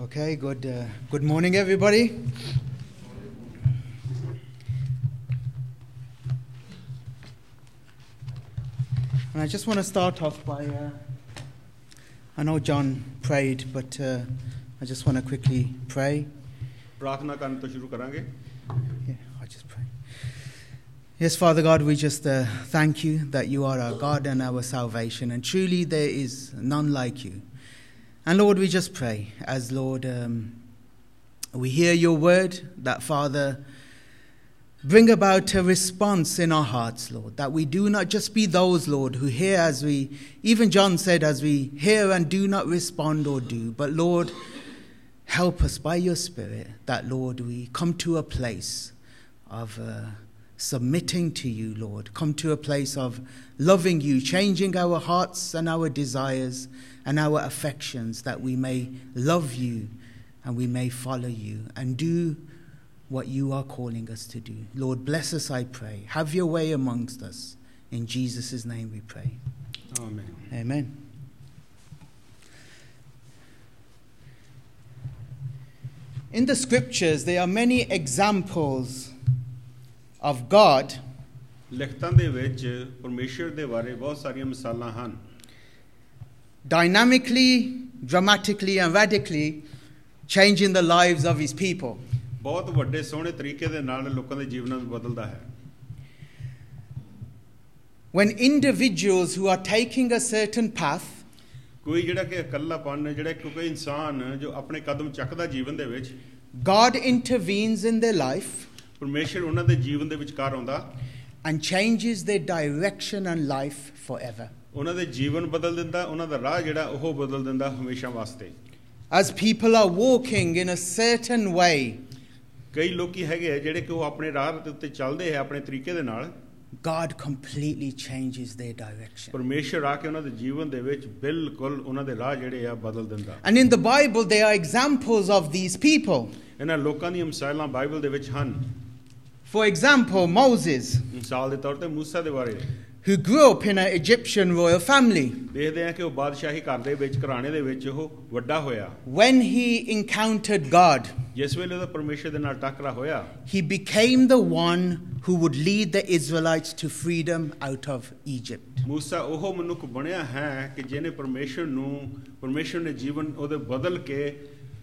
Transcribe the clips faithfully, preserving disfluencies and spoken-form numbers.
Okay, good uh, good morning, everybody. And I just want to start off by, uh, I know John prayed, but uh, I just want to quickly pray. प्रार्थना करने तो शुरू करेंगे. Yeah, I'll just pray. Yes, Father God, we just uh, thank you that you are our God and our salvation, and truly there is none like you. And Lord, we just pray as, Lord, um, we hear your word, that, Father, bring about a response in our hearts, Lord, that we do not just be those, Lord, who hear as we, even John said, as we hear and do not respond or do, but, Lord, help us by your Spirit that, Lord, we come to a place of uh, submitting to you, Lord, come to a place of loving you, changing our hearts and our desires and our affections, that we may love you and we may follow you and do what you are calling us to do. Lord, bless us, I pray. Have your way amongst us. In Jesus' name we pray. Amen. Amen. In the scriptures, there are many examples of God ਲਿਖਤਾਂ ਦੇ ਵਿੱਚ ਪਰਮੇਸ਼ਰ ਦੇ ਬਾਰੇ ਬਹੁਤ ਸਾਰੀਆਂ ਮਿਸਾਲਾਂ ਹਨ. dynamically, dramatically, and radically changing the lives of his people. ਬਹੁਤ ਵੱਡੇ ਸੋਹਣੇ ਤਰੀਕੇ ਦੇ ਨਾਲ ਲੋਕਾਂ ਦੇ ਜੀਵਨਾਂ ਨੂੰ ਬਦਲਦਾ ਹੈ. When individuals who are taking a certain path ਕੋਈ ਜਿਹੜਾ ਕਿ ਇਕੱਲਾਪਨ ਜਿਹੜਾ ਕਿ ਕੋਈ ਇਨਸਾਨ ਜੋ ਆਪਣੇ ਕਦਮ ਚੱਕਦਾ ਜੀਵਨ ਦੇ ਵਿੱਚ, God intervenes in their life ਪਰਮੇਸ਼ਰ ਉਹਨਾਂ ਦੇ ਜੀਵਨ ਦੇ ਵਿਚਕਾਰ ਆਉਂਦਾ and changes their direction and life forever. ਉਹਨਾਂ ਦੇ ਜੀਵਨ ਬਦਲ ਦਿੰਦਾ, ਉਹਨਾਂ ਦਾ ਰਾਹ ਜਿਹੜਾ ਉਹ ਬਦਲ ਦਿੰਦਾ ਹਮੇਸ਼ਾ ਵਾਸਤੇ. As people are walking in a certain way, ਕਈ ਲੋਕੀ ਹੈਗੇ ਜਿਹੜੇ ਕਿ ਉਹ ਆਪਣੇ ਰਾਹ ਦੇ ਉੱਤੇ ਚੱਲਦੇ ਹੈ ਆਪਣੇ ਤਰੀਕੇ ਦੇ ਨਾਲ, God completely changes their direction. ਪਰਮੇਸ਼ਰ ਆ ਕੇ ਉਹਨਾਂ ਦੇ ਜੀਵਨ ਦੇ ਵਿੱਚ ਬਿਲਕੁਲ ਉਹਨਾਂ ਦੇ ਰਾਹ ਜਿਹੜੇ ਆ ਬਦਲ ਦਿੰਦਾ. And in the Bible there are examples of these people. ਇਹਨਾਂ ਲੋਕਾਂ ਦੀਆਂ ਮਿਸਾਲਾਂ ਬਾਈਬਲ ਦੇ ਵਿੱਚ ਹਨ. For example, Moses, ਮਿਸਾਲ ਦੇ ਤੌਰ ਤੇ ਮੂਸਾ ਦੇ ਬਾਰੇ, who grew up in an Egyptian royal family. ਦੇਖਦੇ ਆ ਕਿ ਉਹ ਬਾਦਸ਼ਾਹੀ ਘਰ ਦੇ ਵਿੱਚ ਘਰਾਣੇ ਦੇ ਵਿੱਚ ਉਹ ਵੱਡਾ ਹੋਇਆ. When he encountered God, ਜਿਸ ਵੇਲੇ ਉਹਦਾ ਪਰਮੇਸ਼ਰ ਦੇ ਨਾਲ ਟਕਰਾ ਹੋਇਆ, he became the one who would lead the Israelites to freedom out of Egypt. ਮੂਸਾ ਉਹ ਮਨੁੱਖ ਬਣਿਆ ਹੈ ਕਿ ਜਿਹਨੇ ਪਰਮੇਸ਼ਰ ਨੂੰ ਪਰਮੇਸ਼ਰ ਨੇ ਜੀਵਨ ਉਹਦੇ ਬਦਲ ਕੇ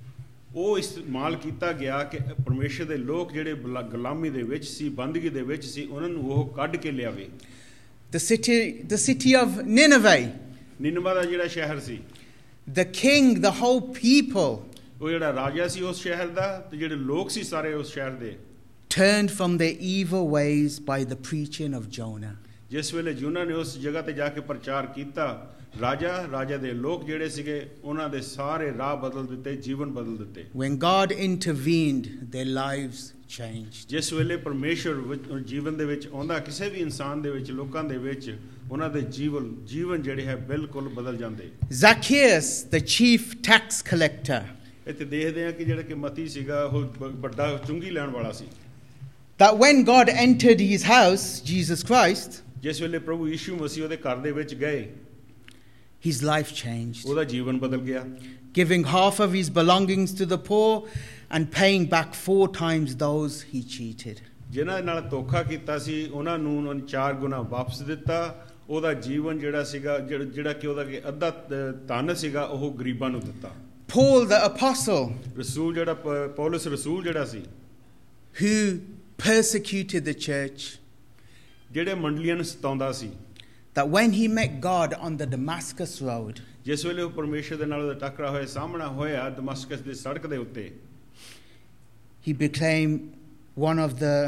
ਉਹ ਇਸਤੇਮਾਲ ਕੀਤਾ ਗਿਆ ਕਿ ਪਰਮੇਸ਼ਰ ਦੇ ਲੋਕ ਜਿਹੜੇ ਗੁਲਾਮੀ ਦੇ ਵਿੱਚ ਸੀ, ਬੰਦਗੀ ਦੇ ਵਿੱਚ ਸੀ, ਉਹਨਾਂ ਨੂੰ ਉਹ ਕੱਢ ਕੇ ਲਿਆਵੇ. The city, the city of Nineveh, ਨਿਨਵਾ ਦਾ ਜਿਹੜਾ ਸ਼ਹਿਰ ਸੀ, the king, the whole people, ਉਹ ਜਿਹੜਾ ਰਾਜਾ ਸੀ ਉਸ ਸ਼ਹਿਰ ਦਾ ਤੇ ਜਿਹੜੇ ਲੋਕ ਸੀ ਸਾਰੇ ਉਸ ਸ਼ਹਿਰ ਦੇ, turned from their evil ways by the preaching of Jonah. ਜਿਸ ਵੇਲੇ ਜੋਨਾ ਨੇ ਉਸ ਜਗ੍ਹਾ ਤੇ ਜਾ ਕੇ ਪ੍ਰਚਾਰ ਕੀਤਾ, ਰਾਜਾ ਰਾਜਾ ਦੇ ਲੋਕ ਜਿਹੜੇ ਸੀਗੇ ਉਹਨਾਂ ਦੇ ਸਾਰੇ ਰਾਹ ਬਦਲ ਦਿੱਤੇ, ਜੀਵਨ ਬਦਲ ਦਿੱਤੇ. When God intervened, their lives changed. ਜਿਸ ਵੇਲੇ ਪਰਮੇਸ਼ਰ ਜੀਵਨ ਦੇ ਵਿੱਚ ਆਉਂਦਾ, ਕਿਸੇ ਵੀ ਇਨਸਾਨ ਦੇ ਵਿੱਚ, ਲੋਕਾਂ ਦੇ ਵਿੱਚ, ਉਹਨਾਂ ਦੇ ਜੀਵਨ ਜੀਵਨ ਜਿਹੜੇ ਹੈ ਬਿਲਕੁਲ ਬਦਲ ਜਾਂਦੇ. Zacchaeus, the chief tax collector, ਇੱਥੇ ਦੇਖਦੇ ਆ ਕਿ ਜਿਹੜਾ ਕਿ ਮਤੀ ਸੀਗਾ ਉਹ ਵੱਡਾ ਚੁੰਗੀ ਲੈਣ ਵਾਲਾ ਸੀ. that when God entered his house, Jesus Christ, ਜਿਸ ਵੇਲੇ ਪ੍ਰਭੂ ਯੀਸ਼ੂ ਮਸੀਹ ਉਹਦੇ ਘਰ ਦੇ ਵਿੱਚ ਗਏ, his life changed, ਉਹਦਾ ਜੀਵਨ ਬਦਲ ਗਿਆ. giving half of his belongings to the poor and paying back four times those he cheated. ਜਿਨ੍ਹਾਂ ਨਾਲ ਧੋਖਾ ਕੀਤਾ ਸੀ ਉਹਨਾਂ ਨੂੰ ਉਹਨਾਂ ਨੇ ਚਾਰ ਗੁਣਾ ਵਾਪਸ ਦਿੱਤਾ. ਉਹਦਾ ਜੀਵਨ ਜਿਹੜਾ ਸੀਗਾ ਜਿਹੜਾ ਕਿ ਉਹਦਾ ਕਿ ਅੱਧਾ ਧਨ ਸੀਗਾ ਉਹ ਗਰੀਬਾਂ ਨੂੰ ਦਿੱਤਾ. Paul the apostle, ਰਸੂਲ ਜਿਹੜਾ ਪੌਲਸ ਰਸੂਲ ਜਿਹੜਾ ਸੀ, who persecuted the church, ਜਿਹੜੇ ਮੰਡਲੀਆਂ ਨੂੰ ਸਤਾਉਂਦਾ ਸੀ, that when he met God on the Damascus road, ਜਿਸ ਵੇਲੇ ਉਹ ਪਰਮੇਸ਼ਰ ਦੇ ਨਾਲ ਉਹਦਾ ਟਕਰਾ ਹੋਇਆ, ਸਾਹਮਣਾ ਹੋਇਆ ਦਮਸ਼ਕਸ ਦੀ ਸੜਕ ਦੇ ਉੱਤੇ, he became one of the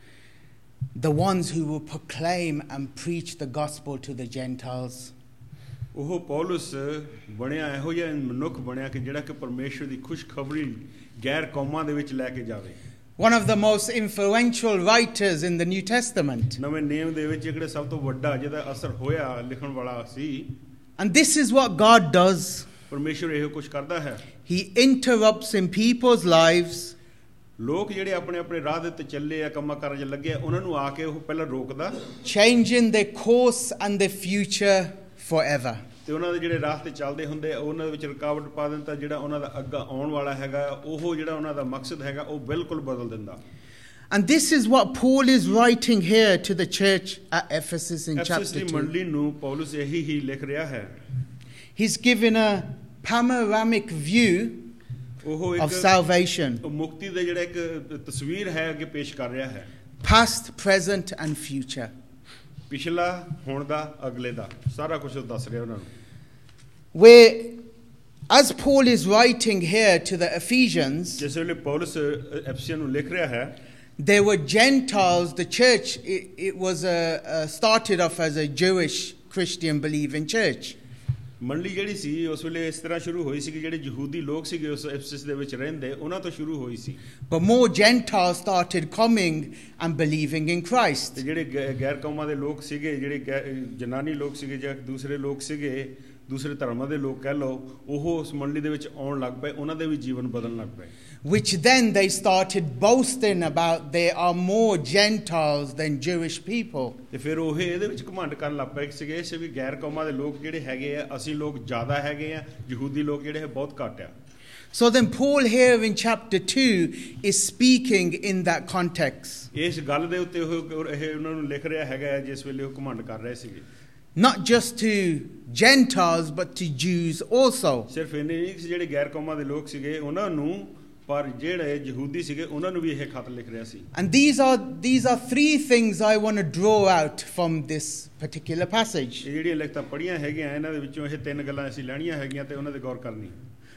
the ones who will proclaim and preach the gospel to the Gentiles. ਉਹ ਪੌਲਸ ਬਣਿਆ, ਇਹੋ ਜਿਹਾ ਮਨੁੱਖ ਬਣਿਆ ਕਿ ਜਿਹੜਾ ਕਿ ਪਰਮੇਸ਼ਰ ਦੀ ਖੁਸ਼ਖਬਰੀ ਗੈਰ ਕੌਮਾਂ ਦੇ ਵਿੱਚ ਲੈ ਕੇ ਜਾਵੇ. One of the most influential writers in the New Testament. ਨਵੇਂ ਨੇਮ ਦੇ ਵਿੱਚ ਜਿਹੜਾ ਸਭ ਤੋਂ ਵੱਡਾ ਜਿਹਦਾ ਅਸਰ ਹੋਇਆ ਲਿਖਣ ਵਾਲਾ ਸੀ. And this is what God does. ਪਰਮੇਸ਼ਰ ਇਹੋ ਕੁਝ ਕਰਦਾ ਹੈ. He interrupts in people's lives. ਲੋਕ ਜਿਹੜੇ ਆਪਣੇ ਆਪਣੇ ਰਾਹ ਦੇ ਉੱਤੇ ਚੱਲੇ ਆ, ਕੰਮਾਂ ਕਾਰਾਂ 'ਚ ਲੱਗੇ ਆ, ਉਹਨਾਂ ਨੂੰ ਆ ਕੇ ਉਹ ਪਹਿਲਾਂ ਰੋਕਦਾ, changing their course and their future forever. ਤੇ ਉਹਨਾਂ ਦੇ ਜਿਹੜੇ ਰਾਹ ਤੇ ਚੱਲਦੇ ਹੁੰਦੇ ਆ ਉਹਨਾਂ ਦੇ ਵਿੱਚ ਰੁਕਾਵਟ ਪਾ ਦਿੰਦਾ ਜਿਹੜਾ ਉਹਨਾਂ ਦਾ ਅੱਗਾ ਆਉਣ ਵਾਲਾ ਹੈਗਾ ਉਹ ਜਿਹੜਾ ਉਹਨਾਂ ਦਾ ਮਕਸਦ ਹੈਗਾ ਉਹ ਬਿਲਕੁਲ ਬਦਲ ਦਿੰਦਾ And this is what Paul is writing here to the church at Ephesus in ਐਫੈਸਸ chapter the two. ਮੰਡਲੀ ਨੂੰ ਪੌਲਸ ਇਹੀ ਹੀ ਲਿਖ ਰਿਹਾ ਹੈ He's given a panoramic view ਉਹ of ਇੱਕ salvation, ਮੁਕਤੀ ਦੇ ਜਿਹੜਾ ਇੱਕ ਤਸਵੀਰ ਹੈ ਅੱਗੇ ਪੇਸ਼ ਕਰ ਰਿਹਾ ਹੈ past, present, and future. ਪਿਛਲਾ ਹੁਣ ਦਾ ਅਗਲੇ ਦਾ ਸਾਰਾ ਕੁਝ ਦੱਸ ਰਿਹਾ ਉਹਨਾਂ ਨੂੰ Where, as Paul is writing here to the Ephesians, ਜਿਸ ਵੇਲੇ ਪੌਲਸ ਐਫਸੀਆਂ ਨੂੰ ਲਿਖ ਰਿਹਾ ਹੈ there were Gentiles. The church, it, it was a, a started off as a Jewish Christian believing church. ਮੰਡਲੀ ਜਿਹੜੀ ਸੀ ਉਸ ਵੇਲੇ ਇਸ ਤਰ੍ਹਾਂ ਸ਼ੁਰੂ ਹੋਈ ਸੀ ਕਿ ਜਿਹੜੇ ਯਹੂਦੀ ਲੋਕ ਸੀਗੇ ਉਸ ਐਫਐਸਸ ਦੇ ਵਿੱਚ ਰਹਿੰਦੇ ਉਹਨਾਂ ਤੋਂ ਸ਼ੁਰੂ ਹੋਈ ਸੀ But more Gentiles started coming and believing in Christ. ਤੇ ਜਿਹੜੇ ਗੈ- ਗੈਰ ਕੌਮਾਂ ਦੇ ਲੋਕ ਸੀਗੇ ਜਿਹੜੇ ਗੈ- ਜਨਾਨੀ ਲੋਕ ਸੀਗੇ ਜਾਂ ਦੂਸਰੇ ਲੋਕ ਸੀਗੇ ਦੂਸਰੇ ਧਰਮਾਂ ਦੇ ਲੋਕ ਕਹਿ ਲਓ ਉਹ ਉਸ ਮੰਡਲੀ ਦੇ ਵਿੱਚ ਆਉਣ ਲੱਗ ਪਏ ਉਹਨਾਂ ਦੇ ਵੀ ਜੀਵਨ ਬਦਲਣ ਲੱਗ ਪਏ Which then they started boasting about there are more Gentiles than Jewish people. ਤੇ ਫਿਰ ਉਹ ਇਹਦੇ ਵਿੱਚ ਘਮੰਡ ਕਰਨ ਲੱਗ ਪਏ ਸੀਗੇ ਇਸ ਵੀ ਗੈਰ ਕੌਮਾਂ ਦੇ ਲੋਕ ਜਿਹੜੇ ਹੈਗੇ ਆ ਅਸੀਂ ਲੋਕ ਜ਼ਿਆਦਾ ਹੈਗੇ ਆ ਯਹੂਦੀ ਲੋਕ ਜਿਹੜੇ ਹੈ ਬਹੁਤ ਘੱਟ ਆ So then Paul here in chapter two is speaking in that context. ਇਸ ਗੱਲ ਦੇ ਉੱਤੇ ਉਹ ਇਹ ਉਹਨਾਂ ਨੂੰ ਲਿਖ ਰਿਹਾ ਹੈਗਾ ਜਿਸ ਵੇਲੇ ਉਹ ਘਮੰਡ ਕਰ ਰਹੇ ਸੀਗੇ Not just to Gentiles but to Jews also. ਸਿਰਫ ਇਹਨੇ ਨਹੀਂ ਕਿ ਜਿਹੜੇ ਗੈਰ ਕੌਮਾਂ ਦੇ ਲੋਕ ਸੀਗੇ ਉਹਨਾਂ ਨੂੰ ਪਰ ਜਿਹੜੇ ਯਹੂਦੀ ਸੀਗੇ ਉਹਨਾਂ ਨੂੰ ਵੀ ਇਹ ਖਤ ਲਿਖ ਰਿਹਾ ਸੀ And these are these are three things I want to draw out from this particular passage. ਇਹ ਜਿਹੜੀਆਂ ਲਿਖਤਾਂ ਪੜ੍ਹੀਆਂ ਹੈਗੀਆਂ ਇਹਨਾਂ ਦੇ ਵਿੱਚੋਂ ਇਹ ਤਿੰਨ ਗੱਲਾਂ ਅਸੀਂ ਲੈਣੀਆਂ ਹੈਗੀਆਂ ਤੇ ਉਹਨਾਂ ਤੇ ਗੌਰ ਕਰਨੀ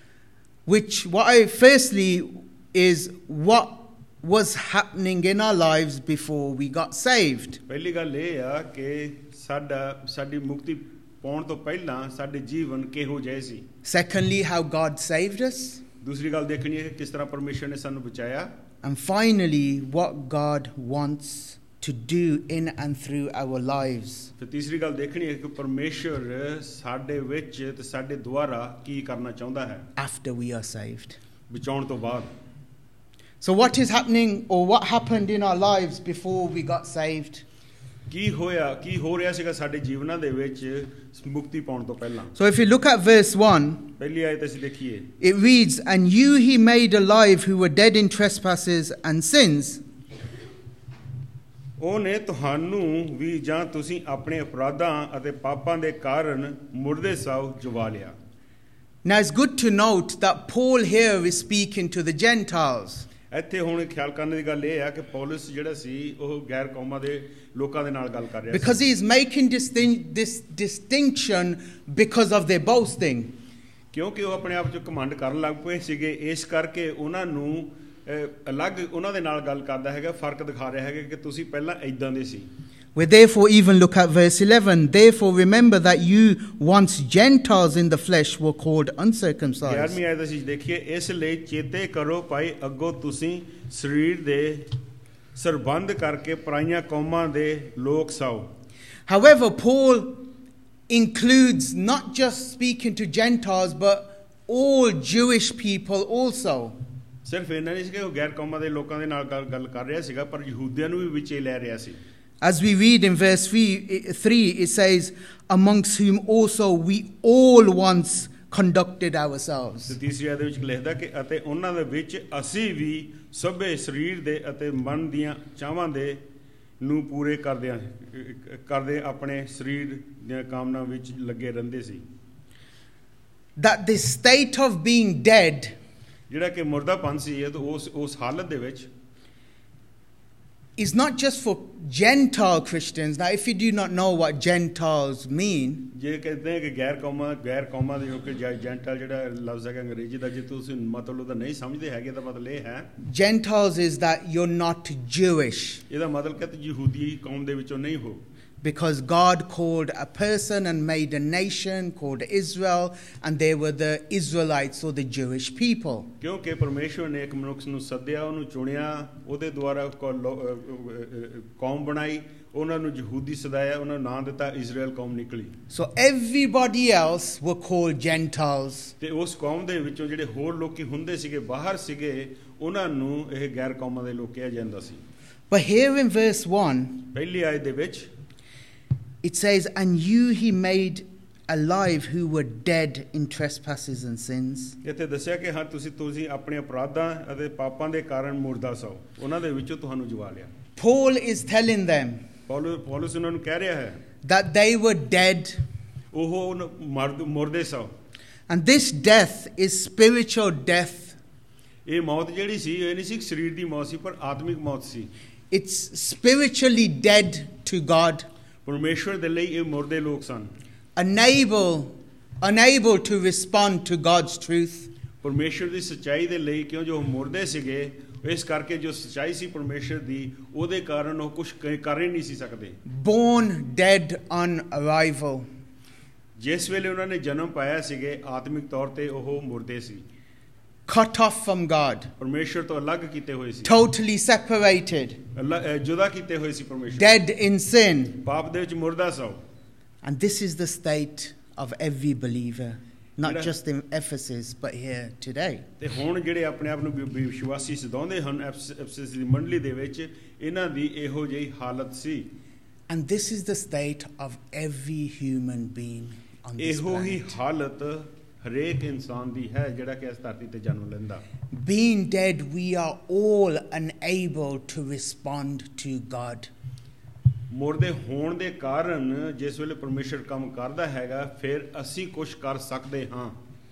Which what I firstly is what was happening in our lives before we got saved. ਪਹਿਲੀ ਗੱਲ ਇਹ ਆ ਕਿ ਸਾਡਾ ਸਾਡੀ ਮੁਕਤੀ ਪਾਉਣ ਤੋਂ ਪਹਿਲਾਂ ਸਾਡੇ ਜੀਵਨ ਕਿਹੋ ਜਿਹੇ ਸੀ Secondly, how God saved us. ਦੂਸਰੀ ਗੱਲ ਦੇਖਣੀ ਹੈ ਕਿ ਕਿਸ ਤਰ੍ਹਾਂ ਪਰਮੇਸ਼ਰ ਨੇ ਸਾਨੂੰ ਬਚਾਇਆ And finally, what God wants to do in and through our lives. ਤੇ ਤੀਸਰੀ ਗੱਲ ਦੇਖਣੀ ਹੈ ਕਿ ਪਰਮੇਸ਼ਰ ਸਾਡੇ ਵਿੱਚ ਤੇ ਸਾਡੇ ਦੁਆਰਾ ਕੀ ਕਰਨਾ ਚਾਹੁੰਦਾ ਹੈ After we are saved. ਬਚਾਉਣ ਤੋਂ ਬਾਅਦ So what is happening or what happened in our lives before we got saved? ਕੀ ਹੋਇਆ ਕੀ ਹੋ ਰਿਹਾ ਸੀਗਾ ਸਾਡੇ ਜੀਵਨਾਂ ਦੇ ਵਿੱਚ ਮੁਕਤੀ ਪਾਉਣ ਤੋਂ ਪਹਿਲਾਂ So if you look at verse one, ਪਹਿਲੀ ਆਇਤ ਅਸੀਂ ਦੇਖੀਏ it reads, And you he made alive who were dead in trespasses and sins. ਉਹਨੇ ਤੁਹਾਨੂੰ ਵੀ ਜਾਂ ਤੁਸੀਂ ਆਪਣੇ ਅਪਰਾਧਾਂ ਅਤੇ ਪਾਪਾਂ ਦੇ ਕਾਰਨ ਮੁਰਦੇ ਸਾਹ ਜਵਾ ਲਿਆ Now it's good to note that Paul here is speaking to the Gentiles. ਇੱਥੇ ਹੁਣ ਖਿਆਲ ਕਰਨ ਦੀ ਗੱਲ ਇਹ ਆ ਕਿ ਪੌਲਸ ਜਿਹੜਾ ਸੀ ਉਹ ਗੈਰ ਕੌਮਾਂ ਦੇ ਲੋਕਾਂ ਦੇ ਨਾਲ ਗੱਲ ਕਰ ਰਿਹਾ ਸੀ Because he is making distin- this distinction because of their boasting. ਕਿਉਂਕਿ ਉਹ ਆਪਣੇ ਆਪ 'ਚ ਘਮੰਡ ਕਰਨ ਲੱਗ ਪਏ ਸੀਗੇ ਇਸ ਕਰਕੇ ਉਹਨਾਂ ਨੂੰ ਅਹ, ਅਲੱਗ ਉਹਨਾਂ ਦੇ ਨਾਲ ਗੱਲ ਕਰਦਾ ਹੈਗਾ ਫਰਕ ਦਿਖਾ ਰਿਹਾ ਹੈਗਾ ਕਿ ਤੁਸੀਂ ਪਹਿਲਾਂ ਇਦਾਂ ਦੇ ਸੀ We therefore even look at verse eleven. Therefore remember that you once Gentiles in the flesh were called uncircumcised. ਗਿਆਰਵੀਂ ਆਇਤ ਅਸੀਂ ਦੇਖੀਏ ਇਸ ਲਈ ਚੇਤੇ ਕਰੋ ਭਾਈ ਅੱਗੋਂ ਤੁਸੀਂ ਸਰੀਰ ਦੇ ਸਰਬੰਧ ਕਰਕੇ ਪਰਾਈਆਂ ਕੌਮਾਂ ਦੇ ਲੋਕ ਸੋ However, Paul includes not just speaking to Gentiles but all Jewish people also. ਸਿਰਫ ਇਹਨਾਂ ਨਹੀਂ ਸੀ ਕਿ ਉਹ ਗੈਰ ਕੌਮਾਂ ਦੇ ਲੋਕਾਂ ਦੇ ਨਾਲ ਗੱਲ ਗੱਲ ਕਰ ਰਿਹਾ ਸੀਗਾ ਪਰ ਯਹੂਦੀਆਂ ਨੂੰ ਵੀ ਵਿੱਚੇ ਲੈ ਰਿਹਾ ਸੀ As we read in verse three, it says, amongst whom also we all once conducted ourselves. ਤੇ ਤੀਸਰੀ ਆਇਤ ਵਿੱਚ ਲਿਖਦਾ ਕਿ ਅਤੇ ਉਹਨਾਂ ਦੇ ਵਿੱਚ ਅਸੀਂ ਵੀ ਸਭੇ ਸਰੀਰ ਦੇ ਅਤੇ ਮਨ ਦੀਆਂ ਚਾਹਾਂ ਦੇ ਨੂੰ ਪੂਰੇ ਕਰਦਿਆਂ ਕਰਦੇ ਆਪਣੇ ਸਰੀਰ ਦੀਆਂ ਕਾਮਨਾ ਵਿੱਚ ਲੱਗੇ ਰਹਿੰਦੇ ਸੀ That this state of being dead ਜਿਹੜਾ ਕਿ ਮੁਰਦਾਪਨ ਸੀ ਇਹ ਤਾਂ ਉਸ ਉਸ ਹਾਲਤ ਦੇ ਵਿੱਚ is not just for Gentile Christians. Now, if you do not know what Gentiles mean, ਜੇ ਕਹਿੰਦੇ ਕਿ ਗੈਰ ਕੌਮਾਂ ਗੈਰ ਕੌਮਾਂ ਦੇ ਜੋ ਕਿ ਜੈਂਟਲ ਜਿਹੜਾ ਲਫ਼ਜ਼ ਹੈ ਅੰਗਰੇਜ਼ੀ ਦਾ ਜੇ ਤੁਸੀਂ ਮਤਲਬ ਉਹਦਾ ਨਹੀਂ ਸਮਝਦੇ ਹੈਗੇ ਤਾਂ ਮਤਲਬ ਇਹ ਹੈ Gentiles is that you're not Jewish. ਇਹਦਾ ਮਤਲਬ ਕਿ ਤੁਸੀਂ ਯਹੂਦੀ ਕੌਮ ਦੇ ਵਿੱਚੋਂ ਨਹੀਂ ਹੋ Because God called a person and made a nation called Israel, and they were the Israelites or the Jewish people. ਕਿਉਂਕਿ ਪਰਮੇਸ਼ਵਰ ਨੇ ਇੱਕ ਮਨੁੱਖ ਨੂੰ ਸੱਦਿਆ ਉਹਨੂੰ ਚੁਣਿਆ ਉਹਦੇ ਦੁਆਰਾ ਕੌਮ ਬਣਾਈ ਉਹਨਾਂ ਨੂੰ ਯਹੂਦੀ ਸਦਾਇਆ ਉਹਨਾਂ ਨੂੰ ਨਾਂ ਦਿੱਤਾ ਇਜ਼ਰਾਈਲ ਕੌਮ ਨਿਕਲੀ So everybody else were called Gentiles. ਤੇ ਉਸ ਕੌਮ ਦੇ ਵਿੱਚੋਂ ਜਿਹੜੇ ਹੋਰ ਲੋਕੀ ਹੁੰਦੇ ਸੀਗੇ ਬਾਹਰ ਸੀਗੇ ਉਹਨਾਂ ਨੂੰ ਇਹ ਗੈਰ ਕੌਮਾਂ ਦੇ ਲੋਕ ਕਿਹਾ ਜਾਂਦਾ ਸੀ But here in verse one, ਪਹਿਲੀ ਆਇਤ ਦੇ ਵਿੱਚ it says, and you he made alive who were dead in trespasses and sins. ਇੱਥੇ ਦੱਸਿਆ ਕਿ ਹਾਂ ਤੁਸੀਂ ਤੁਸੀਂ ਆਪਣੇ ਅਪਰਾਧਾਂ ਅਤੇ ਪਾਪਾਂ ਦੇ ਕਾਰਨ ਮੁਰਦਾ ਸੋ, ਉਹਨਾਂ ਦੇ ਵਿੱਚੋਂ ਤੁਹਾਨੂੰ ਜਵਾ ਲਿਆ। Paul is telling them ਪੌਲੁਸ ਪੌਲੁਸ ਉਹਨਾਂ ਨੂੰ ਕਹਿ ਰਿਹਾ ਹੈ that they were dead, ਉਹ ਮਰਦ ਮੁਰਦੇ ਸੋ, and this death is spiritual death. ਇਹ ਮੌਤ ਜਿਹੜੀ ਸੀ ਇਹ ਨਹੀਂ ਸੀ ਸਰੀਰ ਦੀ ਮੌਤ ਸੀ, ਪਰ ਆਤਮਿਕ ਮੌਤ ਸੀ। It's spiritually dead to God, ਪਰਮੇਸ਼ਵਰ ਦੇ ਲਈ ਇਹ ਮੁਰਦੇ ਲੋਕ ਸਨ, unable unable to respond to God's truth. ਪਰਮੇਸ਼ਵਰ ਦੀ ਸੱਚਾਈ ਦੇ ਲਈ, ਕਿਉਂ ਜੋ ਮੁਰਦੇ ਸੀਗੇ, ਇਸ ਕਰਕੇ ਜੋ ਸੱਚਾਈ ਸੀ ਪਰਮੇਸ਼ਵਰ ਦੀ, ਉਹਦੇ ਕਾਰਨ ਉਹ ਕੁਝ ਕਰ ਹੀ ਨਹੀਂ ਸੀ ਸਕਦੇ। Born dead on arrival. ਜਿਸ ਵੇਲੇ ਉਹਨਾਂ ਨੇ ਜਨਮ ਪਾਇਆ ਸੀਗੇ, ਆਤਮਿਕ ਤੌਰ ਤੇ ਉਹ ਮੁਰਦੇ ਸੀ, cut off from God, ਪਰਮੇਸ਼ਵਰ ਤੋਂ ਅਲੱਗ ਕੀਤੇ ਹੋਏ ਸੀ, totally separated, ਜੁਦਾ ਕੀਤੇ ਹੋਏ ਸੀ ਪਰਮੇਸ਼ਵਰ, dead in sin. ਪਾਪ ਦੇ ਵਿੱਚ ਮੁਰਦਾ ਸੋ। And this is the state of every believer, not just in Ephesus but here today. ਤੇ ਹੁਣ ਜਿਹੜੇ ਆਪਣੇ ਆਪ ਨੂੰ ਵਿਸ਼ਵਾਸੀ ਸਦਾਉਂਦੇ ਹਨ ਐਫਐਸਐਸ ਦੀ ਮੰਡਲੀ ਦੇ ਵਿੱਚ, ਇਹਨਾਂ ਦੀ ਇਹੋ ਜਿਹੀ ਹਾਲਤ ਸੀ। And this is the state of every human being on this ਇਹੋ ਹੀ planet. ਹਾਲਤ ਹਰੇਕ ਇਨਸਾਨ ਦੀ ਹੈ ਜਿਹੜਾ ਕਿ ਇਸ ਧਰਤੀ ਤੇ ਜਨਮ ਲੈਂਦਾ। Being dead, we are all unable to respond to God. ਮੁਰਦੇ ਹੋਣ ਦੇ ਕਾਰਨ ਜਿਸ ਵੇਲੇ ਪਰਮੇਸ਼ਰ ਕੰਮ ਕਰਦਾ ਹੈਗਾ, ਫਿਰ ਅਸੀਂ ਕੁਝ ਕਰ ਸਕਦੇ ਹਾਂ।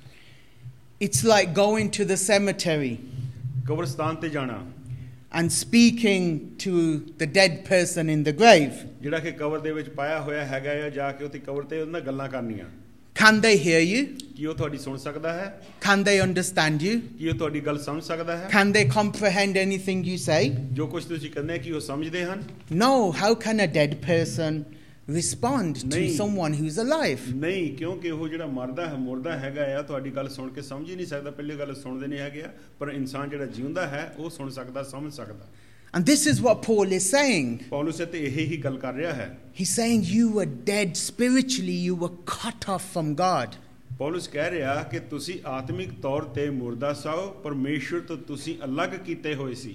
It's like going to the cemetery ਕਬਰਸਤਾਨ ਤੇ ਜਾਣਾ and speaking to the dead person in the grave. ਜਿਹੜਾ ਕਿ ਕਬਰ ਦੇ ਵਿੱਚ ਪਾਇਆ ਹੋਇਆ ਹੈਗਾ, ਜਾਂ ਜਾ ਕੇ ਉੱਥੇ ਕਬਰ ਤੇ ਉਹਨਾਂ ਗੱਲਾਂ ਕਰਨੀਆਂ। Can they hear you? ਕੀ ਉਹ ਤੁਹਾਡੀ ਸੁਣ ਸਕਦਾ ਹੈ? Can they understand you? ਕੀ ਉਹ ਤੁਹਾਡੀ ਗੱਲ ਸਮਝ ਸਕਦਾ ਹੈ? Can they comprehend anything you say? ਜੋ ਕੁਝ ਤੁਸੀਂ ਕਹਿੰਦੇ ਕੀ ਉਹ ਸਮਝਦੇ ਹਨ? No. How can a dead person respond to ਨਹੀਂ। someone who's alive? ਨਹੀਂ, ਕਿਉਂਕਿ ਉਹ ਜਿਹੜਾ ਮਰਦਾ ਹੈ ਮੁਰਦਾ ਹੈਗਾ ਆ, ਤੁਹਾਡੀ ਗੱਲ ਸੁਣ ਕੇ ਸਮਝ ਹੀ ਨਹੀਂ ਸਕਦਾ। ਪਹਿਲੀ ਗੱਲ ਸੁਣਦੇ ਨਹੀਂ ਹੈਗੇ, ਪਰ ਇਨਸਾਨ ਜਿਹੜਾ ਜਿਉਂਦਾ ਹੈ ਉਹ ਸੁਣ ਸਕਦਾ, ਸਮਝ ਸਕਦਾ। And this is what Paul is saying. ਪੌਲੁਸ ਤੇ ਇਹੀ ਹੀ ਗੱਲ ਕਰ ਰਿਹਾ ਹੈ। He's saying you were dead spiritually, you were cut off from God. ਪੌਲੁਸ ਕਹਿ ਰਿਹਾ ਕਿ ਤੁਸੀਂ ਆਤਮਿਕ ਤੌਰ ਤੇ ਮੁਰਦਾ ਸੋ, ਪਰਮੇਸ਼ਵਰ ਤੋਂ ਤੁਸੀਂ ਅਲੱਗ ਕੀਤੇ ਹੋਏ ਸੀ।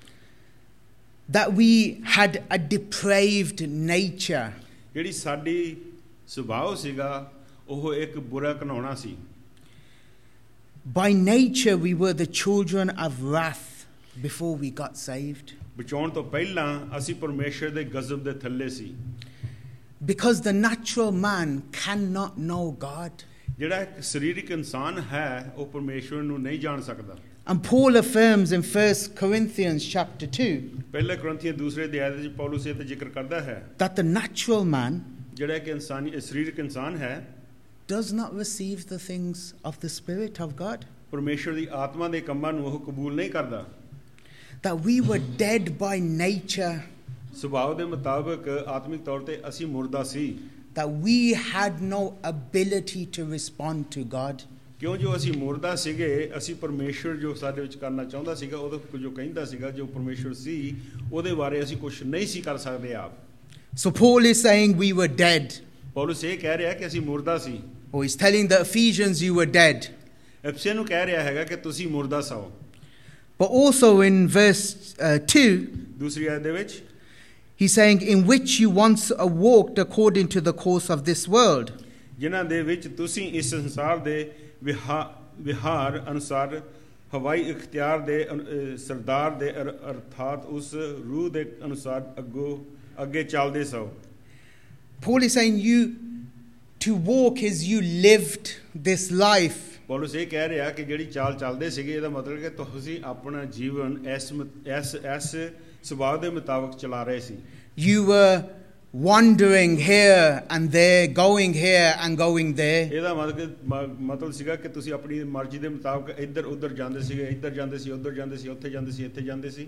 That we had a depraved nature. ਜਿਹੜੀ ਸਾਡੀ ਸੁਭਾਅ ਸੀਗਾ ਉਹ ਇੱਕ ਬੁਰਾ ਘਿਨਾਉਣਾ ਸੀ। By nature we were the children of wrath before we got saved. ਬਚਾਉਣ ਤੋਂ ਪਹਿਲਾਂ ਅਸੀਂ ਪਰਮੇਸ਼ਰ ਦੇ ਗਜ਼ਬ ਦੇ ਥੱਲੇ ਸੀ। Because the natural man cannot know God. ਜਿਹੜਾ ਇੱਕ ਸਰੀਰਕ ਇਨਸਾਨ ਹੈ ਉਹ ਪਰਮੇਸ਼ਵਰ ਨੂੰ ਨਹੀਂ ਜਾਣ ਸਕਦਾ। And Paul affirms in First Corinthians chapter two ਪਹਿਲੇ ਕੁਰਿੰਥੀਆਂ ਦੂਸਰੇ ਅਧਿਆਇ ਦੇ ਵਿੱਚ ਪੌਲੁਸ ਇਹ ਤੇ ਜ਼ਿਕਰ ਕਰਦਾ ਹੈ that the natural man ਜਿਹੜਾ ਕਿ ਇਨਸਾਨੀ ਸਰੀਰਕ ਇਨਸਾਨ ਹੈ does not receive the things of the Spirit of God. ਪਰਮੇਸ਼ਵਰ ਦੀ ਆਤਮਾ ਦੇ ਕੰਮਾਂ ਨੂੰ ਉਹ ਕਬੂਲ ਨਹੀਂ ਕਰਦਾ। That we were dead by nature. ਸੁਭਾਅ ਦੇ ਮੁਤਾਬਕ ਆਤਮਿਕ ਤੌਰ ਤੇ ਅਸੀਂ ਮੁਰਦਾ ਸੀ। That we had no ability to respond to God. ਕਿਉਂ ਜੋ ਅਸੀਂ ਮੁਰਦਾ ਸੀਗੇ, ਅਸੀਂ ਪਰਮੇਸ਼ਵਰ ਜੋ ਸਾਡੇ ਵਿੱਚ ਕਰਨਾ ਚਾਹੁੰਦਾ ਸੀਗਾ, ਉਹਦੇ ਜੋ ਕਹਿੰਦਾ ਸੀਗਾ, ਜੋ ਪਰਮੇਸ਼ਵਰ ਸੀ ਉਹਦੇ ਬਾਰੇ ਅਸੀਂ ਕੁਝ ਨਹੀਂ ਸੀ ਕਰ ਸਕਦੇ ਆਪ। So Paul is saying we were dead. ਪੌਲੁਸ ਇਹ ਕਹਿ ਰਿਹਾ ਕਿ ਅਸੀਂ ਮੁਰਦਾ ਸੀ। Or he's telling the Ephesians you were dead. ਐਫਸੀਆਂ ਨੂੰ ਕਹਿ ਰਿਹਾ ਹੈਗਾ ਕਿ ਤੁਸੀਂ ਮੁਰਦਾ ਸੋ। But also in verse uh, two, ਦੂਸਰੀ ਆਇਤ ਦੇ ਵਿੱਚ he's saying in which you once walked according to the course of this world. ਜਿਨ੍ਹਾਂ ਦੇ ਵਿੱਚ ਤੁਸੀਂ ਇਸ ਸੰਸਾਰ ਦੇ ਵਿਹਾਰ ਅਨੁਸਾਰ ਹਵਾਈ ਇਖਤਿਆਰ ਦੇ ਸਰਦਾਰ ਦੇ ਅਰਥਾਤ ਉਸ ਰੂਹ ਦੇ ਅਨੁਸਾਰ ਅੱਗੋਂ ਅੱਗੇ ਚੱਲਦੇ ਸੋ। Paul is saying you to walk is you lived this life. ਪੌਲੁਸ ਇਹ ਕਹਿ ਰਿਹਾ ਕਿ ਜਿਹੜੀ ਚਾਲ ਚੱਲਦੇ ਸੀਗੇ, ਇਹਦਾ ਮਤਲਬ ਕਿ ਤੁਸੀਂ ਆਪਣਾ ਜੀਵਨ ਇਸ ਇਸ ਇਸ ਸੁਭਾਅ ਦੇ ਮੁਤਾਬਕ ਚਲਾ ਰਹੇ ਸੀ। You were wandering here and there, going here and going there. ਇਹਦਾ ਮਤਲਬ ਮਤਲਬ ਸੀਗਾ ਕਿ ਤੁਸੀਂ ਆਪਣੀ ਮਰਜ਼ੀ ਦੇ ਮੁਤਾਬਕ ਇੱਧਰ ਉੱਧਰ ਜਾਂਦੇ ਸੀਗੇ, ਇੱਧਰ ਜਾਂਦੇ ਸੀ, ਉੱਧਰ ਜਾਂਦੇ ਸੀ, ਉੱਥੇ ਜਾਂਦੇ ਸੀ, ਇੱਥੇ ਜਾਂਦੇ ਸੀ।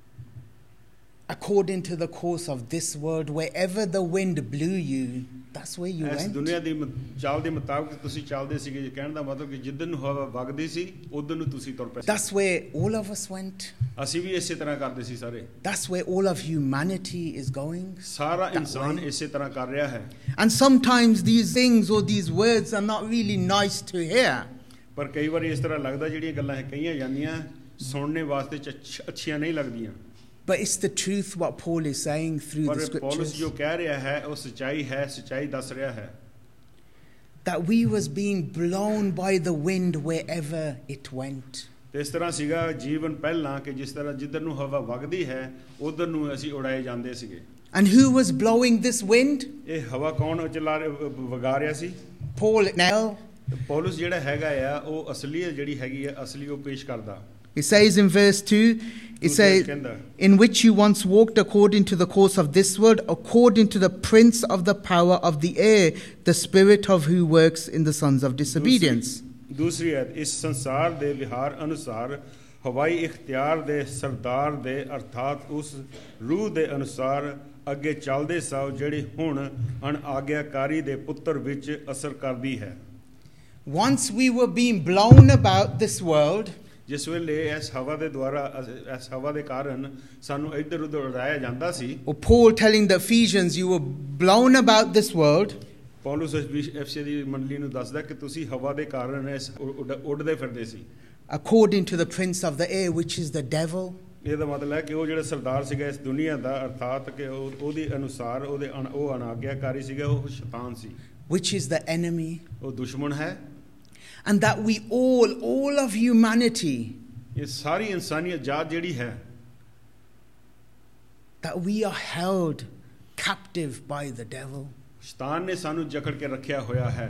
According to the course of this world, wherever the wind blew you, that's where you ਇਸ went. ਦੁਨੀਆ ਦੀ ਚਾਲ ਦੇ ਮੁਤਾਬਕ ਤੁਸੀਂ ਚੱਲਦੇ ਸੀਗੇ। ਕਹਿਣ ਦਾ ਮਤਲਬ ਕਿ ਜਿੱਧਰ ਨੂੰ ਹਵਾ ਵਗਦੀ ਸੀ ਉਧਰ ਨੂੰ ਤੁਸੀਂ ਤੁਰ ਪਏ। That's where all of us went. ਅਸੀਂ ਵੀ ਇਸੇ ਤਰ੍ਹਾਂ ਕਰਦੇ ਸੀ ਸਾਰੇ। That's where all of humanity is going. ਸਾਰਾ ਇਨਸਾਨ ਇਸੇ ਤਰ੍ਹਾਂ ਕਰ ਰਿਹਾ ਹੈ। And sometimes these things or these words are not really nice to hear. ਪਰ ਕਈ ਵਾਰ ਇਸ ਤਰ੍ਹਾਂ ਲੱਗਦਾ ਜਿਹੜੀਆਂ ਗੱਲਾਂ ਹੈ ਕਹੀਆਂ ਜਾਂਦੀਆਂ ਸੁਣਨੇ ਵਾਸਤੇ ਅੱਛੀਆਂ ਨਹੀਂ ਲੱਗਦੀਆਂ। But it's the truth what Paul is saying through the ਪਰ ਪੌਲੁਸ scriptures. ਜੋ ਕਹਿ ਰਿਹਾ ਹੈ ਉਹ ਸੱਚਾਈ ਹੈ, ਸੱਚਾਈ ਦੱਸ ਰਿਹਾ ਹੈ। that we was being blown by the wind wherever it went. ਤੇ ਇਸ ਤਰ੍ਹਾਂ ਸੀਗਾ ਜੀਵਨ ਪਹਿਲਾਂ ਕਿ ਜਿਸ ਤਰ੍ਹਾਂ ਜਿੱਧਰ ਨੂੰ ਹਵਾ ਵਗਦੀ ਹੈ ਉਧਰ ਨੂੰ ਅਸੀਂ ਉਡਾਏ ਜਾਂਦੇ ਸੀਗੇ. And who was blowing this wind? ਇਹ ਹਵਾ ਕੌਣ ਚਲਾ ਵਗਾ ਰਿਹਾ ਸੀ? Paul now. ਪੌਲਸ ਜਿਹੜਾ ਹੈਗਾ ਆ ਉਹ ਅਸਲੀ ਜਿਹੜੀ ਹੈਗੀ ਆ ਅਸਲੀ ਉਹ ਪੇਸ਼ ਕਰਦਾ. It says in verse two, it says, in which you once walked according to the course of this world, according to the prince of the power of the air, the spirit of who works in the sons of disobedience. ਦੂਸਰੀ ਹੈ ਇਸ ਸੰਸਾਰ ਦੇ ਵਿਹਾਰ ਅਨੁਸਾਰ ਹਵਾਈ ਇਖਤਿਆਰ ਦੇ ਸਰਦਾਰ ਦੇ ਅਰਥਾਤ ਉਸ ਰੂਹ ਦੇ ਅਨੁਸਾਰ ਅੱਗੇ ਚੱਲਦੇ ਸੋ ਜਿਹੜੀ ਹੁਣ ਅਣਆਗਿਆਕਾਰੀ ਦੇ ਪੁੱਤਰ ਵਿੱਚ ਅਸਰ ਕਰਦੀ ਹੈ. Once we were being blown about this world, ਜਿਸ ਵੇਲੇ ਇਸ ਹਵਾ ਦੇ ਦੁਆਰਾ ਇਸ ਹਵਾ ਦੇ ਕਾਰਨ ਸਾਨੂੰ ਇੱਧਰ ਉੱਧਰ ਉਡਾਇਆ ਜਾਂਦਾ ਸੀ. or Paul telling the Ephesians, you were blown about this world. Paulus ਐਫਸੀ ਦੀ ਮੰਡਲੀ ਨੂੰ ਦੱਸਦਾ ਕਿ ਤੁਸੀਂ ਹਵਾ ਦੇ ਕਾਰਨ ਇਸ ਉੱਡਦੇ ਫਿਰਦੇ ਸੀ. according to the prince of the air, which is the devil. ਇਹਦਾ ਮਤਲਬ ਹੈ ਕਿ ਉਹ ਜਿਹੜਾ ਸਰਦਾਰ ਸੀਗਾ ਇਸ ਦੁਨੀਆ ਦਾ ਅਰਥਾਤ ਕਿ ਉਹਦੇ ਅਨੁਸਾਰ ਉਹਦੇ ਉਹ ਅਨਾਗਿਆਕਾਰੀ ਸੀਗਾ ਉਹ ਸ਼ੈਤਾਨ ਸੀ. which is the enemy. ਉਹ ਦੁਸ਼ਮਣ ਹੈ. And that we all, all of humanity, ਇਹ ਸਾਰੀ ਇਨਸਾਨੀਅਤ ਜਾਤ ਜਿਹੜੀ ਹੈ, that we are held captive by the devil. ਸ਼ੈਤਾਨ ਨੇ ਸਾਨੂੰ ਜਕੜ ਕੇ ਰੱਖਿਆ ਹੋਇਆ ਹੈ.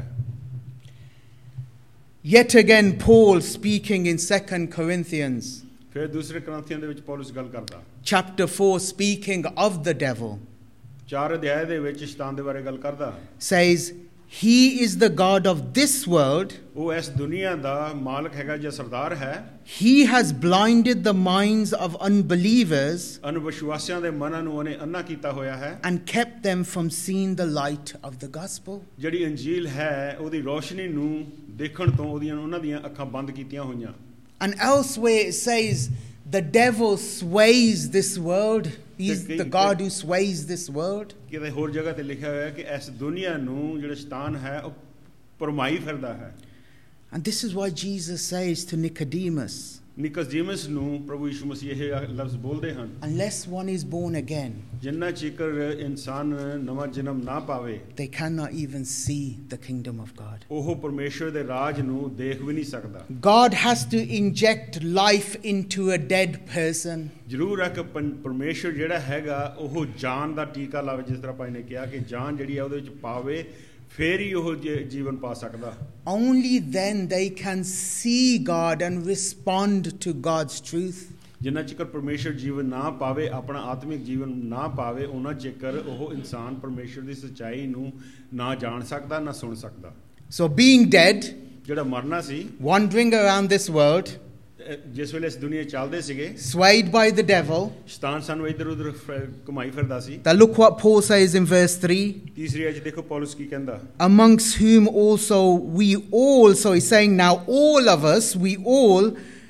Yet again Paul speaking in Second Corinthians, ਫਿਰ ਦੂਸਰੇ ਕੋਰਿੰਥੀਆਂ ਦੇ ਵਿੱਚ ਪੌਲਸ ਗੱਲ ਕਰਦਾ. chapter four, speaking of the devil, ਚਾਰ ਅਧਿਆਇ ਦੇ ਵਿੱਚ ਸ਼ੈਤਾਨ ਦੇ ਬਾਰੇ ਗੱਲ ਕਰਦਾ. says he is the god of this world. ਉਹ ਇਸ ਦੁਨੀਆ ਦਾ ਮਾਲਕ ਹੈਗਾ ਜਾਂ ਸਰਦਾਰ ਹੈ. He has blinded the minds of unbelievers ਅਨਵਿਸ਼ਵਾਸੀਆਂ ਦੇ ਮਨਾਂ ਨੂੰ ਉਹਨੇ ਅੰਨਾ ਕੀਤਾ ਹੋਇਆ ਹੈ. and kept them from seeing the light of the gospel. ਜਿਹੜੀ ਅੰਜੀਲ ਹੈ ਉਹਦੀ ਰੋਸ਼ਨੀ ਨੂੰ ਦੇਖਣ ਤੋਂ ਉਹਦੀਆਂ ਉਹਨਾਂ ਦੀਆਂ ਅੱਖਾਂ ਬੰਦ ਕੀਤੀਆਂ ਹੋਈਆਂ. And elsewhere it says the devil sways this world. He's the God who sways this world. ਕਿਤੇ ਹੋਰ ਜਗ੍ਹਾ ਤੇ ਲਿਖਿਆ ਹੋਇਆ ਹੈ ਕਿ ਇਸ ਦੁਨੀਆ ਨੂੰ ਜਿਹੜਾ ਸ਼ੈਤਾਨ ਹੈ ਉਹ ਪਰਮਾਈ ਫਿਰਦਾ ਹੈ. And this is why Jesus says to Nicodemus, Nicodemus ਨੂੰ ਪ੍ਰਭੂ ਯਿਸੂ ਮਸੀਹ ਇਹ ਲਫ਼ਜ਼ ਬੋਲਦੇ ਹਨ. unless one is born again, ਜਿੰਨਾ ਚਿਕਰ ਇਨਸਾਨ ਨਵਾਂ ਜਨਮ ਨਾ ਪਾਵੇ, they cannot even see the kingdom of God. ਉਹ ਪਰਮੇਸ਼ਵਰ ਦੇ ਰਾਜ ਨੂੰ ਦੇਖ ਵੀ ਨਹੀਂ ਸਕਦਾ. God has to inject life into a dead person. ਜ਼ਰੂਰ ਹੈ ਕਿ ਪਰਮੇਸ਼ਵਰ ਜਿਹੜਾ ਹੈਗਾ ਉਹ ਜਾਨ ਦਾ ਟੀਕਾ ਲਾਵੇ, ਜਿਸ ਤਰ੍ਹਾਂ ਭਾਈ ਨੇ ਕਿਹਾ ਕਿ ਜਾਨ ਜਿਹੜੀ ਹੈ ਉਹਦੇ ਵਿੱਚ ਪਾਵੇ ਫਿਰ ਹੀ ਉਹ ਜੀਵਨ ਪਾ ਸਕਦਾ. Only then they can see God and respond to God's truth. ਜਿੰਨਾ ਚਿਕਰ ਪਰਮੇਸ਼ਰ ਜੀਵਨ ਨਾ ਪਾਵੇ, ਆਪਣਾ ਆਤਮਿਕ ਜੀਵਨ ਨਾ ਪਾਵੇ, ਉਹਨਾਂ ਚਿਕਰ ਉਹ ਇਨਸਾਨ ਪਰਮੇਸ਼ਰ ਦੀ ਸੱਚਾਈ ਨੂੰ ਨਾ ਜਾਣ ਸਕਦਾ, ਨਾ ਸੁਣ ਸਕਦਾ. So being dead, ਜਿਹੜਾ ਮਰਨਾ ਸੀ, wandering around this world, ਜਿਸ ਵੇਲੇ ਇਸ ਦੁਨੀਆ ਚੱਲਦੇ ਸੀਗੇ, swayed by the devil, ਸ਼ੈਤਾਨ ਸਾਨੂੰ ਇੱਧਰ ਉੱਧਰ ਘੁਮਾਈ ਫਿਰਦਾ ਸੀ. Now look what Paul says in verse three. ਤੀਸਰੀ ਅਜ ਦੇਖੋ ਪੌਲਸ ਕੀ ਕਹਿੰਦਾ. Amongst whom also we all, so he's saying now all of us, we all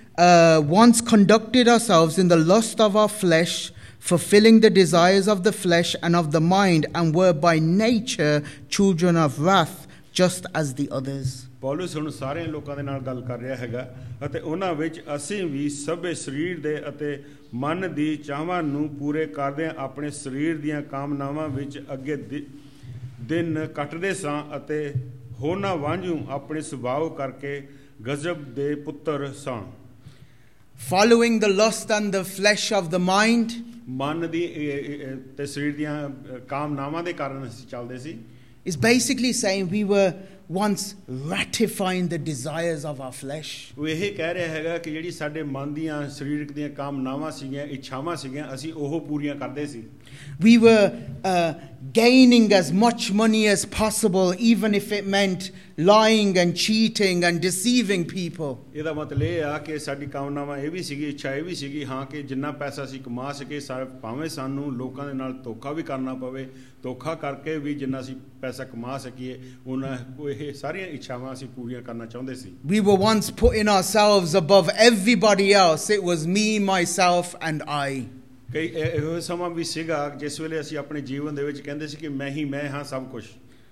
uh, once conducted ourselves in the lust of our flesh, fulfilling the desires of the flesh and of the mind, and were by nature children of wrath, just as the others. Paulus ਹੁਣ ਸਾਰੇ ਲੋਕਾਂ ਦੇ ਨਾਲ ਗੱਲ ਕਰ ਰਿਹਾ ਹੈਗਾ ਅਤੇ ਉਹਨਾਂ ਵਿੱਚ ਅਸੀਂ ਵੀ ਸਭੇ ਸਰੀਰ ਦੇ ਅਤੇ ਮਨ ਦੀ ਚਾਹਾਂ ਨੂੰ ਪੂਰੇ ਕਰਦਿਆਂ ਆਪਣੇ ਸਰੀਰ ਦੀਆਂ ਕਾਮਨਾਵਾਂ ਵਿੱਚ ਅੱਗੇ ਦਿਨ ਕੱਟਦੇ ਸਾਂ ਅਤੇ ਹੋਰਨਾਂ ਵਾਂਝੂ ਆਪਣੇ ਸੁਭਾਅ ਕਰਕੇ ਗਜ਼ਬ ਦੇ ਪੁੱਤਰ ਸਾਂ. Following the lust and the flesh of the mind, ਮਨ ਦੀ ਤੇ ਸਰੀਰ ਦੀਆਂ ਕਾਮਨਾਵਾਂ ਦੇ ਕਾਰਨ ਅਸੀਂ ਚੱਲਦੇ ਸੀ. is basically saying we were once ratifying the desires of our flesh. ਉਹ ਇਹ ਕਹਿ ਰਿਹਾ ਹੈਗਾ ਕਿ ਜਿਹੜੀ ਸਾਡੇ ਮਨ ਦੀਆਂ ਸਰੀਰਕ ਦੀਆਂ ਕਾਮਨਾਵਾਂ ਸੀਗੀਆਂ, ਇੱਛਾਵਾਂ ਸੀਗੀਆਂ, ਅਸੀਂ ਉਹ ਪੂਰੀਆਂ ਕਰਦੇ ਸੀ. We were uh, gaining as much money as possible, even if it meant lying and cheating and deceiving people. ਇਹਦਾ ਮਤਲਬ ਇਹ ਆ ਕਿ ਸਾਡੀ ਕਾਮਨਾਵਾਂ ਇਹ ਵੀ ਸੀਗੀ, ਇੱਛਾ ਇਹ ਵੀ ਸੀਗੀ, ਹਾਂ ਕਿ ਜਿੰਨਾ ਪੈਸਾ ਅਸੀਂ ਕਮਾ ਸਕੇ, ਭਾਵੇਂ ਸਾਨੂੰ ਲੋਕਾਂ ਦੇ ਨਾਲ ਧੋਖਾ ਵੀ ਕਰਨਾ ਪਵੇ, ਧੋਖਾ ਕਰਕੇ ਵੀ ਜਿੰਨਾ ਅਸੀਂ ਪੈਸਾ ਕਮਾ ਸਕੀਏ, ਉਹਨਾਂ ਇਹ ਸਾਰੀਆਂ ਇੱਛਾਵਾਂ ਅਸੀਂ ਪੂਰੀਆਂ ਕਰਨਾ ਚਾਹੁੰਦੇ ਸੀ. We were once putting ourselves above everybody else. It was me, myself and I. ਕਈ ਇਹੋ ਸਮਾਂ ਵੀ ਸੀਗਾ ਜਿਸ ਵੇਲੇ ਅਸੀਂ ਆਪਣੇ ਜੀਵਨ ਦੇ ਵਿੱਚ ਕਹਿੰਦੇ ਸੀ ਕਿ ਮੈਂ ਹੀ ਮੈਂ ਹਾਂ ਸਭ ਕੁਝ.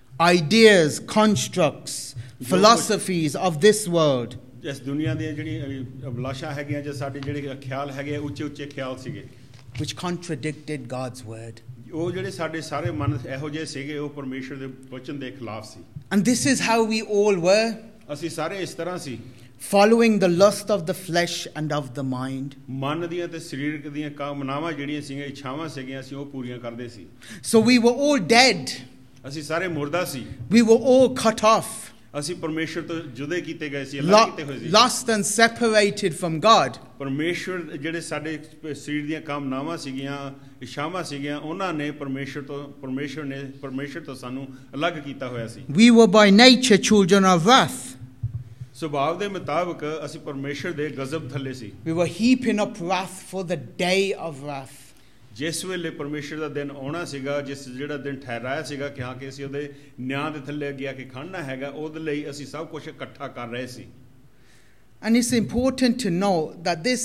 Ideas, constructs, philosophies of this world. ਇਸ ਦੁਨੀਆ ਦੀਆਂ ਜਿਹੜੀ ਅਭਿਲਾਸ਼ਾ ਹੈਗੀਆਂ ਜਾਂ ਸਾਡੇ ਜਿਹੜੇ ਖਿਆਲ ਹੈਗੇ ਉੱਚੇ ਉੱਚੇ ਖਿਆਲ ਸੀਗੇ, which contradicted God's word. ਉਹ ਜਿਹੜੇ ਸਾਡੇ ਸਾਰੇ ਮਨ ਇਹੋ ਜਿਹੇ ਸੀਗੇ ਉਹ ਪਰਮੇਸ਼ਰ ਦੇ ਵਚਨ ਦੇ ਖਿਲਾਫ ਸੀ। And this is how we all were, ਅਸੀਂ ਸਾਰੇ ਇਸ ਤਰ੍ਹਾਂ ਸੀ, following the lust of the flesh and of the mind. ਮਨ ਦੀਆਂ ਤੇ ਸਰੀਰਕ ਦੀਆਂ ਕਾਮਨਾਵਾਂ ਜਿਹੜੀਆਂ ਸੀਗੀਆਂ, ਇੱਛਾਵਾਂ ਸੀਗੀਆਂ, ਅਸੀਂ ਉਹ ਪੂਰੀਆਂ ਕਰਦੇ ਸੀ। So we were all dead. ਅਸੀਂ ਸਾਰੇ ਮੁਰਦਾ ਸੀ। We were all cut off, ਅਸੀਂ ਪਰਮੇਸ਼ਰ ਤੋਂ ਜੁਦੇ ਕੀਤੇ ਗਏ ਸੀ, ਅਲੱਗ ਕੀਤੇ ਹੋਏ ਸੀ। lost and separated from God. ਪਰਮੇਸ਼ਰ ਜਿਹੜੇ ਸਾਡੇ ਸਰੀਰ ਦੀਆਂ ਕਾਮਨਾਵਾਂ ਸੀਗੀਆਂ, ਇੱਛਾਵਾਂ ਸੀਗੀਆਂ, ਉਹਨਾਂ ਨੇ ਪਰਮੇਸ਼ਰ ਤੋਂ ਪਰਮੇਸ਼ਰ ਨੇ ਪਰਮੇਸ਼ਰ ਤੋਂ ਸਾਨੂੰ ਅਲੱਗ ਕੀਤਾ ਹੋਇਆ ਸੀ। We were by nature children of wrath. ਸੁਭਾਅ ਦੇ ਮੁਤਾਬਕ ਅਸੀਂ ਪਰਮੇਸ਼ਰ ਦੇ ਗਜ਼ਬ ਥੱਲੇ ਸੀ। We were heaping up wrath for the day of wrath. ਜਿਸ ਵੇਲੇ ਪਰਮੇਸ਼ਰ ਦਾ ਦਿਨ ਆਉਣਾ ਸੀਗਾ, ਜਿਸ ਜਿਹੜਾ ਦਿਨ ਠਹਿਰਾਇਆ ਸੀਗਾ ਕਿ ਹਾਂ ਕਿ ਅਸੀਂ ਉਹਦੇ ਨਿਆਂ ਦੇ ਥੱਲੇ ਅੱਗੇ ਆ ਕੇ ਖੜਨਾ ਹੈਗਾ, ਉਹਦੇ ਲਈ ਅਸੀਂ ਸਭ ਕੁਝ ਇਕੱਠਾ ਕਰ ਰਹੇ ਸੀ। And it's important to know that this,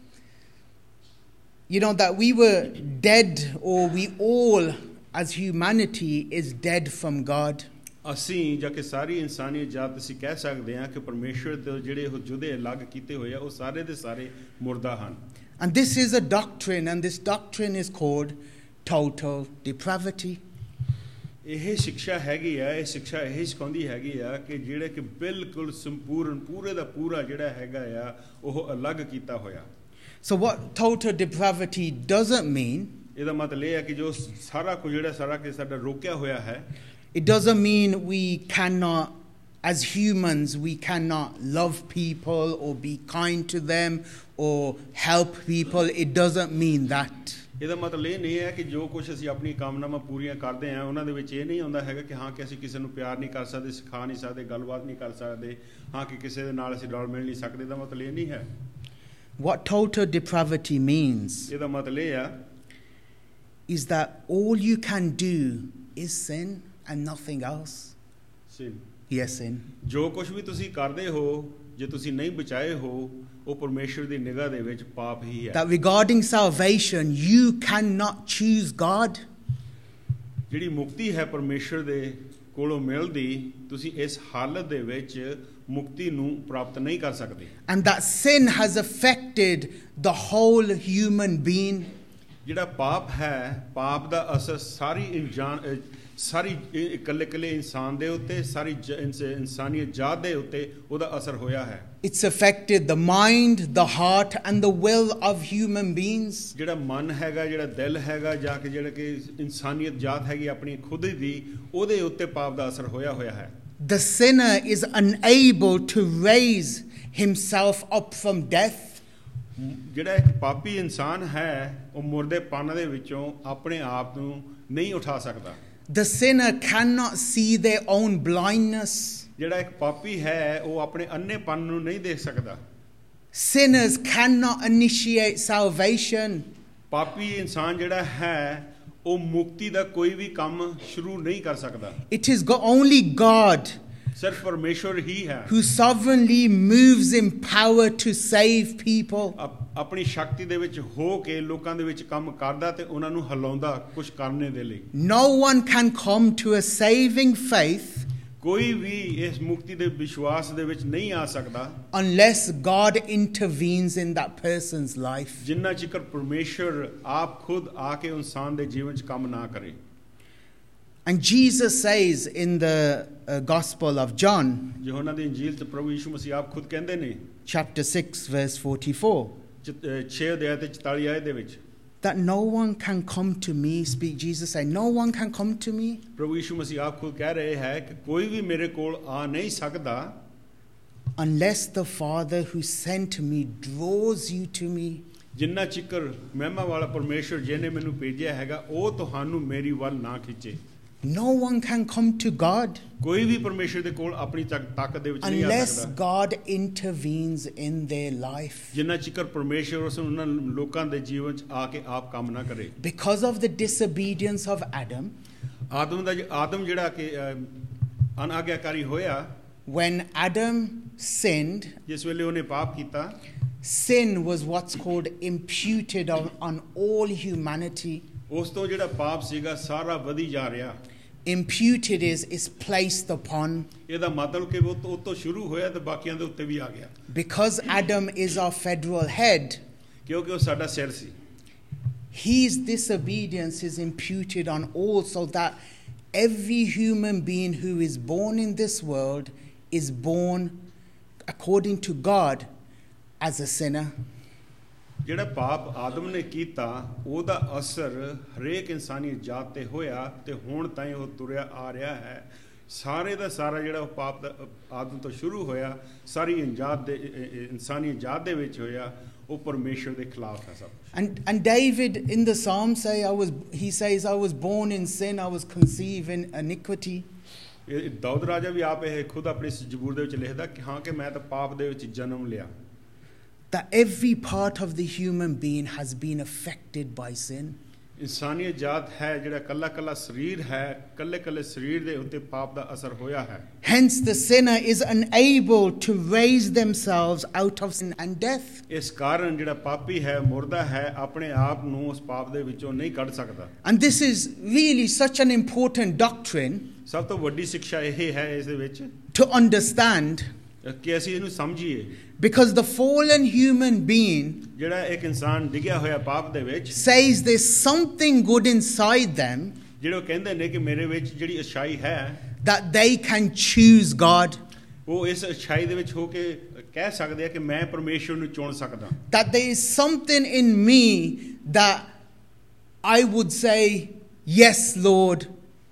you know, that we were dead, or we all as humanity is dead from God. ਅਸੀਂ ਜਾਂ ਕਿ ਸਾਰੀ ਇਨਸਾਨੀਅਤ ਜਾਤ ਅਸੀਂ ਕਹਿ ਸਕਦੇ ਹਾਂ ਕਿ ਪਰਮੇਸ਼ਰ ਤੋਂ ਜਿਹੜੇ ਉਹ ਜੁਦੇ ਅਲੱਗ ਕੀਤੇ ਹੋਏ ਆ, ਉਹ ਸਾਰੇ ਦੇ ਸਾਰੇ ਮੁਰਦਾ ਹਨ। And this is a doctrine, and this doctrine is called total depravity. ਇਹ ਸਿੱਖਿਆ ਹੈਗੀ ਆ, ਇਹ ਸਿੱਖਿਆ ਇਹ ਸਿਖਾਉਂਦੀ ਹੈਗੀ ਆ ਕਿ ਜਿਹੜੇ ਕਿ ਬਿਲਕੁਲ ਸੰਪੂਰਨ ਪੂਰੇ ਦਾ ਪੂਰਾ ਜਿਹੜਾ ਹੈਗਾ ਆ ਉਹ ਅਲੱਗ ਕੀਤਾ ਹੋਇਆ। So what total depravity doesn't mean, ਇਹਦਾ ਮਤਲਬ ਇਹ ਹੈ ਕਿ ਜੋ ਸਾਰਾ ਕੁਝ ਜਿਹੜਾ ਸਾਰਾ ਕਿ ਸਾਡਾ ਰੋਕਿਆ ਹੋਇਆ ਹੈ, it doesn't mean we cannot, as humans, we cannot love people or be kind to them or help people. It doesn't mean that. ਇਹਦਾ ਮਤਲਬ ਇਹ ਨਹੀਂ ਹੈ ਕਿ ਜੋ ਕੁਝ ਅਸੀਂ ਆਪਣੀ ਕਾਮਨਾਵਾਂ ਪੂਰੀਆਂ ਕਰਦੇ ਹਾਂ ਉਹਨਾਂ ਦੇ ਵਿੱਚ ਇਹ ਨਹੀਂ ਹੁੰਦਾ ਹੈਗਾ ਕਿ ਹਾਂ ਕਿ ਅਸੀਂ ਕਿਸੇ ਨੂੰ ਪਿਆਰ ਨਹੀਂ ਕਰ ਸਕਦੇ, ਸਿਖਾ ਨਹੀਂ ਸਕਦੇ, ਗੱਲਬਾਤ ਨਹੀਂ ਕਰ ਸਕਦੇ, ਹਾਂ ਕਿ ਕਿਸੇ ਦੇ ਨਾਲ ਅਸੀਂ ਰਲ ਮਿਲ ਨਹੀਂ ਸਕਦੇ। ਇਹਦਾ ਮਤਲਬ ਇਹ ਨਹੀਂ ਹੈ। What total depravity means ਇਹਦਾ ਮਤਲਬ ਇਹ ਆ is that all you can do is sin and nothing else. sin, Yes, sin. ਜੋ ਕੁਝ ਵੀ ਤੁਸੀਂ ਕਰਦੇ ਹੋ, ਜੇ ਤੁਸੀਂ ਨਹੀਂ ਬਚਾਏ ਹੋ, ਉਹ ਪਰਮੇਸ਼ਰ ਦੀ ਨਿਗਾਹ ਦੇ ਵਿੱਚ ਪਾਪ ਹੀ ਹੈ। That regarding salvation, you cannot choose God. ਜਿਹੜੀ ਮੁਕਤੀ ਹੈ ਪਰਮੇਸ਼ਰ ਦੇ ਕੋਲੋਂ ਮਿਲਦੀ, ਤੁਸੀਂ ਇਸ ਹਾਲਤ ਦੇ ਵਿੱਚ ਮੁਕਤੀ ਨੂੰ ਪ੍ਰਾਪਤ ਨਹੀਂ ਕਰ ਸਕਦੇ। And that sin has affected the whole human being. ਜਿਹੜਾ ਪਾਪ ਹੈ, ਪਾਪ ਦਾ ਅਸਰ ਸਾਰੀ ਇਨਸਾਨ ਸਾਰੀ ਇਕੱਲੇ ਇਕੱਲੇ ਇਨਸਾਨ ਦੇ ਉੱਤੇ, ਸਾਰੀ ਇਨਸਾਨੀਅਤ ਜਾਤ ਦੇ ਉੱਤੇ ਉਹਦਾ ਅਸਰ ਹੋਇਆ ਹੈ। It's affected the mind, the heart and the will of human beings. ਜਿਹੜਾ ਮਨ ਹੈਗਾ, ਜਿਹੜਾ ਦਿਲ ਹੈਗਾ, ਜਾਂ ਕਿ ਜਿਹੜਾ ਕਿ ਇਨਸਾਨੀਅਤ ਜਾਤ ਹੈਗੀ ਆਪਣੀ ਖੁਦ ਦੀ, ਉਹਦੇ ਉੱਤੇ ਪਾਪ ਦਾ ਅਸਰ ਹੋਇਆ ਹੋਇਆ ਹੈ। The sinner is unable to raise himself up from death. ਜਿਹੜਾ ਇੱਕ ਪਾਪੀ ਇਨਸਾਨ ਹੈ, ਉਹ ਮੁਰਦੇਪਨ ਦੇ ਵਿੱਚੋਂ ਆਪਣੇ ਆਪ ਨੂੰ ਨਹੀਂ ਉਠਾ ਸਕਦਾ। The sinner cannot see their own blindness. ਜਿਹੜਾ ਇੱਕ ਪਾਪੀ ਹੈ, ਉਹ ਆਪਣੇ ਅੰਨੇਪਨ ਨੂੰ ਨਹੀਂ ਦੇਖ ਸਕਦਾ। Sinners cannot initiate salvation. ਪਾਪੀ ਇਨਸਾਨ ਜਿਹੜਾ ਹੈ, ਉਹ ਮੁਕਤੀ ਦਾ ਕੋਈ ਵੀ ਕੰਮ ਸ਼ੁਰੂ ਨਹੀਂ ਕਰ ਸਕਦਾ। It is go- only God ਸਿਰਫ ਪਰਮੇਸ਼ਰ ਹੀ ਹੈ who sovereignly moves in power to save people. ਆਪਣੀ ਸ਼ਕਤੀ ਦੇ ਵਿੱਚ ਹੋ ਕੇ ਲੋਕਾਂ ਦੇ ਵਿੱਚ ਕੰਮ ਕਰਦਾ ਤੇ ਉਹਨਾਂ ਨੂੰ ਹਿਲਾਉਂਦਾ ਕੁਝ ਕਰਨੇ ਦੇ ਲਈ। No one can come to a saving faith ਕੋਈ ਵੀ ਇਸ ਮੁਕਤੀ ਦੇ ਵਿਸ਼ਵਾਸ ਦੇ ਵਿੱਚ ਨਹੀਂ ਆ ਸਕਦਾ unless God intervenes in that person's life. ਜਿੰਨਾ ਚਿਰ ਪਰਮੇਸ਼ਰ ਆਪ ਖੁਦ ਆ ਕੇ ਇਨਸਾਨ ਦੇ ਜੀਵਨ 'ਚ ਕੰਮ ਨਾ ਕਰੇ। And Jesus says in the uh, Gospel of John, ਯਹੋਨਾ ਦੀ ਇੰਜੀਲ 'ਚ ਪ੍ਰਭੂ ਯਿਸੂ ਮਸੀਹ ਆਪ ਖੁਦ ਕਹਿੰਦੇ ਨੇ, chapter six, verse forty-four, ਛੇ ਅਧਿਆਇ ਤੇ ਚੁਤਾਲੀ ਆਇਤ ਦੇ ਵਿੱਚ, that no one can come to me, speak Jesus say, no one can come to me ਪ੍ਰਭੂ ਯਿਸੂ ਮਸੀਹ ਆਪ ਖੁਦ ਕਹਿ ਰਹੇ ਹੈ ਕਿ ਕੋਈ ਵੀ ਮੇਰੇ ਕੋਲ ਆ ਨਹੀਂ ਸਕਦਾ unless the Father who sent me draws you to me. ਜਿੰਨਾ ਚਿਕਰ ਮਹਿਮਾ ਵਾਲਾ ਪਰਮੇਸ਼ਰ ਜਿਹਨੇ ਮੈਨੂੰ ਭੇਜਿਆ ਹੈਗਾ, ਉਹ ਤੁਹਾਨੂੰ ਮੇਰੀ ਵੱਲ ਨਾ ਖਿੱਚੇ। No one can come to God ਕੋਈ ਵੀ ਪਰਮੇਸ਼ਰ ਦੇ ਕੋਲ ਆਪਣੀ ਤਾਕਤ ਦੇ ਵਿੱਚ ਨਹੀਂ ਆ unless ਸਕਦਾ God intervenes in their life. ਜਿੰਨਾ ਚਿਕਰ ਪਰਮੇਸ਼ਰ ਉਸ ਉਹਨਾਂ ਲੋਕਾਂ ਦੇ ਜੀਵਨ 'ਚ ਆ ਕੇ ਆਪ ਕੰਮ ਨਾ ਕਰੇ। Because of the disobedience of Adam, ਆਦਮ ਦਾ ਆਦਮ ਜਿਹੜਾ ਕਿ ਅਨਾਗਿਆਕਾਰੀ ਹੋਇਆ, when Adam sinned, ਜਿਸ ਵੇਲੇ ਉਹਨੇ ਪਾਪ ਕੀਤਾ, sin was what's called imputed on, on all humanity. ਉਸ ਤੋਂ ਜਿਹੜਾ ਪਾਪ ਸੀਗਾ ਸਾਰਾ ਵਧੀ ਜਾ ਰਿਹਾ। Imputed is is placed upon. ਇਹਦਾ ਮਤਲਬ ਕਿ ਉਹ ਉਹ ਤੋਂ ਸ਼ੁਰੂ ਹੋਇਆ ਤੇ ਬਾਕੀਆਂ ਦੇ ਉੱਤੇ ਵੀ ਆ ਗਿਆ। Because Adam is our federal head, ਕਿਉਂਕਿ ਉਹ ਸਾਡਾ ਸਿਰ ਸੀ। his disobedience is imputed on all, so that every human being who is born in this world is born according to God as a sinner. ਜਿਹੜਾ ਪਾਪ ਆਦਮ ਨੇ ਕੀਤਾ ਉਹਦਾ ਅਸਰ ਹਰੇਕ ਇਨਸਾਨੀ ਜਾਤ ਤੇ ਹੋਇਆ ਤੇ ਹੁਣ ਤਾਈਂ ਉਹ ਤੁਰਿਆ ਆ ਰਿਹਾ ਹੈ। ਸਾਰੇ ਦਾ ਸਾਰਾ ਜਿਹੜਾ ਪਾਪ ਦਾ ਆਦਮ ਤੋਂ ਸ਼ੁਰੂ ਹੋਇਆ ਸਾਰੀ ਇਨਜਾਤ ਦੇ ਇਨਸਾਨੀ ਜਾਤ ਦੇ ਵਿੱਚ ਹੋਇਆ ਉਹ ਪਰਮੇਸ਼ਰ ਦੇ ਖਿਲਾਫ ਹੈ ਸਭ। And and David in the Psalm say I was he says I was born in sin, I was conceived in iniquity. Dawood ਰਾਜਾ ਵੀ ਆਪ ਇਹ ਖੁਦ ਆਪਣੀ ਜ਼ਬੂਰ ਦੇ ਵਿੱਚ ਲਿਖਦਾ ਕਿ ਹਾਂ ਕਿ ਮੈਂ ਤਾਂ ਪਾਪ ਦੇ ਵਿੱਚ ਜਨਮ ਲਿਆ। That every part of the human being has been affected by sin. ਇਨਸਾਨੀ ਜਾਤ ਹੈ ਜਿਹੜਾ ਕੱਲਾ ਕੱਲਾ ਸਰੀਰ ਹੈ ਕੱਲੇ ਕੱਲੇ ਸਰੀਰ ਦੇ ਉੱਤੇ ਪਾਪ ਦਾ ਅਸਰ ਹੋਇਆ ਹੈ। Hence the sinner is unable to raise themselves out of sin and death. ਇਸ ਕਾਰਨ ਜਿਹੜਾ ਪਾਪੀ ਹੈ ਮੁਰਦਾ ਹੈ ਆਪਣੇ ਆਪ ਨੂੰ ਉਸ ਪਾਪ ਦੇ ਵਿੱਚੋਂ ਨਹੀਂ ਕੱਢ ਸਕਦਾ। And this is really such an important doctrine ਸਭ ਤੋਂ ਵੱਡੀ ਸਿੱਖਿਆ ਇਹ ਹੈ ਇਸ ਦੇ ਵਿੱਚ to understand, ਕਿ ਅਸੀਂ ਇਹਨੂੰ ਸਮਝੀਏ। because the fallen human being ਜਿਹੜਾ ਇੱਕ ਇਨਸਾਨ ਡਿੱਗਿਆ ਹੋਇਆ ਪਾਪ ਦੇ ਵਿੱਚ says there's something good inside them, ਜਿਹੜੇ ਕਹਿੰਦੇ ਨੇ ਕਿ ਮੇਰੇ ਵਿੱਚ ਜਿਹੜੀ ਅਛਾਈ ਹੈ that they can choose God, ਉਹ ਇਸ ਅਛਾਈ ਦੇ ਵਿੱਚ ਹੋ ਕੇ ਕਹਿ ਸਕਦੇ ਆ ਕਿ ਮੈਂ ਪਰਮੇਸ਼ਵਰ ਨੂੰ ਚੁਣ ਸਕਦਾ। that there is something in me that I would say yes Lord,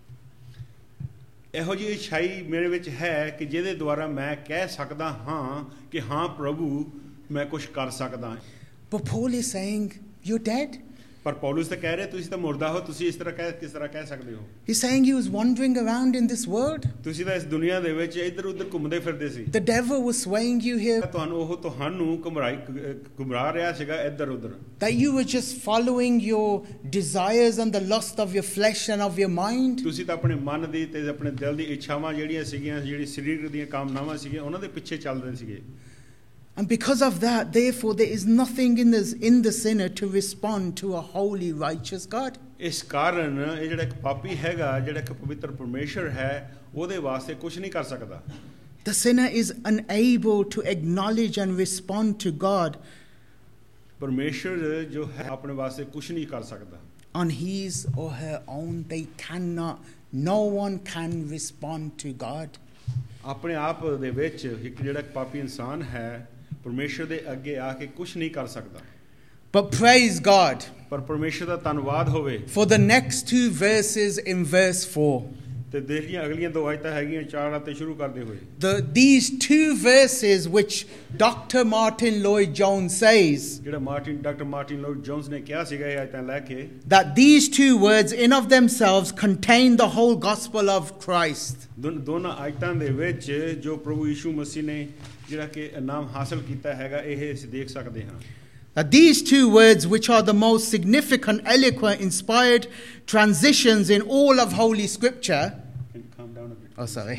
ਇਹੋ ਜਿਹੀ ਅਛਾਈ ਮੇਰੇ ਵਿੱਚ ਹੈ ਕਿ ਜਿਹਦੇ ਦੁਆਰਾ ਮੈਂ ਕਹਿ ਸਕਦਾ ਹਾਂ ਕਿ ਹਾਂ ਪ੍ਰਭੂ ਮੈਂ ਕੁਝ ਕਰ ਸਕਦਾ। but Paul is saying you're dead. ਪਰ ਪੌਲੁਸ ਤਾਂ ਕਹਿ ਰਿਹਾ ਤੁਸੀਂ ਤਾਂ ਮੁਰਦਾ ਹੋ, ਤੁਸੀਂ ਇਸ ਤਰ੍ਹਾਂ ਕਹਿ ਕਿਸ ਤਰ੍ਹਾਂ ਕਹਿ ਸਕਦੇ ਹੋ? He's saying he was wandering around in this world. ਤੁਸੀਂ ਤਾਂ ਇਸ ਦੁਨੀਆ ਦੇ ਵਿੱਚ ਇੱਧਰ ਉੱਧਰ ਘੁੰਮਦੇ ਫਿਰਦੇ ਸੀ। The devil was swaying you here. ਤੁਹਾਨੂੰ ਉਹ ਤੁਹਾਨੂੰ ਘੁਮਰਾਈ ਘੁਮਰਾ ਰਿਹਾ ਸੀਗਾ ਇੱਧਰ ਉੱਧਰ। That you were just following your desires and the lust of your flesh and of your mind. ਤੁਸੀਂ ਤਾਂ ਆਪਣੇ ਮਨ ਦੀ ਤੇ ਆਪਣੇ ਦਿਲ ਦੀ ਇੱਛਾਵਾਂ ਜਿਹੜੀਆਂ ਸੀਗੀਆਂ ਜਿਹੜੀ ਸਰੀਰ ਦੀਆਂ ਕਾਮਨਾਵਾਂ ਸੀਗੀਆਂ ਉਹਨਾਂ ਦੇ ਪਿੱਛੇ ਚੱਲ ਰਹੇ ਸੀਗੇ। And because of that, therefore, there is nothing in this in the sinner to respond to a holy, righteous God. ਇਸ ਕਾਰਨ ਇਹ ਜਿਹੜਾ ਇੱਕ ਪਾਪੀ ਹੈਗਾ ਜਿਹੜਾ ਇੱਕ ਪਵਿੱਤਰ ਪਰਮੇਸ਼ਰ ਹੈ ਉਹਦੇ ਵਾਸਤੇ ਕੁਝ ਨਹੀਂ ਕਰ ਸਕਦਾ। The sinner is unable to acknowledge and respond to God ਪਰਮੇਸ਼ਰ ਜੋ ਹੈ ਆਪਣੇ ਵਾਸਤੇ ਕੁਝ ਨਹੀਂ ਕਰ ਸਕਦਾ। On his or her own, they cannot. No one can respond to God. ਆਪਣੇ ਆਪ ਦੇ ਵਿੱਚ ਇੱਕ ਜਿਹੜਾ ਪਾਪੀ ਇਨਸਾਨ ਹੈ ਪਰਮੇਸ਼ਰ ਦੇ ਅੱਗੇ ਆ ਕੇ ਕੁਝ ਨਹੀਂ ਕਰ ਸਕਦਾ। But praise God. ਪਰ ਪਰਮੇਸ਼ਰ ਦਾ ਧੰਨਵਾਦ ਹੋਵੇ। For the next two verses in verse four. ਤੇ ਦੇਖੀਆਂ ਅਗਲੀਆਂ ਦੋ ਆਇਤਾਂ ਹੈਗੀਆਂ ਚਾਰ ਅਤੇ ਸ਼ੁਰੂ ਕਰਦੇ ਹੋਏ। The these two verses which Doctor Martin Lloyd Jones says, ਜਿਹੜਾ Martin doctor Martin Lloyd Jones ਨੇ ਕਿਹਾ ਸੀਗਾ ਇਹ ਆਇਤਾਂ ਲੈ ਕੇ, that these two words in of themselves contain the whole gospel of Christ. ਦੋਨਾਂ ਆਇਤਾਂ ਦੇ ਵਿੱਚ ਜੋ ਪ੍ਰਭੂ ਯਿਸੂ ਮਸੀਹ ਨੇ ਜਿਹੜਾ ਕਿ ਇਨਾਮ ਹਾਸਲ ਕੀਤਾ ਹੈਗਾ ਇਹ ਅਸੀਂ ਦੇਖ ਸਕਦੇ ਹਾਂ। That these two words, which are the most significant, eloquent, inspired transitions in all of Holy Scripture. Can you calm down a bit? Oh, sorry.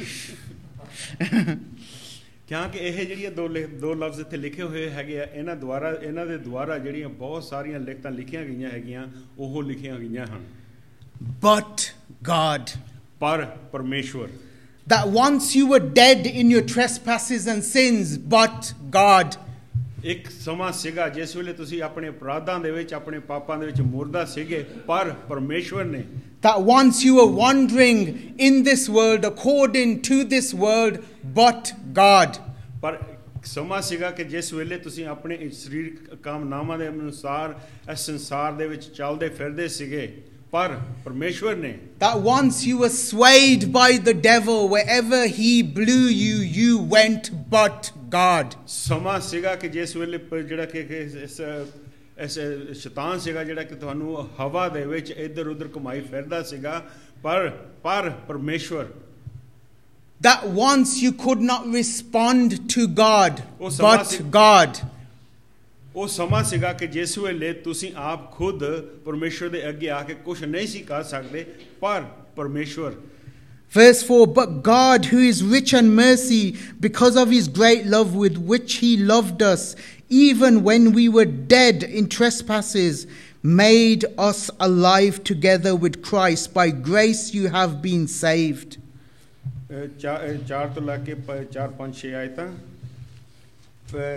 ਕਿਉਂਕਿ ਇਹ ਜਿਹੜੀਆਂ ਦੋ ਦੋ ਲਫ਼ਜ਼ ਇੱਥੇ ਲਿਖੇ ਹੋਏ ਹੈਗੇ ਆ ਇਹਨਾਂ ਦੁਆਰਾ ਇਹਨਾਂ ਦੇ ਦੁਆਰਾ ਜਿਹੜੀਆਂ ਬਹੁਤ ਸਾਰੀਆਂ ਲਿਖਤਾਂ ਲਿਖੀਆਂ ਗਈਆਂ ਹੈਗੀਆਂ ਉਹ ਲਿਖੀਆਂ ਗਈਆਂ ਹਨ। But God. ਪਰ ਪਰਮੇਸ਼ਵਰ। That once you were dead in your trespasses and sins, but God. ਇੱਕ ਸਮਾਂ ਸੀਗਾ ਜਿਸ ਵੇਲੇ ਤੁਸੀਂ ਆਪਣੇ ਅਪਰਾਧਾਂ ਦੇ ਵਿੱਚ ਆਪਣੇ ਪਾਪਾਂ ਦੇ ਵਿੱਚ ਮੁਰਦਾ ਸੀਗੇ ਪਰ ਪਰਮੇਸ਼ਵਰ ਨੇ। That once you were wandering in this world according to this world, but God. ਪਰ ਸਮਾਂ ਸੀਗਾ ਕਿ ਜਿਸ ਵੇਲੇ ਤੁਸੀਂ ਆਪਣੇ ਸਰੀਰਕ ਕਾਮਨਾਵਾਂ ਦੇ ਅਨੁਸਾਰ ਇਸ ਸੰਸਾਰ ਦੇ ਵਿੱਚ ਚੱਲਦੇ ਫਿਰਦੇ ਸੀਗੇ ਪਰ ਪਰਮੇਸ਼ਵਰ ਨੇ। That once you were swayed by the devil, wherever he blew you, you went, but God. ਸਮਾਂ ਸੀਗਾ ਕਿ ਜਿਸ ਵੇਲੇ ਜਿਹੜਾ ਕਿ ਇਸ ਇਸ ਸ਼ੈਤਾਨ ਸੀਗਾ ਜਿਹੜਾ ਕਿ ਤੁਹਾਨੂੰ ਹਵਾ ਦੇ ਵਿੱਚ ਇੱਧਰ ਉੱਧਰ ਘੁਮਾਈ ਫਿਰਦਾ ਸੀਗਾ ਪਰ ਪਰ ਪਰਮੇਸ਼ਵਰ। That once you could not respond to God, but God. ਉਹ ਸਮਾਂ ਸੀਗਾ ਕਿ ਜਿਸ ਵੇਲੇ ਤੁਸੀਂ ਆਪ ਖੁਦ ਪਰਮੇਸ਼ਵਰ ਦੇ ਅੱਗੇ ਆ ਕੇ ਕੁਝ ਨਹੀਂ ਸੀ ਕਰ ਸਕਦੇ ਪਰ ਪਰਮੇਸ਼ਵਰ। Verse four, but God, who is rich in mercy, because of his great love with which he loved us, even when we were dead in trespasses, made us alive together with Christ. By grace you have been saved. ਚਾਰ ਤੋਂ ਲੈ ਕੇ ਚਾਰ ਪੰਜ ਛੇ ਆਇਤਾਂ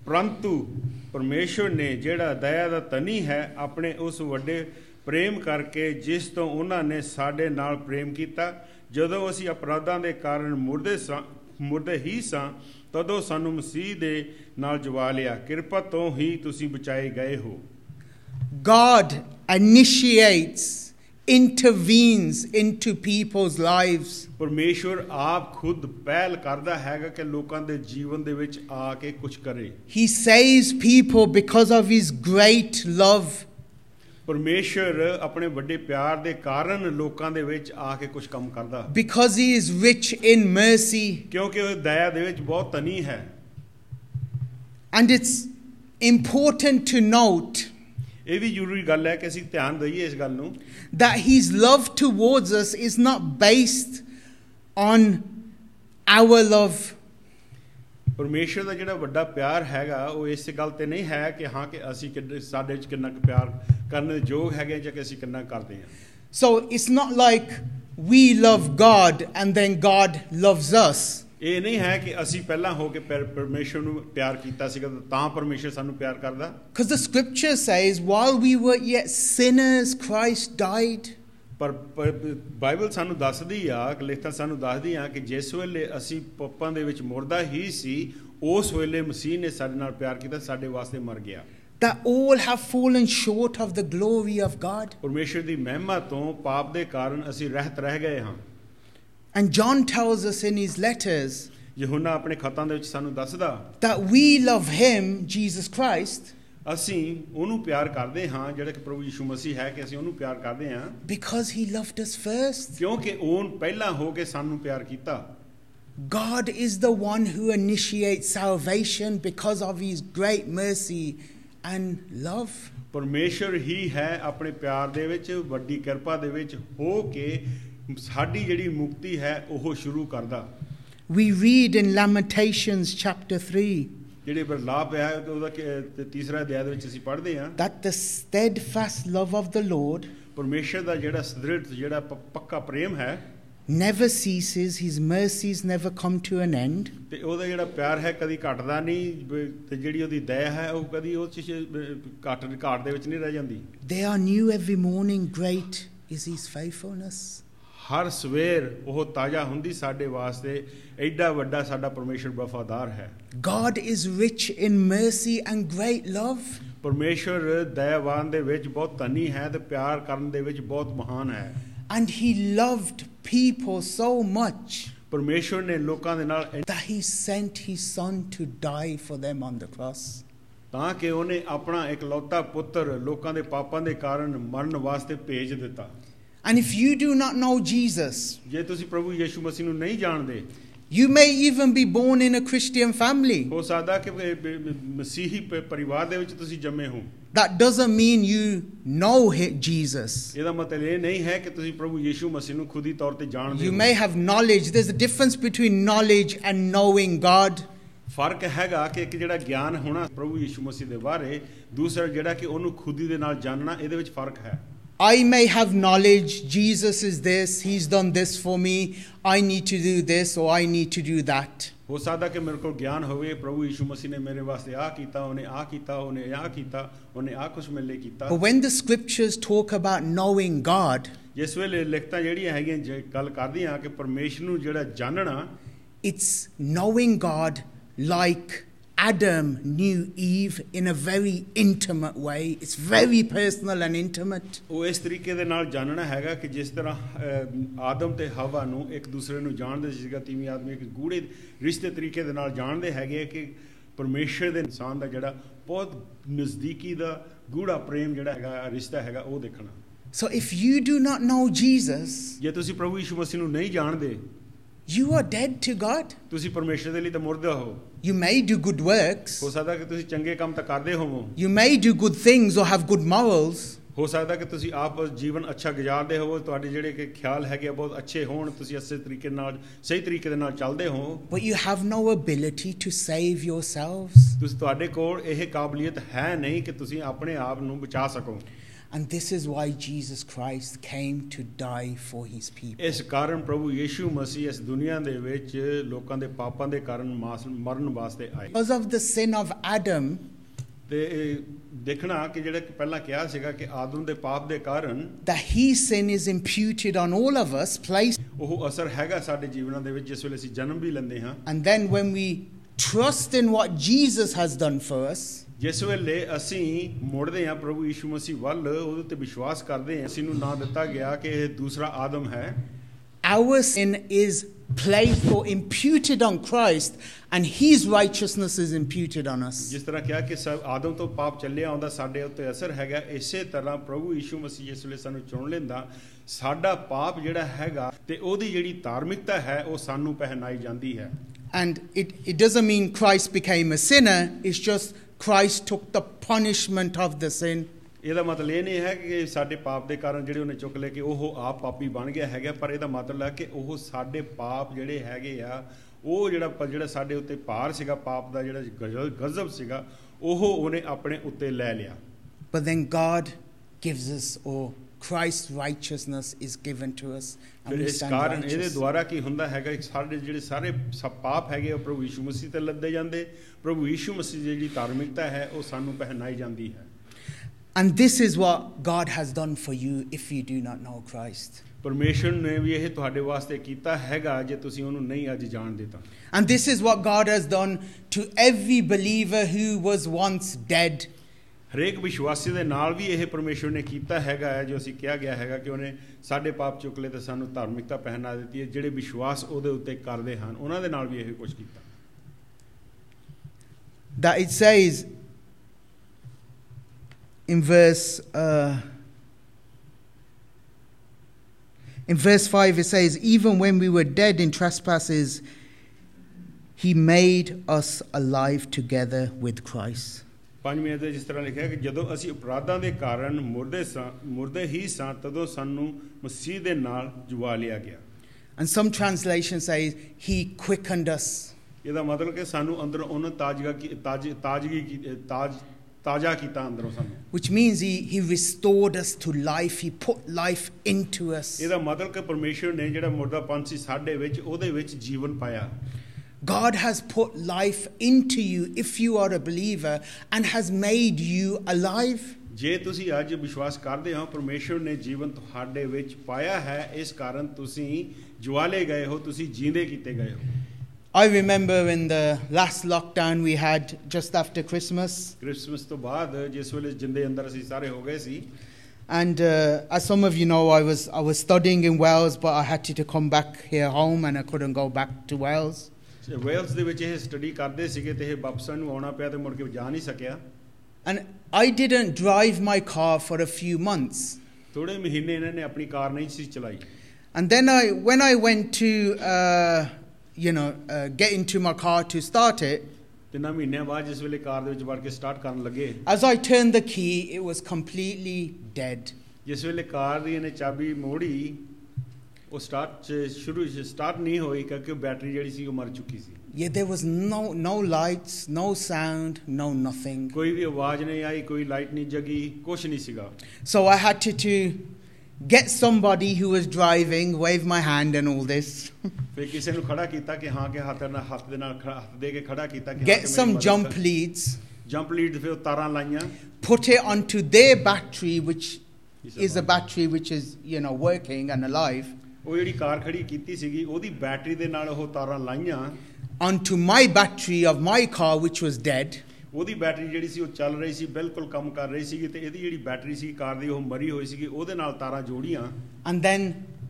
ਪਰੰਤੂ ਪਰਮੇਸ਼ਵਰ ਨੇ ਜਿਹੜਾ ਦਇਆ ਦਾ ਧਨੀ ਹੈ ਆਪਣੇ ਉਸ ਵੱਡੇ ਪ੍ਰੇਮ ਕਰਕੇ ਜਿਸ ਤੋਂ ਉਹਨਾਂ ਨੇ ਸਾਡੇ ਨਾਲ ਪ੍ਰੇਮ ਕੀਤਾ ਜਦੋਂ ਅਸੀਂ ਅਪਰਾਧਾਂ ਦੇ ਕਾਰਨ ਮੁਰਦੇ ਸਾਂ ਮੁਰਦੇ ਹੀ ਸਾਂ ਤਦੋਂ ਸਾਨੂੰ ਮਸੀਹ ਦੇ ਨਾਲ ਜਵਾ ਲਿਆ ਕਿਰਪਾ ਤੋਂ ਹੀ ਤੁਸੀਂ ਬਚਾਏ ਗਏ ਹੋ God initiates, intervenes into people's lives. ਪਰਮੇਸ਼ਵਰ ਆਪ ਖੁਦ ਪਹਿਲ ਕਰਦਾ ਹੈਗਾ ਕਿ ਲੋਕਾਂ ਦੇ ਜੀਵਨ ਦੇ ਵਿੱਚ ਆ ਕੇ ਕੁਝ ਕਰੇ He saves people because of his great love. ਪਰਮੇਸ਼ਵਰ ਆਪਣੇ ਵੱਡੇ ਪਿਆਰ ਦੇ ਕਾਰਨ ਲੋਕਾਂ ਦੇ ਵਿੱਚ ਆ ਕੇ ਕੁਝ ਕੰਮ ਕਰਦਾ Because he is rich in mercy. ਕਿਉਂਕਿ ਉਹ ਦਇਆ ਦੇ ਵਿੱਚ ਬਹੁਤ ਧਨੀ ਹੈ And it's important to note ਇਹ ਵੀ ਜ਼ਰੂਰੀ ਗੱਲ ਹੈ ਕਿ ਅਸੀਂ ਧਿਆਨ ਦਈਏ ਇਸ ਗੱਲ ਨੂੰ that his love towards us is not based on our love. ਪਰਮੇਸ਼ਰ ਦਾ ਜਿਹੜਾ ਵੱਡਾ ਪਿਆਰ ਹੈਗਾ ਉਹ ਇਸ ਗੱਲ ਤੇ ਨਹੀਂ ਹੈ ਕਿ ਹਾਂ ਕਿ ਅਸੀਂ ਸਾਡੇ ਵਿੱਚ ਕਿੰਨਾ ਕੁ ਪਿਆਰ ਕਰਨ ਦੇ ਯੋਗ ਹੈਗੇ ਜਾਂ ਕਿ ਅਸੀਂ ਕਿੰਨਾ ਕਰਦੇ ਹਾਂ So it's not like we love God and then God loves us. ਇਹ ਨਹੀਂ ਹੈ ਕਿ ਅਸੀਂ ਪਹਿਲਾਂ ਹੋ ਕੇ ਪਰਮੇਸ਼ਰ ਨੂੰ ਪਿਆਰ ਕੀਤਾ ਸੀਗਾ ਤਾਂ ਪਰਮੇਸ਼ਰ ਸਾਨੂੰ ਪਿਆਰ ਕਰਦਾ Because the scripture says while we were yet sinners Christ died. ਪਰ ਬਾਈਬਲ ਸਾਨੂੰ ਦੱਸਦੀ ਆ ਕਿ ਲਿਖਤਾਂ ਸਾਨੂੰ ਦੱਸਦੀ ਆ ਕਿ ਜਿਸ ਵੇਲੇ ਅਸੀਂ ਪਾਪਾਂ ਦੇ ਵਿੱਚ ਮੁਰਦਾ ਹੀ ਸੀ ਉਸ ਵੇਲੇ ਮਸੀਹ ਨੇ ਸਾਡੇ ਨਾਲ ਪਿਆਰ ਕੀਤਾ ਸਾਡੇ ਵਾਸਤੇ ਮਰ ਗਿਆ That all have fallen short of the glory of God. ਪਰਮੇਸ਼ਰ ਦੀ ਮਹਿਮਾ ਤੋਂ ਪਾਪ ਦੇ ਕਾਰਨ ਅਸੀਂ ਰਹਿਤ ਰਹਿ ਗਏ ਹਾਂ And John tells us in his letters ਯਹੋਨਾ ਆਪਣੇ ਖਤਾਂ ਦੇ ਵਿੱਚ ਸਾਨੂੰ ਦੱਸਦਾ that we love him, Jesus Christ, ਅਸੀਂ ਉਹਨੂੰ ਪਿਆਰ ਕਰਦੇ ਹਾਂ ਜਿਹੜਾ ਕਿ ਪ੍ਰਭੂ ਯਿਸੂ ਮਸੀਹ ਹੈ ਕਿ ਅਸੀਂ ਉਹਨੂੰ ਪਿਆਰ ਕਰਦੇ ਹਾਂ because he loved us first. ਕਿਉਂਕਿ ਉਹ ਪਹਿਲਾਂ ਹੋ ਕੇ ਸਾਨੂੰ ਪਿਆਰ ਕੀਤਾ God is the one who initiates salvation because of his great mercy and love. ਪਰਮੇਸ਼ਰ ਹੀ ਹੈ ਆਪਣੇ ਪਿਆਰ ਦੇ ਵਿੱਚ ਵੱਡੀ ਕਿਰਪਾ ਦੇ ਵਿੱਚ ਹੋ ਕੇ ਸਾਡੀ ਜਿਹੜੀ ਮੁਕਤੀ ਹੈ ਉਹ ਸ਼ੁਰੂ ਕਰਦਾ We read in Lamentations chapter three ਜਿਹੜੇ ਬਰਲਾਪ ਹੈ ਉਹਦਾ ਤੀਸਰਾ ਅਧਿਆਇ ਦੇ ਵਿੱਚ ਅਸੀਂ ਪੜ੍ਹਦੇ ਹਾਂ that the steadfast love of the Lord ਪਰਮੇਸ਼ਰ ਦਾ ਜਿਹੜਾ ਸਦ੍ਰਿੜ ਜਿਹੜਾ ਪੱਕਾ ਪ੍ਰੇਮ ਹੈ never ceases, his mercies never come to an end. ਤੇ ਉਹਦਾ ਜਿਹੜਾ ਪਿਆਰ ਹੈ ਕਦੀ ਘਟਦਾ ਨਹੀਂ ਤੇ ਜਿਹੜੀ ਉਹਦੀ ਦਇਆ ਹੈ ਉਹ ਕਦੀ ਉਹ ਘਟ ਘਾਟ ਦੇ ਵਿੱਚ ਨਹੀਂ ਰਹਿ ਜਾਂਦੀ They are new every morning, great is his faithfulness. ਹਰ ਸਵੇਰ ਉਹ ਤਾਜ਼ਾ ਹੁੰਦੀ ਸਾਡੇ ਵਾਸਤੇ ਐਡਾ ਵੱਡਾ ਸਾਡਾ ਪਰਮੇਸ਼ਰ ਵਫਾਦਾਰ ਹੈ God is rich in mercy and great love. ਪਰਮੇਸ਼ਰ ਦਇਆਵਾਨ ਦੇ ਵਿੱਚ ਬਹੁਤ ਧਨੀ ਹੈ ਤੇ ਪਿਆਰ ਕਰਨ ਦੇ ਵਿੱਚ ਬਹੁਤ ਮਹਾਨ ਹੈ And he loved people so much ਪਰਮੇਸ਼ਰ ਨੇ ਲੋਕਾਂ ਦੇ ਨਾਲ that he sent his son to die for them on the cross. ਤਾਂ ਕਿ ਉਹਨੇ ਆਪਣਾ ਇਕਲੌਤਾ ਪੁੱਤਰ ਲੋਕਾਂ ਦੇ ਪਾਪਾਂ ਦੇ ਕਾਰਨ ਮਰਨ ਵਾਸਤੇ ਭੇਜ ਦਿੱਤਾ And if you do not know Jesus, ਜੇ ਤੁਸੀਂ ਪ੍ਰਭੂ ਯਿਸੂ ਮਸੀਹ ਨੂੰ ਨਹੀਂ ਜਾਣਦੇ you may even be born in a Christian family. ਹੋ ਸਕਦਾ ਕਿ ਮਸੀਹੀ ਪਰਿਵਾਰ ਦੇ ਵਿੱਚ ਤੁਸੀਂ ਜੰਮੇ ਹੋ That doesn't mean you know Jesus. ਇਹਦਾ ਮਤਲਬ ਇਹ ਨਹੀਂ ਹੈ ਕਿ ਤੁਸੀਂ ਪ੍ਰਭੂ ਯਿਸੂ ਮਸੀਹ ਨੂੰ ਖੁਦੀ ਤੌਰ ਤੇ ਜਾਣਦੇ ਹੋ You may have knowledge. There's a difference between knowledge and knowing God. ਫਰਕ ਹੈਗਾ ਕਿ ਇੱਕ ਜਿਹੜਾ ਗਿਆਨ ਹੋਣਾ ਪ੍ਰਭੂ ਯਿਸੂ ਮਸੀਹ ਦੇ ਬਾਰੇ ਦੂਸਰਾ ਜਿਹੜਾ ਕਿ ਉਹਨੂੰ ਖੁਦੀ ਦੇ ਨਾਲ ਜਾਣਨਾ ਇਹਦੇ ਵਿੱਚ ਫਰਕ ਹੈ I may have knowledge, Jesus is this, he's done this for me, I need to do this or I need to do that. ਹੋ ਸਕਦਾ ਕਿ ਮੇਰੇ ਕੋਲ ਗਿਆਨ ਹੋਵੇ ਪ੍ਰਭੂ ਯਿਸੂ ਮਸੀਹ ਨੇ ਮੇਰੇ ਵਾਸਤੇ ਆਹ ਕੀਤਾ ਉਹਨੇ ਆਹ ਕੀਤਾ ਉਹਨੇ ਆਹ ਕੀਤਾ ਉਹਨੇ ਆਹ ਕੁਝ ਮੇਰੇ ਲਈ ਕੀਤਾ But when the scriptures talk about knowing God, ਜਿਸ ਵੇਲੇ ਲਿਖਤਾਂ ਜਿਹੜੀਆਂ ਹੈਗੀਆਂ ਗੱਲ ਕਰਦੀਆਂ ਕਿ ਪਰਮੇਸ਼ਰ ਨੂੰ ਜਿਹੜਾ ਜਾਣਨਾ it's knowing God like Adam knew Eve in a very intimate way. It's very personal and intimate. ਉਹ ਇਸ ਤਰੀਕੇ ਦੇ ਨਾਲ ਜਾਣਨਾ ਹੈਗਾ ਕਿ ਜਿਸ ਤਰ੍ਹਾਂ ਆਦਮ ਤੇ ਹਵਾ ਨੂੰ ਇੱਕ ਦੂਸਰੇ ਨੂੰ ਜਾਣਦੇ ਸੀਗਾ ਤੀਵੀਂ ਆਦਮੀ ਇੱਕ ਗੂੜੇ ਰਿਸ਼ਤੇ ਤਰੀਕੇ ਦੇ ਨਾਲ ਜਾਣਦੇ ਹੈਗੇ ਕਿ ਪਰਮੇਸ਼ਰ ਦੇ ਇਨਸਾਨ ਦਾ ਜਿਹੜਾ ਬਹੁਤ ਨਜ਼ਦੀਕੀ ਦਾ ਗੂੜਾ ਪ੍ਰੇਮ ਜਿਹੜਾ ਹੈਗਾ ਰਿਸ਼ਤਾ ਹੈਗਾ ਉਹ ਦੇਖਣਾ So if you do not know Jesus, ਜੇ ਤੁਸੀਂ ਪ੍ਰਭੂ ਯਿਸੂ ਮਸੀਹ ਨੂੰ ਨਹੀਂ ਜਾਣਦੇ you are dead to God. ਤੁਸੀਂ ਪਰਮੇਸ਼ਰ ਦੇ ਲਈ ਤਾਂ ਮੁਰਦੇ ਹੋ You may do good works. ਹੋ ਸਕਦਾ ਕਿ ਤੁਸੀਂ ਚੰਗੇ ਕੰਮ ਤਾਂ ਕਰਦੇ ਹੋਵੋ You may do good things or have good morals. ਹੋ ਸਕਦਾ ਕਿ ਤੁਸੀਂ ਆਪ ਜੀਵਨ ਅੱਛਾ ਗੁਜ਼ਾਰਦੇ ਹੋਵੋ ਤੁਹਾਡੇ ਜਿਹੜੇ ਕਿ ਖਿਆਲ ਹੈਗੇ ਬਹੁਤ ਅੱਛੇ ਹੋਣ ਤੁਸੀਂ ਅੱਛੇ ਤਰੀਕੇ ਨਾਲ ਸਹੀ ਤਰੀਕੇ ਦੇ ਨਾਲ ਚੱਲਦੇ ਹੋ But you have no ability to save yourselves. ਤੁਸੀਂ ਤੁਹਾਡੇ ਕੋਲ ਇਹ ਕਾਬਲੀਅਤ ਹੈ ਨਹੀਂ ਕਿ ਤੁਸੀਂ ਆਪਣੇ ਆਪ ਨੂੰ ਬਚਾ ਸਕੋ And this is why Jesus Christ came to die for his people. ਇਸ ਕਾਰਨ ਪ੍ਰਭੂ ਯੀਸ਼ੂ ਮਸੀਹ ਇਸ ਦੁਨੀਆ ਦੇ ਵਿੱਚ ਲੋਕਾਂ ਦੇ ਪਾਪਾਂ ਦੇ ਕਾਰਨ ਮਾਸ- ਮਰਨ ਵਾਸਤੇ ਆਏ। Because of the sin of Adam, ਤੇ ਇਹ ਦੇਖਣਾ ਕਿ ਜਿਹੜਾ ਪਹਿਲਾਂ ਕਿਹਾ ਸੀਗਾ ਕਿ ਆਦਮ ਦੇ ਪਾਪ ਦੇ ਕਾਰਨ that his sin is imputed on all of us, placed, ਉਹ ਅਸਰ ਹੈਗਾ ਸਾਡੇ ਜੀਵਨਾਂ ਦੇ ਵਿੱਚ ਜਿਸ ਵੇਲੇ ਅਸੀਂ ਜਨਮ ਵੀ ਲੈਂਦੇ ਹਾਂ। and then when we trust in what Jesus has done for us, ਜਿਸ ਵੇਲੇ ਅਸੀਂ ਮੁੜਦੇ ਹਾਂ ਪ੍ਰਭੂ ਯੀਸ਼ੂ ਮਸੀਹ ਵੱਲ, ਉਹਦੇ ਤੇ ਵਿਸ਼ਵਾਸ ਕਰਦੇ ਹਾਂ, ਅਸੀਂ ਨੂੰ ਨਾਂ ਦਿੱਤਾ ਗਿਆ ਕਿ ਇਹ ਦੂਸਰਾ ਆਦਮ ਹੈ। our sin is placed or imputed on Christ, and his righteousness is imputed on us. ਜਿਸ ਤਰ੍ਹਾਂ ਕਿਹਾ ਕਿ ਸਭ ਆਦਮ ਤੋਂ ਪਾਪ ਚੱਲਿਆ ਆਉਂਦਾ ਸਾਡੇ ਉੱਤੇ ਅਸਰ ਹੈਗਾ, ਇਸੇ ਤਰ੍ਹਾਂ ਪ੍ਰਭੂ ਯੀਸ਼ੂ ਮਸੀਹ ਜਿਸ ਵੇਲੇ ਸਾਨੂੰ ਚੁਣ ਲੈਂਦਾ, ਸਾਡਾ ਪਾਪ ਜਿਹੜਾ ਹੈਗਾ ਤੇ ਉਹਦੀ ਜਿਹੜੀ ਧਾਰਮਿਕਤਾ ਹੈ ਉਹ ਸਾਨੂੰ ਪਹਿਨਾਈ ਜਾਂਦੀ ਹੈ। And it, it doesn't mean Christ became a sinner, it's just Christ took the punishment of the sin. ਇਹਦਾ ਮਤਲਬ ਇਹ ਨਹੀਂ ਹੈ ਕਿ ਸਾਡੇ ਪਾਪ ਦੇ ਕਾਰਨ ਜਿਹੜੇ ਉਹਨੇ ਚੁੱਕ ਲਏ ਕਿ ਉਹ ਆਪ ਪਾਪੀ ਬਣ ਗਿਆ ਹੈਗਾ, ਪਰ ਇਹਦਾ ਮਤਲਬ ਹੈ ਕਿ ਉਹ ਸਾਡੇ ਪਾਪ ਜਿਹੜੇ ਹੈਗੇ ਆ, ਉਹ ਜਿਹੜਾ ਜਿਹੜਾ ਸਾਡੇ ਉੱਤੇ ਭਾਰ ਸੀਗਾ ਪਾਪ ਦਾ, ਜਿਹੜਾ ਗਜ਼ਬ ਸੀਗਾ, ਉਹ ਉਹਨੇ ਆਪਣੇ ਉੱਤੇ ਲੈ ਲਿਆ। But then God gives us, or Christ's righteousness is given to us, and we ਇਸ stand ਕਾਰਨ ਇਹਦੇ righteous. ਦੁਆਰਾ ਕੀ ਹੁੰਦਾ ਹੈਗਾ, ਸਾਡੇ ਜਿਹੜੇ ਸਾਰੇ ਸਭ ਪਾਪ ਹੈਗੇ ਉਹ ਪ੍ਰਭੂ ਯੀਸ਼ੂ ਮਸੀਹ ਤੇ ਲੱਦੇ ਜਾਂਦੇ, ਪ੍ਰਭੂ ਯੀਸ਼ੂ ਮਸੀਹ ਦੀ ਜਿਹੜੀ ਧਾਰਮਿਕਤਾ ਹੈ ਉਹ ਸਾਨੂੰ ਪਹਿਨਾਈ ਜਾਂਦੀ ਹੈ। And this is what God has done for you if you do not know Christ. ਪਰਮੇਸ਼ਰ ਨੇ ਵੀ ਇਹ ਤੁਹਾਡੇ ਵਾਸਤੇ ਕੀਤਾ ਹੈਗਾ ਜੇ ਤੁਸੀਂ ਉਹਨੂੰ ਨਹੀਂ ਅੱਜ ਜਾਣਦੇ ਤਾਂ। And this is what God has done to every believer who was once dead. ਹਰੇਕ ਵਿਸ਼ਵਾਸੀ ਦੇ ਨਾਲ ਵੀ ਇਹ ਪਰਮੇਸ਼ਰ ਨੇ ਕੀਤਾ ਹੈਗਾ ਹੈ, ਜੋ ਅਸੀਂ ਕਿਹਾ ਗਿਆ ਹੈਗਾ ਕਿ ਉਹਨੇ ਸਾਡੇ ਪਾਪ ਚੁੱਕ ਲਏ ਤੇ ਸਾਨੂੰ ਧਾਰਮਿਕਤਾ ਪਹਿਨਾ ਦਿੱਤੀ ਹੈ। ਜਿਹੜੇ ਵਿਸ਼ਵਾਸ ਉਹਦੇ ਉੱਤੇ ਕਰਦੇ ਹਨ ਉਹਨਾਂ ਦੇ ਨਾਲ ਵੀ ਇਹ ਕੁਝ ਕੀਤਾ। That it says in verse uh, in verse five, it says, even when we were dead in trespasses, he made us alive together with Christ. ਪੰਜਵੇਂ ਅਧਿਆਇ ਜਿਸ ਤਰ੍ਹਾਂ ਲਿਖਿਆ ਕਿ ਜਦੋਂ ਅਸੀਂ ਅਪਰਾਧਾਂ ਦੇ ਕਾਰਨ ਮੁਰਦੇ ਸਾਂ ਮੁਰਦੇ ਹੀ ਸਾਂ, ਤਦੋਂ ਸਾਨੂੰ ਮਸੀਹ ਦੇ ਨਾਲ ਜੁਵਾ ਲਿਆ ਗਿਆ। And some translations say he quickened us. ਇਹਦਾ ਮਤਲਬ ਕਿ ਸਾਨੂੰ ਅੰਦਰੋਂ ਉਹਨਾਂ ਤਾਜ਼ਗਾ ਤਾਜ ਤਾਜ਼ਗੀ ਤਾਜ ਤਾਜ਼ਾ ਕੀਤਾ ਅੰਦਰੋਂ ਸਾਨੂੰ। Which means he, he restored us to life. He put life into us. ਇਹਦਾ ਮਤਲਬ ਕਿ ਪਰਮੇਸ਼ਰ ਨੇ ਜਿਹੜਾ ਮੁਰਦਾਪਨ ਸੀ ਸਾਡੇ ਵਿੱਚ, ਉਹਦੇ ਵਿੱਚ ਜੀਵਨ ਪਾਇਆ। God has put life into you if you are a believer and has made you alive. ਜੇ ਤੁਸੀਂ ਅੱਜ ਵਿਸ਼ਵਾਸ ਕਰਦੇ ਹੋ, ਪਰਮੇਸ਼ਰ ਨੇ ਜੀਵਨ ਤੁਹਾਡੇ ਵਿੱਚ ਪਾਇਆ ਹੈ, ਇਸ ਕਾਰਨ ਤੁਸੀਂ ਜਵਾਲੇ ਗਏ ਹੋ, ਤੁਸੀਂ ਜੀਂਦੇ ਕੀਤੇ ਗਏ ਹੋ। I remember in the last lockdown we had just after Christmas. Christmas ਤੋਂ ਬਾਅਦ ਜਿਸ ਵੇਲੇ ਜਿੰਦੇ ਅੰਦਰ ਅਸੀਂ ਸਾਰੇ ਹੋ ਗਏ ਸੀ। And uh, as some of you know, I was I was studying in Wales, but I had to, to come back here home and I couldn't go back to Wales. Wales ਦੇ ਵਿੱਚ ਇਹ study ਕਰਦੇ ਸੀਗੇ ਤੇ ਇਹ ਵਾਪਸ ਨੂੰ ਆਉਣਾ ਪਿਆ ਤੇ ਮੁੜ ਕੇ ਜਾ ਨਹੀਂ ਸਕਿਆ। And I didn't drive my car for a few months. ਥੋੜੇ ਮਹੀਨੇ ਇਹਨਾਂ ਨੇ ਆਪਣੀ ਕਾਰ ਨਹੀਂ ਸੀ ਚਲਾਈ। And then I when I went to uh, you know uh, get into my car to start it, ਤਿੰਨਾਂ ਮਹੀਨਿਆਂ ਬਾਅਦ ਜਿਸ ਵੇਲੇ ਕਾਰ ਦੇ ਵਿੱਚ ਵੜ ਕੇ ਸਟਾਰਟ ਕਰਨ ਲੱਗੇ, as I turned the key, it was completely dead. ਜਿਸ ਵੇਲੇ ਕਾਰ ਦੀ ਇਹਨੇ ਚਾਬੀ ਮੋੜੀ, ਉਹ ਸਟਾਰਟ ਸ਼ੁਰੂ ਸਟਾਰਟ ਨਹੀਂ ਹੋਈ ਕਿਉਂਕਿ ਬੈਟਰੀ ਜਿਹੜੀ ਸੀ ਉਹ ਮਰ ਚੁੱਕੀ ਸੀ। Yeah, there was no no lights, no sound, no nothing. ਕੋਈ ਵੀ ਆਵਾਜ਼ ਨਹੀਂ ਆਈ, ਕੋਈ ਲਾਈਟ ਨਹੀਂ ਜਗੀ, ਕੁਝ ਨਹੀਂ ਸੀਗਾ। So I had to, to get somebody who was driving, wave my hand and all this. ਫਿਰ ਕਿਸੇ ਨੂੰ ਖੜਾ ਕੀਤਾ ਕਿ ਹਾਂ ਕਿ ਹੱਥ ਨਾਲ ਹੱਥ ਦੇ ਨਾਲ ਹੱਥ ਦੇ ਕੇ ਖੜਾ ਕੀਤਾ ਕਿ Get some jump leads. Jump lead ਫਿਰ ਤਾਰਾਂ ਲਾਈਆਂ, Put it onto their battery, which is a battery which is, you know, working and alive. ਉਹ ਜਿਹੜੀ ਕਾਰ ਖੜੀ ਕੀਤੀ ਸੀਗੀ ਉਹਦੀ ਬੈਟਰੀ ਦੇ ਨਾਲ ਉਹ ਤਾਰਾਂ ਲਾਈਆਂ onto my battery of my car, which was dead. ਉਹਦੀ ਬੈਟਰੀ ਜਿਹੜੀ ਸੀ ਉਹ ਚੱਲ ਰਹੀ ਸੀ, ਬਿਲਕੁਲ ਕੰਮ ਕਰ ਰਹੀ ਸੀਗੀ, ਤੇ ਇਹਦੀ ਜਿਹੜੀ ਬੈਟਰੀ ਸੀ ਕਾਰ ਦੀ ਉਹ ਮਰੀ ਹੋਈ ਸੀਗੀ, ਉਹਦੇ ਨਾਲ ਤਾਰਾਂ ਜੋੜੀਆਂ। And then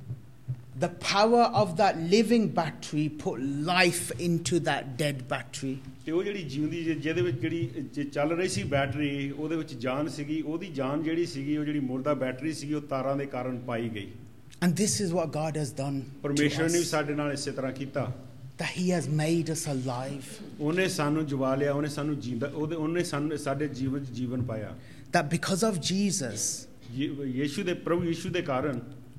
the power of that living battery put life into that dead battery. ਤੇ ਉਹ ਜਿਹੜੀ ਜਿਉਂਦੀ ਜਿਹਦੇ ਵਿੱਚ ਜਿਹੜੀ ਚੱਲ ਰਹੀ ਸੀ ਬੈਟਰੀ, ਉਹਦੇ ਵਿੱਚ ਜਾਨ ਸੀਗੀ, ਉਹਦੀ ਜਾਨ ਜਿਹੜੀ ਸੀਗੀ ਉਹ ਜਿਹੜੀ ਮੁਰਦਾ ਬੈਟਰੀ ਸੀਗੀ ਉਹ ਤਾਰਾਂ ਦੇ ਕਾਰਨ ਪਾਈ ਗਈ। And this is what God has done to ਪਰਮੇਸ਼ਰ ਨੇ ਵੀ us, ਸਾਡੇ ਨਾਲ ਇਸੇ ਤਰ੍ਹਾਂ ਕੀਤਾ। that he has made us alive. ਉਹਨੇ ਸਾਨੂੰ ਜਵਾ ਲਿਆ, ਉਹਨੇ ਸਾਨੂੰ ਜੀਂਦਾ, ਉਹਦੇ ਉਹਨੇ ਸਾਨੂੰ ਸਾਡੇ ਜੀਵਨ 'ਚ ਜੀਵਨ ਪਾਇਆ। That because of Jesus, Yishu ਦੇ ਪ੍ਰਭੂ ਯੀਸ਼ੂ ਦੇ ਕਾਰਨ,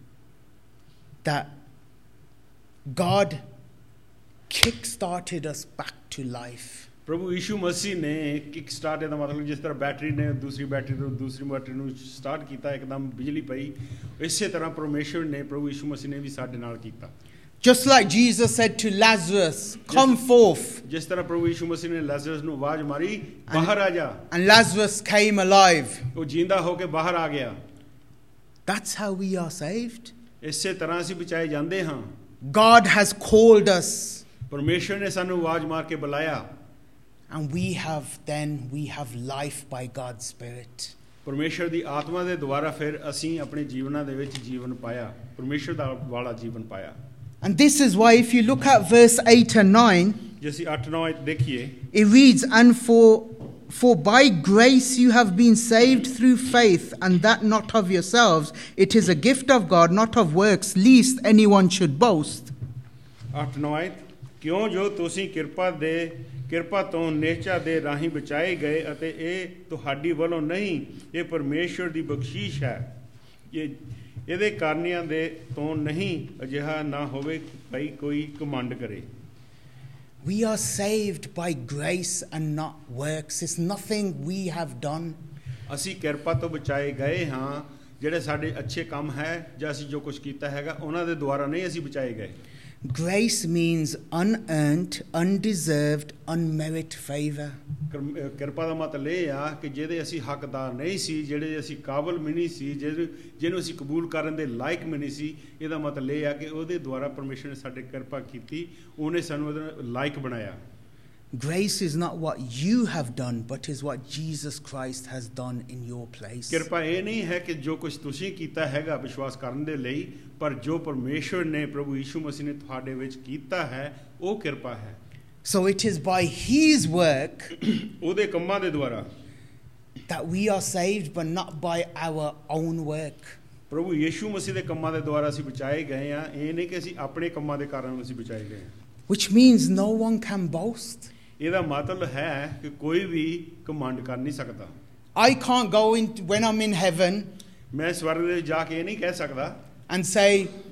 that God kick-started us back to life. ਪ੍ਰਭੂ ਯੀਸ਼ੂ ਮਸੀਹ ਨੇ ਕਿਕ ਸਟਾਰਟ ਇਹਦਾ ਮਤਲਬ ਜਿਸ ਤਰ੍ਹਾਂ ਬੈਟਰੀ ਨੇ ਦੂਸਰੀ ਬੈਟਰੀ ਤੋਂ ਦੂਸਰੀ ਬੈਟਰੀ ਨੂੰ ਸਟਾਰਟ ਕੀਤਾ ਇੱਕਦਮ ਬਿਜਲੀ ਪਈ, ਇਸੇ ਤਰ੍ਹਾਂ ਪਰਮੇਸ਼ਵਰ ਨੇ ਪ੍ਰਭੂ ਯੀਸ਼ੂ ਮਸੀਹ ਨੇ ਵੀ ਸਾਡੇ ਨਾਲ ਕੀਤਾ। Just like Jesus said to Lazarus, come forth. ਜਿਸ ਤਰ੍ਹਾਂ ਪ੍ਰਭੂ ਯੀਸ਼ੂ ਮਸੀਹ ਨੇ ਲਾਜ਼ਰਸ ਨੂੰ ਆਵਾਜ਼ ਮਾਰੀ, ਬਾਹਰ ਆ ਜਾ, And Lazarus came alive. ਉਹ ਜਿੰਦਾ ਹੋ ਕੇ ਬਾਹਰ ਆ ਗਿਆ। That's how we are saved. ਇਸੇ ਤਰ੍ਹਾਂ ਅਸੀਂ ਬਚਾਏ ਜਾਂਦੇ ਹਾਂ। God has called us. ਪਰਮੇਸ਼ਵਰ ਨੇ ਸਾਨੂੰ ਆਵਾਜ਼ ਮਾਰ ਕੇ ਬੁਲਾਇਆ। And we have then, we have life by God's Spirit. ਪਰਮੇਸ਼ਵਰ ਦੀ ਆਤਮਾ ਦੇ ਦੁਆਰਾ ਫਿਰ ਅਸੀਂ ਆਪਣੇ ਜੀਵਨਾਂ ਦੇ ਵਿੱਚ ਜੀਵਨ ਪਾਇਆ, ਪਰਮੇਸ਼ਵਰ ਦਾ ਵਾਲਾ ਜੀਵਨ ਪਾਇਆ। And this is why if you look at verse eight and nine, ਜੇ ਅਸੀਂ ਅੱਠ ਨੌ ਦੇਖੀਏ, it reads, and for for by grace you have been saved through faith, and that not of yourselves, it is a gift of God, not of works, lest anyone should boast. ਅੱਠ ਨੌ ਕਿਉਂ ਜੋ ਤੁਸੀਂ ਕਿਰਪਾ ਦੇ ਕਿਰਪਾ ਤੋਂ ਨਿਸ਼ਚਾ ਦੇ ਰਾਹੀਂ ਬਚਾਏ ਗਏ ਅਤੇ ਇਹ ਤੁਹਾਡੀ ਵੱਲੋਂ ਨਹੀਂ, ਇਹ ਪਰਮੇਸ਼ਵਰ ਦੀ ਬਖਸ਼ੀਸ਼ ਹੈ, ਇਹ ਇਹਦੇ ਕਾਰਨੀਆਂ ਦੇ ਤੋਂ ਨਹੀਂ, ਅਜਿਹਾ ਨਾ ਹੋਵੇ ਭਈ ਕੋਈ ਘਮੰਡ ਕਰੇ। We are saved by grace and not works. It's nothing we have done. ਅਸੀਂ ਕਿਰਪਾ ਤੋਂ ਬਚਾਏ ਗਏ ਹਾਂ, ਜਿਹੜੇ ਸਾਡੇ ਅੱਛੇ ਕੰਮ ਹੈ ਜਾਂ ਅਸੀਂ ਜੋ ਕੁਝ ਕੀਤਾ ਹੈਗਾ ਉਹਨਾਂ ਦੇ ਦੁਆਰਾ ਨਹੀਂ ਅਸੀਂ ਬਚਾਏ ਗਏ। Grace means unearned, undeserved, unmerited favor. ਕਿਰਪਾ ਦਾ ਮਤਲਬ ਇਹ ਆ ਕਿ ਜਿਹਦੇ ਅਸੀਂ ਹੱਕਦਾਰ ਨਹੀਂ ਸੀ, ਜਿਹੜੇ ਅਸੀਂ ਕਾਬਲ ਵੀ ਨਹੀਂ ਸੀ, ਜਿਹਨੂੰ ਜਿਹਨੂੰ ਅਸੀਂ ਕਬੂਲ ਕਰਨ ਦੇ ਲਾਇਕ ਵੀ ਨਹੀਂ ਸੀ, ਇਹਦਾ ਮਤਲਬ ਇਹ ਆ ਕਿ ਉਹਦੇ ਦੁਆਰਾ ਪਰਮੇਸ਼ਰ ਨੇ ਸਾਡੇ ਕਿਰਪਾ ਕੀਤੀ, ਉਹਨੇ ਸਾਨੂੰ ਉਹਦੇ ਲਾਇਕ ਬਣਾਇਆ। Grace is not what you have done, but is what Jesus Christ has done in your place. ਕਿਰਪਾ ਇਹ ਨਹੀਂ ਹੈ ਕਿ ਜੋ ਕੁਝ ਤੁਸੀਂ ਕੀਤਾ ਹੈਗਾ ਵਿਸ਼ਵਾਸ ਕਰਨ ਦੇ ਲਈ, ਪਰ ਜੋ ਪਰਮੇਸ਼ਰ ਨੇ ਪ੍ਰਭੂ ਯੀਸ਼ੂ ਮਸੀਹ ਨੇ ਤੁਹਾਡੇ ਵਿੱਚ ਕੀਤਾ ਹੈ ਉਹ ਕਿਰਪਾ ਹੈ। So it is by his work ਉਹਦੇ ਕੰਮਾਂ ਦੇ ਦੁਆਰਾ that we are saved, but not by our own work. ਪ੍ਰਭੂ ਯੀਸ਼ੂ ਮਸੀਹ ਦੇ ਕੰਮਾਂ ਦੇ ਦੁਆਰਾ ਅਸੀਂ ਬਚਾਏ ਗਏ ਹਾਂ, ਇਹ ਨਹੀਂ ਕਿ ਅਸੀਂ ਆਪਣੇ ਕੰਮਾਂ ਦੇ ਕਾਰਨ ਅਸੀਂ ਬਚਾਏ ਗਏ ਹਾਂ। Which means no one can boast. ਇਹਦਾ ਮਤਲਬ ਹੈ ਕਿ ਕੋਈ ਵੀ ਘਮੰਡ ਕਰ ਨਹੀਂ ਸਕਦਾ। I can't go in when I'm in heaven ਮੈਂ ਸਵਰਗ ਦੇ ਜਾ ਕੇ ਇਹ ਨਹੀਂ ਕਹਿ ਸਕਦਾ and say,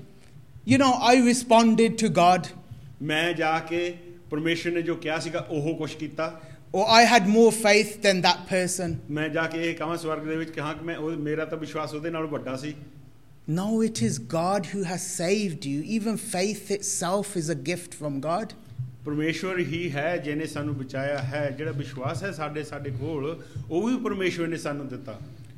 you know, I responded to God. ਮੈਂ ਜਾ ਕੇ ਪਰਮੇਸ਼ਰ ਨੇ ਜੋ ਕਿਹਾ ਸੀਗਾ ਉਹ ਕੁਝ ਕੀਤਾ, or I had more faith than that person. ਮੈਂ ਜਾ ਕੇ ਇਹ ਕਹਾਂ ਸਵਰਗ ਦੇ ਵਿੱਚ ਕਹਾਂ ਕਿ ਮੈਂ ਉਹ ਮੇਰਾ ਤਾਂ ਵਿਸ਼ਵਾਸ ਉਹਦੇ ਨਾਲੋਂ ਵੱਡਾ ਸੀ। No, it is God who has saved you. Even faith itself is a gift from God. ਪਰਮੇਸ਼ਵਰ ਹੀ ਹੈ ਜਿਹਨੇ ਸਾਨੂੰ ਬਚਾਇਆ ਹੈ। ਜਿਹੜਾ ਵਿਸ਼ਵਾਸ ਹੈ ਸਾਡੇ ਸਾਡੇ ਕੋਲ ਉਹ ਵੀ ਪਰਮੇਸ਼ਵਰ ਨੇ ਸਾਨੂੰ ਦਿੱਤਾ।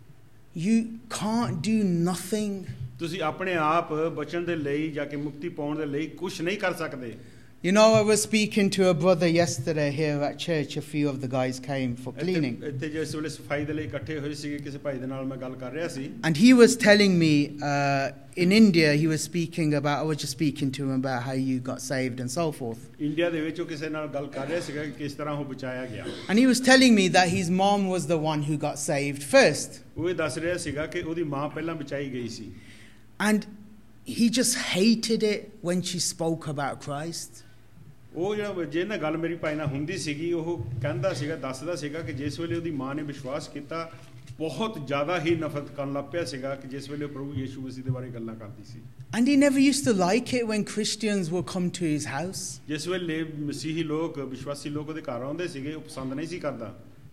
You can't do nothing. ਤੁਸੀਂ ਆਪਣੇ ਆਪ ਬਚਣ ਦੇ ਲਈ ਜਾਂ ਕਿ ਮੁਕਤੀ ਪਾਉਣ ਦੇ ਲਈ ਕੁਝ ਨਹੀਂ ਕਰ ਸਕਦੇ। You know, I was speaking to a brother yesterday here at church. A few of the guys came for cleaning. ਇੱਥੇ ਜਿਸ ਵੇਲੇ ਸਫਾਈ ਦੇ ਲਈ ਇਕੱਠੇ ਹੋਏ ਸੀਗੇ, ਕਿਸੇ ਭਾਈ ਦੇ ਨਾਲ ਮੈਂ ਗੱਲ ਕਰ ਰਿਹਾ ਸੀ। And he was telling me uh, in India, he was speaking about, I was just speaking to him about how you got saved and so forth. India ਦੇ ਵਿੱਚ ਉਹ ਕਿਸੇ ਨਾਲ ਗੱਲ ਕਰ ਰਿਹਾ ਸੀਗਾ ਕਿ ਕਿਸ ਤਰ੍ਹਾਂ ਉਹ ਬਚਾਇਆ ਗਿਆ। And he was telling me that his mom was the one who got saved first. ਉਹ ਇਹ ਦੱਸ ਰਿਹਾ ਸੀਗਾ ਕਿ ਉਹਦੀ ਮਾਂ ਪਹਿਲਾਂ ਬਚਾਈ ਗਈ ਸੀ। And he just hated it when she spoke about Christ. ਉਹ ਜਿਹੜਾ ਜੇ ਨਾ ਗੱਲ ਮੇਰੀ ਭਾਈ ਨਾਲ ਹੁੰਦੀ ਸੀਗੀ, ਉਹ ਕਹਿੰਦਾ ਸੀਗਾ, ਦੱਸਦਾ ਸੀਗਾ ਕਿ ਜਿਸ ਵੇਲੇ ਉਹਦੀ ਮਾਂ ਨੇ ਵਿਸ਼ਵਾਸ ਕੀਤਾ ਬਹੁਤ ਜ਼ਿਆਦਾ ਹੀ ਨਫ਼ਰਤ ਕਰਨ ਲੱਗ ਪਿਆ ਸੀਗਾ ਕਿ ਜਿਸ ਵੇਲੇ ਪ੍ਰਭੂ ਯੀਸ਼ੂ ਮਸੀਹ ਦੇ ਬਾਰੇ ਗੱਲਾਂ ਕਰਦੀ ਸੀ। And he never used to like it when Christians would come to his house. ਜਿਸ ਵੇਲੇ ਮਸੀਹੀ ਲੋਕ ਵਿਸ਼ਵਾਸੀ ਲੋਕ ਉਹਦੇ ਘਰ ਆਉਂਦੇ ਸੀਗੇ, ਉਹ ਪਸੰਦ ਨਹੀਂ ਸੀ ਕਰਦਾ।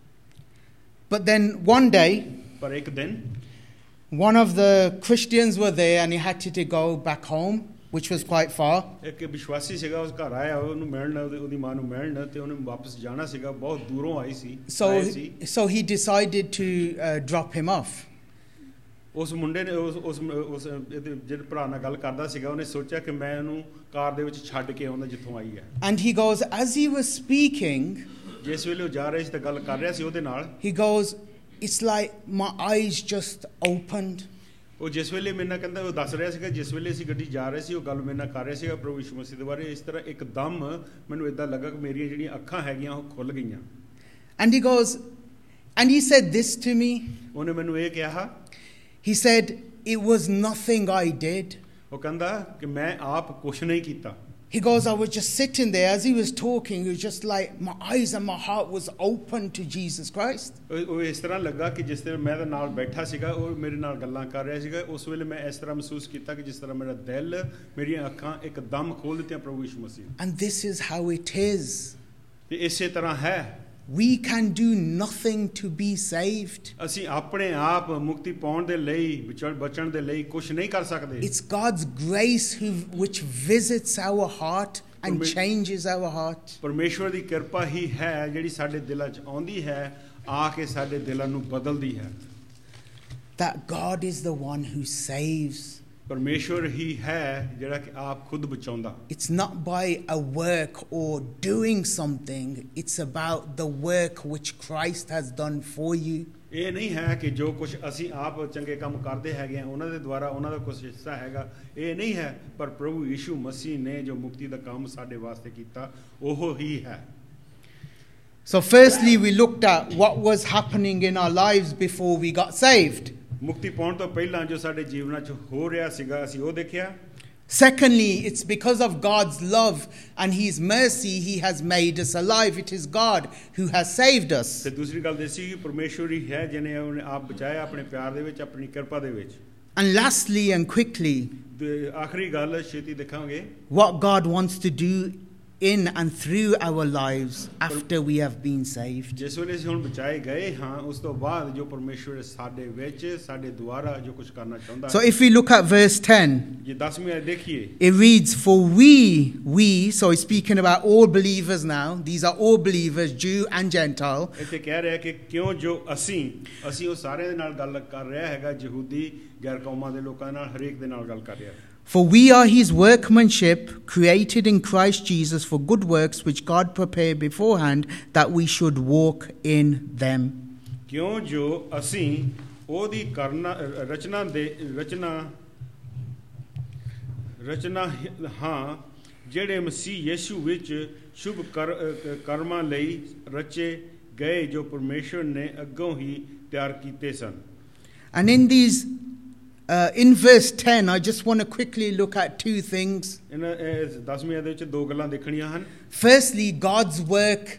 But then one day, ਪਰ ਇੱਕ ਦਿਨ one of the Christians were there and he had to, to go back home, which was quite far. ਇੱਕ ਵਿਸ਼ਵਾਸੀ ਸੀਗਾ, ਉਸ ਘਰ ਆਇਆ ਉਹਨੂੰ ਮਿਲਣ, ਉਹਦੀ ਮਾਂ ਨੂੰ ਮਿਲਣ, ਤੇ ਉਹਨੇ ਵਾਪਸ ਜਾਣਾ ਸੀਗਾ, ਬਹੁਤ ਦੂਰੋਂ ਆਈ ਸੀ। So, so he decided to uh, drop him off. ਉਸ ਮੁੰਡੇ ਨੇ ਉਸ ਉਸ ਉਸ ਜਿਹੜੇ ਭਰਾ ਨਾਲ ਗੱਲ ਕਰਦਾ ਸੀਗਾ, ਉਹਨੇ ਸੋਚਿਆ ਕਿ ਮੈਂ ਉਹਨੂੰ ਕਾਰ ਦੇ ਵਿੱਚ ਛੱਡ ਕੇ ਆਉਂਦਾ ਜਿੱਥੋਂ ਆਈ ਹੈ। And he goes, as he was speaking, ਜਿਸ ਵੇਲੇ ਉਹ ਜਾ ਰਿਹਾ ਸੀ ਤੇ ਗੱਲ ਕਰ ਰਿਹਾ ਸੀ ਉਹਦੇ ਨਾਲ, he goes, it's like my eyes just opened. ਉਹ ਜਿਸ ਵੇਲੇ ਮੇਰੇ ਨਾਲ ਕਹਿੰਦਾ, ਉਹ ਦੱਸ ਰਿਹਾ ਸੀਗਾ ਜਿਸ ਵੇਲੇ ਅਸੀਂ ਗੱਡੀ ਜਾ ਰਹੇ ਸੀ, ਉਹ ਗੱਲ ਮੇਰੇ ਨਾਲ ਕਰ ਰਿਹਾ ਸੀਗਾ ਪ੍ਰਭੂ ਯੀਸ਼ੂ ਮਸੀਹ ਦੇ ਬਾਰੇ। ਇਸ ਤਰ੍ਹਾਂ ਇੱਕਦਮ ਮੈਨੂੰ ਇਦਾਂ ਲੱਗਾ ਕਿ ਮੇਰੀਆਂ ਜਿਹੜੀਆਂ ਅੱਖਾਂ ਹੈਗੀਆਂ ਉਹ ਖੁੱਲ ਗਈਆਂ। And he goes, and he said this to me. ਉਹਨੇ ਮੈਨੂੰ ਇਹ ਕਿਹਾ, he said, it was nothing I did. ਉਹ ਕਹਿੰਦਾ ਕਿ ਮੈਂ ਆਪ ਕੁਛ ਨਹੀਂ ਕੀਤਾ। He goes, I was just sitting there as he was talking. It was just like my eyes and my heart was open to Jesus Christ. ਉਹ ਇਸ ਤਰ੍ਹਾਂ ਲੱਗਾ ਕਿ ਜਿਸ ਤਰ੍ਹਾਂ ਮੈਂ ਨਾਲ ਬੈਠਾ ਸੀਗਾ, ਉਹ ਮੇਰੇ ਨਾਲ ਗੱਲਾਂ ਕਰ ਰਿਹਾ ਸੀਗਾ, ਉਸ ਵੇਲੇ ਮੈਂ ਇਸ ਤਰ੍ਹਾਂ ਮਹਿਸੂਸ ਕੀਤਾ ਕਿ ਜਿਸ ਤਰ੍ਹਾਂ ਮੇਰਾ ਦਿਲ, ਮੇਰੀਆਂ ਅੱਖਾਂ ਇੱਕਦਮ ਖੋਲ ਦਿੱਤੀਆਂ ਪ੍ਰਭੂ ਯੀਸ਼ੂ ਮਸੀਹ। And this is how it is. ਤੇ ਇਸੇ ਤਰ੍ਹਾਂ ਹੈ We can do nothing to be saved. ਅਸੀਂ ਆਪਣੇ ਆਪ ਮੁਕਤੀ ਪਾਉਣ ਦੇ ਲਈ ਵਿਚੜ- ਬਚਣ ਦੇ ਲਈ ਕੁਝ ਨਹੀਂ ਕਰ ਸਕਦੇ It's God's grace who, which visits our heart and Permi- changes our heart. ਪਰਮੇਸ਼ਵਰ ਦੀ ਕਿਰਪਾ ਹੀ ਹੈ ਜਿਹੜੀ ਸਾਡੇ ਦਿਲਾਂ 'ਚ ਆਉਂਦੀ ਹੈ ਆ ਕੇ ਸਾਡੇ ਦਿਲਾਂ ਨੂੰ ਬਦਲਦੀ ਹੈ That God is the one who saves. ਪਰਮੇਸ਼ਵਰ ਹੀ ਹੈ ਜਿਹੜਾ ਕਿ ਆਪ ਖੁਦ ਬਚਾਉਂਦਾ It's not by a work or doing something. It's about the work which Christ has done for you. ਇਹ ਨਹੀਂ ਹੈ ਕਿ ਜੋ ਕੁਝ ਅਸੀਂ ਆਪ ਚੰਗੇ ਕੰਮ ਕਰਦੇ ਹੈਗੇ ਆ ਉਹਨਾਂ ਦੇ ਦੁਆਰਾ ਉਹਨਾਂ ਦਾ ਕੁਝ ਹਿੱਸਾ ਹੈਗਾ ਇਹ ਨਹੀਂ ਹੈ ਪਰ ਪ੍ਰਭੂ ਯੀਸ਼ੂ ਮਸੀਹ ਨੇ ਜੋ ਮੁਕਤੀ ਦਾ ਕੰਮ ਸਾਡੇ ਵਾਸਤੇ ਕੀਤਾ ਉਹ ਹੀ ਹੈ So firstly, we looked at what was happening in our lives before we got saved. ਮੁਕਤੀ ਪਾਉਣ ਤੋਂ ਪਹਿਲਾਂ ਜੋ ਸਾਡੇ ਜੀਵਨਾਂ 'ਚ ਹੋ ਰਿਹਾ ਸੀਗਾ ਅਸੀਂ ਉਹ ਦੇਖਿਆ Secondly, it's because of God's love and His mercy He has made us alive. It is God who has saved us. ਤੇ ਦੂਸਰੀ ਗੱਲ ਦੱਸੀ ਕਿ ਪਰਮੇਸ਼ਵਰ ਹੀ ਹੈ ਜਿਹਨੇ ਉਹਨੇ ਆਪ ਬਚਾਇਆ ਆਪਣੇ ਪਿਆਰ ਦੇ ਵਿੱਚ ਆਪਣੀ ਕਿਰਪਾ ਦੇ ਵਿੱਚ And lastly and quickly, ਤੇ ਆਖਰੀ ਗੱਲ ਛੇਤੀ ਦੇਖਾਂਗੇ what God wants to do in and through our lives after we have been saved. ਜਿਸ ਵੇਲੇ ਅਸੀਂ ਹੁਣ ਬਚਾਏ ਗਏ ਹਾਂ ਉਸ ਤੋਂ ਬਾਅਦ ਜੋ ਪਰਮੇਸ਼ਵਰ ਸਾਡੇ ਵਿੱਚ ਸਾਡੇ ਦੁਆਰਾ ਜੋ ਕੁਝ ਕਰਨਾ ਚਾਹੁੰਦਾ So if we look at verse ten, ਜੇ ਦਸਵੀਂ ਆਇਤ ਦੇਖੀਏ it reads, For we, we, so he's speaking about all believers now. These are all believers, Jew and Gentile. ਇੱਥੇ ਕਹਿ ਰਿਹਾ ਕਿ ਕਿਉਂ ਜੋ ਅਸੀਂ ਅਸੀਂ ਉਹ ਸਾਰਿਆਂ ਦੇ ਨਾਲ ਗੱਲ ਕਰ ਰਿਹਾ ਹੈਗਾ ਯਹੂਦੀ ਗੈਰ ਕੌਮਾਂ ਦੇ ਲੋਕਾਂ ਨਾਲ ਹਰੇਕ ਦੇ ਨਾਲ ਗੱਲ ਕਰ ਰਿਹਾ For we are His workmanship, created in Christ Jesus for good works, which God prepared beforehand that we should walk in them. ਕਿਉਂ ਜੋ ਅਸੀਂ ਉਹਦੀ ਕਰਨਾ ਰਚਨਾ ਦੇ ਰਚਨਾ ਰਚਨਾ ਹਾਂ ਜਿਹੜੇ ਮਸੀਹ ਯਿਸੂ ਵਿੱਚ ਸ਼ੁਭ ਕਰਮਾਂ ਲਈ ਰਚੇ ਗਏ ਜੋ ਪਰਮੇਸ਼ਵਰ ਨੇ ਅੱਗੋਂ ਹੀ ਤਿਆਰ ਕੀਤੇ ਸਨ And in these Uh, in verse ten, I just want to quickly look at two things. ਇਹਨਾਂ ਦਸਵੀਂ ਅਧਿਆਇ ਵਿੱਚ ਦੋ ਗੱਲਾਂ ਦੇਖਣੀਆਂ ਹਨ Firstly, God's work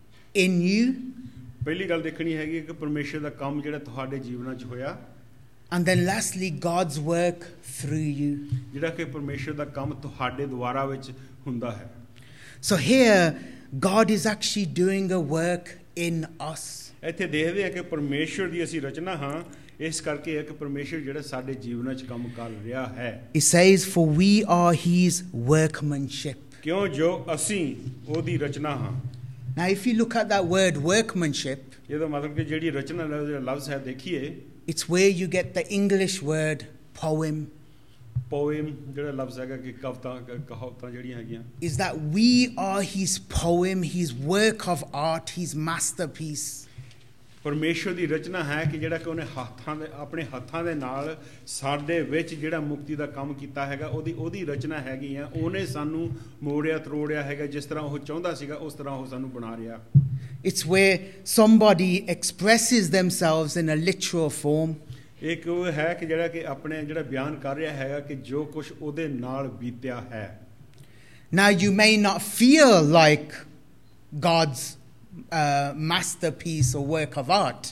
in you. ਪਹਿਲੀ ਗੱਲ ਦੇਖਣੀ ਹੈਗੀ ਕਿ ਪਰਮੇਸ਼ਰ ਦਾ ਕੰਮ ਜਿਹੜਾ ਤੁਹਾਡੇ ਜੀਵਨਾਂ 'ਚ ਹੋਇਆ And then lastly, God's work through you. ਜਿਹੜਾ ਕਿ ਪਰਮੇਸ਼ਰ ਦਾ ਕੰਮ ਤੁਹਾਡੇ ਦੁਆਰਾ ਵਿੱਚ ਹੁੰਦਾ ਹੈ So here, God is actually doing a work in us. ਇੱਥੇ ਦੇਖਦੇ ਹਾਂ ਕਿ ਪਰਮੇਸ਼ਰ ਦੀ ਅਸੀਂ ਰਚਨਾ ਹਾਂ ਇਸ ਕਰਕੇ ਇੱਕ ਪਰਮੇਸ਼ਰ ਜਿਹੜਾ ਸਾਡੇ ਜੀਵਨਾਂ 'ਚ ਕੰਮ ਕਰ ਰਿਹਾ ਹੈ It says, For we are His workmanship. ਕਿਉਂ ਜੋ ਅਸੀਂ ਉਹਦੀ ਰਚਨਾ ਹਾਂ Now, if you look at that word workmanship, ਇਹਦਾ ਮਤਲਬ ਕਿ ਜਿਹੜੀ ਰਚਨਾ ਦਾ ਜਿਹੜਾ ਲਫ਼ਜ਼ ਹੈ ਦੇਖੀਏ it's where you get the English word poem. Poem ਜਿਹੜਾ ਲਫ਼ਜ਼ ਹੈਗਾ ਕਿ ਕਵਿਤਾ ਕਹਾਵਤਾਂ ਜਿਹੜੀਆਂ ਹੈਗੀਆਂ Is that we are His poem, His work of art, His masterpiece. ਪਰਮੇਸ਼ਵਰ ਦੀ ਰਚਨਾ ਹੈ ਕਿ ਜਿਹੜਾ ਕਿ ਉਹਨੇ ਹੱਥਾਂ ਦੇ ਆਪਣੇ ਹੱਥਾਂ ਦੇ ਨਾਲ ਸਾਡੇ ਵਿੱਚ ਜਿਹੜਾ ਮੁਕਤੀ ਦਾ ਕੰਮ ਕੀਤਾ ਹੈਗਾ ਉਹਦੀ ਉਹਦੀ ਰਚਨਾ ਹੈਗੀ ਆ ਉਹਨੇ ਸਾਨੂੰ ਮੋੜਿਆ ਤਰੋੜਿਆ ਹੈਗਾ ਜਿਸ ਤਰ੍ਹਾਂ ਉਹ ਚਾਹੁੰਦਾ ਸੀਗਾ ਉਸ ਤਰ੍ਹਾਂ ਉਹ ਸਾਨੂੰ ਬਣਾ ਰਿਹਾ It's where somebody expresses themselves in a literal form. ਇੱਕ ਉਹ ਹੈ ਕਿ ਜਿਹੜਾ ਕਿ ਆਪਣੇ ਜਿਹੜਾ ਬਿਆਨ ਕਰ ਰਿਹਾ ਹੈਗਾ ਕਿ ਜੋ ਕੁਝ ਉਹਦੇ ਨਾਲ ਬੀਤਿਆ ਹੈ Now, you may not feel like God's uh, masterpiece or work of art.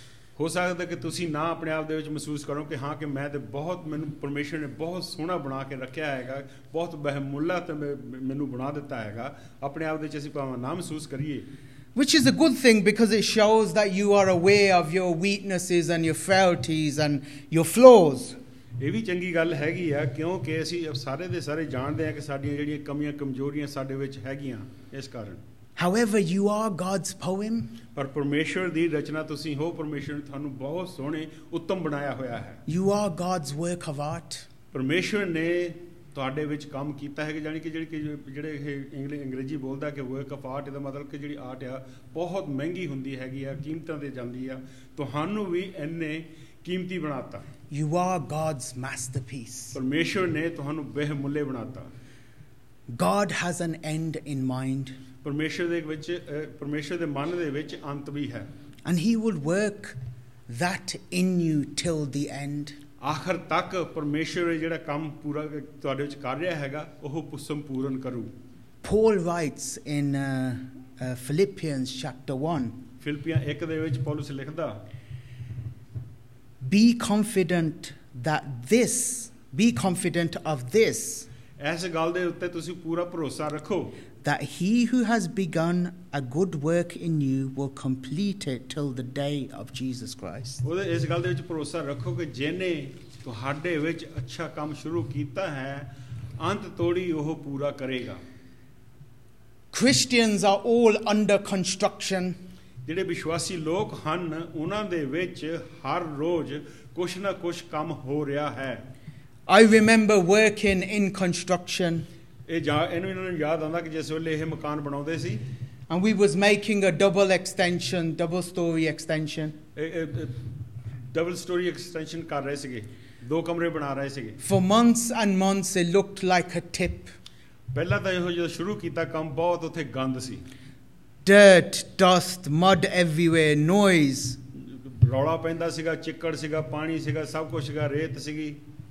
ਹੋ ਸਕਦਾ ਕਿ ਤੁਸੀਂ ਨਾ ਆਪਣੇ ਆਪ ਦੇ ਵਿੱਚ ਮਹਿਸੂਸ ਕਰੋ ਕਿ ਹਾਂ ਕਿ ਮੈਂ ਤੇ ਬਹੁਤ ਮੈਨੂੰ ਪਰਮੇਸ਼ਰ ਨੇ ਬਹੁਤ ਸੋਹਣਾ ਬਣਾ ਕੇ ਰੱਖਿਆ ਹੈਗਾ ਬਹੁਤ ਬਹਿਮੁੱਲਾ ਤੇ ਮੈਨੂੰ ਬਣਾ ਦਿੱਤਾ ਹੈਗਾ ਆਪਣੇ ਆਪ ਦੇ ਵਿੱਚ ਅਸੀਂ ਭਾਵੇਂ ਨਾ ਮਹਿਸੂਸ ਕਰੀਏ Which is a good thing because it shows that you are aware of your weaknesses and your frailties and your flaws. ਇਹ ਵੀ ਚੰਗੀ ਗੱਲ ਹੈਗੀ ਆ ਕਿਉਂਕਿ ਅਸੀਂ ਸਾਰੇ ਦੇ ਸਾਰੇ ਜਾਣਦੇ ਆ ਕਿ ਸਾਡੀਆਂ ਜਿਹੜੀਆਂ ਕਮੀਆਂ ਕਮਜ਼ੋਰੀਆਂ ਸਾਡੇ ਵਿੱਚ ਹੈਗੀਆਂ ਇਸ ਕਾਰਨ However, you are God's poem. ਪਰ ਪਰਮੇਸ਼ਰ ਦੀ ਰਚਨਾ ਤੁਸੀਂ ਹੋ ਪਰਮੇਸ਼ਰ ਨੇ ਤੁਹਾਨੂੰ ਬਹੁਤ ਸੋਹਣੇ ਉੱਤਮ ਬਣਾਇਆ ਹੋਇਆ ਹੈ You are God's work of art. ਪਰਮੇਸ਼ਰ ਨੇ ਤੁਹਾਡੇ ਵਿੱਚ ਕੰਮ ਕੀਤਾ ਹੈ ਕਿ ਜਾਨੀ ਕਿ ਜਿਹੜੀ ਜਿਹੜੇ ਇਹ ਇੰਗਲਿਸ਼ ਅੰਗਰੇਜ਼ੀ ਬੋਲਦਾ ਕਿ ਵਰਕ ਆਫ ਆਰਟ ਇਹਦਾ ਮਤਲਬ ਕਿ ਜਿਹੜੀ ਆਰਟ ਆ ਬਹੁਤ ਮਹਿੰਗੀ ਹੁੰਦੀ ਹੈਗੀ ਆ ਕੀਮਤਾਂ ਤੇ ਜਾਂਦੀ ਆ ਤੁਹਾਨੂੰ ਵੀ ਇੰਨੇ ਕੀਮਤੀ ਬਣਾਤਾ You are God's masterpiece. ਪਰਮੇਸ਼ਰ ਨੇ ਤੁਹਾਨੂੰ ਬੇਹਮੁੱਲੇ ਬਣਾਤਾ God has an end in mind. ਪਰਮੇਸ਼ਰ ਦੇ ਵਿੱਚ ਪਰਮੇਸ਼ਰ ਦੇ ਮਨ ਦੇ ਵਿੱਚ ਅੰਤ ਵੀ ਹੈ And He will work that in you till the end. ਆਖਰ ਤੱਕ ਪਰਮੇਸ਼ਰ ਜਿਹੜਾ ਕੰਮ ਪੂਰਾ ਤੁਹਾਡੇ ਵਿੱਚ ਕਰ ਰਿਹਾ ਹੈਗਾ ਉਹ ਸੰਪੂਰਨ ਕਰੂ Paul writes in uh, uh, Philippians chapter one. ਫਿਲਿੱਪੀਆਂ ਇੱਕ ਦੇ ਵਿੱਚ ਪੌਲਸ ਲਿਖਦਾ Be confident that this, be confident of this, ਇਸ ਗੱਲ ਦੇ ਉੱਤੇ ਤੁਸੀਂ ਪੂਰਾ ਭਰੋਸਾ ਰੱਖੋ that he who has begun a good work in you will complete it till the day of Jesus Christ. ਉਹਦੇ ਇਸ ਗੱਲ ਦੇ ਵਿੱਚ ਭਰੋਸਾ ਰੱਖੋ ਕਿ ਜਿਹਨੇ ਤੁਹਾਡੇ ਵਿੱਚ ਅੱਛਾ ਕੰਮ ਸ਼ੁਰੂ ਕੀਤਾ ਹੈ ਅੰਤ ਤੋੜੀ ਉਹ ਪੂਰਾ ਕਰੇਗਾ. Christians are all under construction. ਜਿਹੜੇ ਵਿਸ਼ਵਾਸੀ ਲੋਕ ਹਨ ਉਹਨਾਂ ਦੇ ਵਿੱਚ ਹਰ ਰੋਜ਼ ਕੁਛ ਨਾ ਕੁਛ ਕੰਮ ਹੋ ਰਿਹਾ ਹੈ. I remember working in construction. ਇਹ ਜਾ ਇਹਨੂੰ ਇਹਨਾਂ ਨੂੰ ਯਾਦ ਆਉਂਦਾ ਕਿ ਜਿਸ ਵੇਲੇ ਇਹ ਮਕਾਨ ਬਣਾਉਂਦੇ ਸੀ And we was making a double extension, double story extension. Double story extension ਕਰ ਰਹੇ ਸੀਗੇ ਦੋ ਕਮਰੇ ਬਣਾ ਰਹੇ ਸੀਗੇ. For months and months it looked like a tip. ਪਹਿਲਾਂ ਤਾਂ ਇਹੋ ਜਦੋਂ ਸ਼ੁਰੂ ਕੀਤਾ ਕੰਮ ਬਹੁਤ ਉੱਥੇ ਗੰਦ ਸੀ. Dirt, dust, mud everywhere, noise. ਰੌਲਾ ਪੈਂਦਾ ਸੀਗਾ ਚਿੱਕੜ ਸੀਗਾ ਪਾਣੀ ਸੀਗਾ ਸਭ ਕੁਝ ਸੀਗਾ ਰੇਤ ਸੀਗੀ.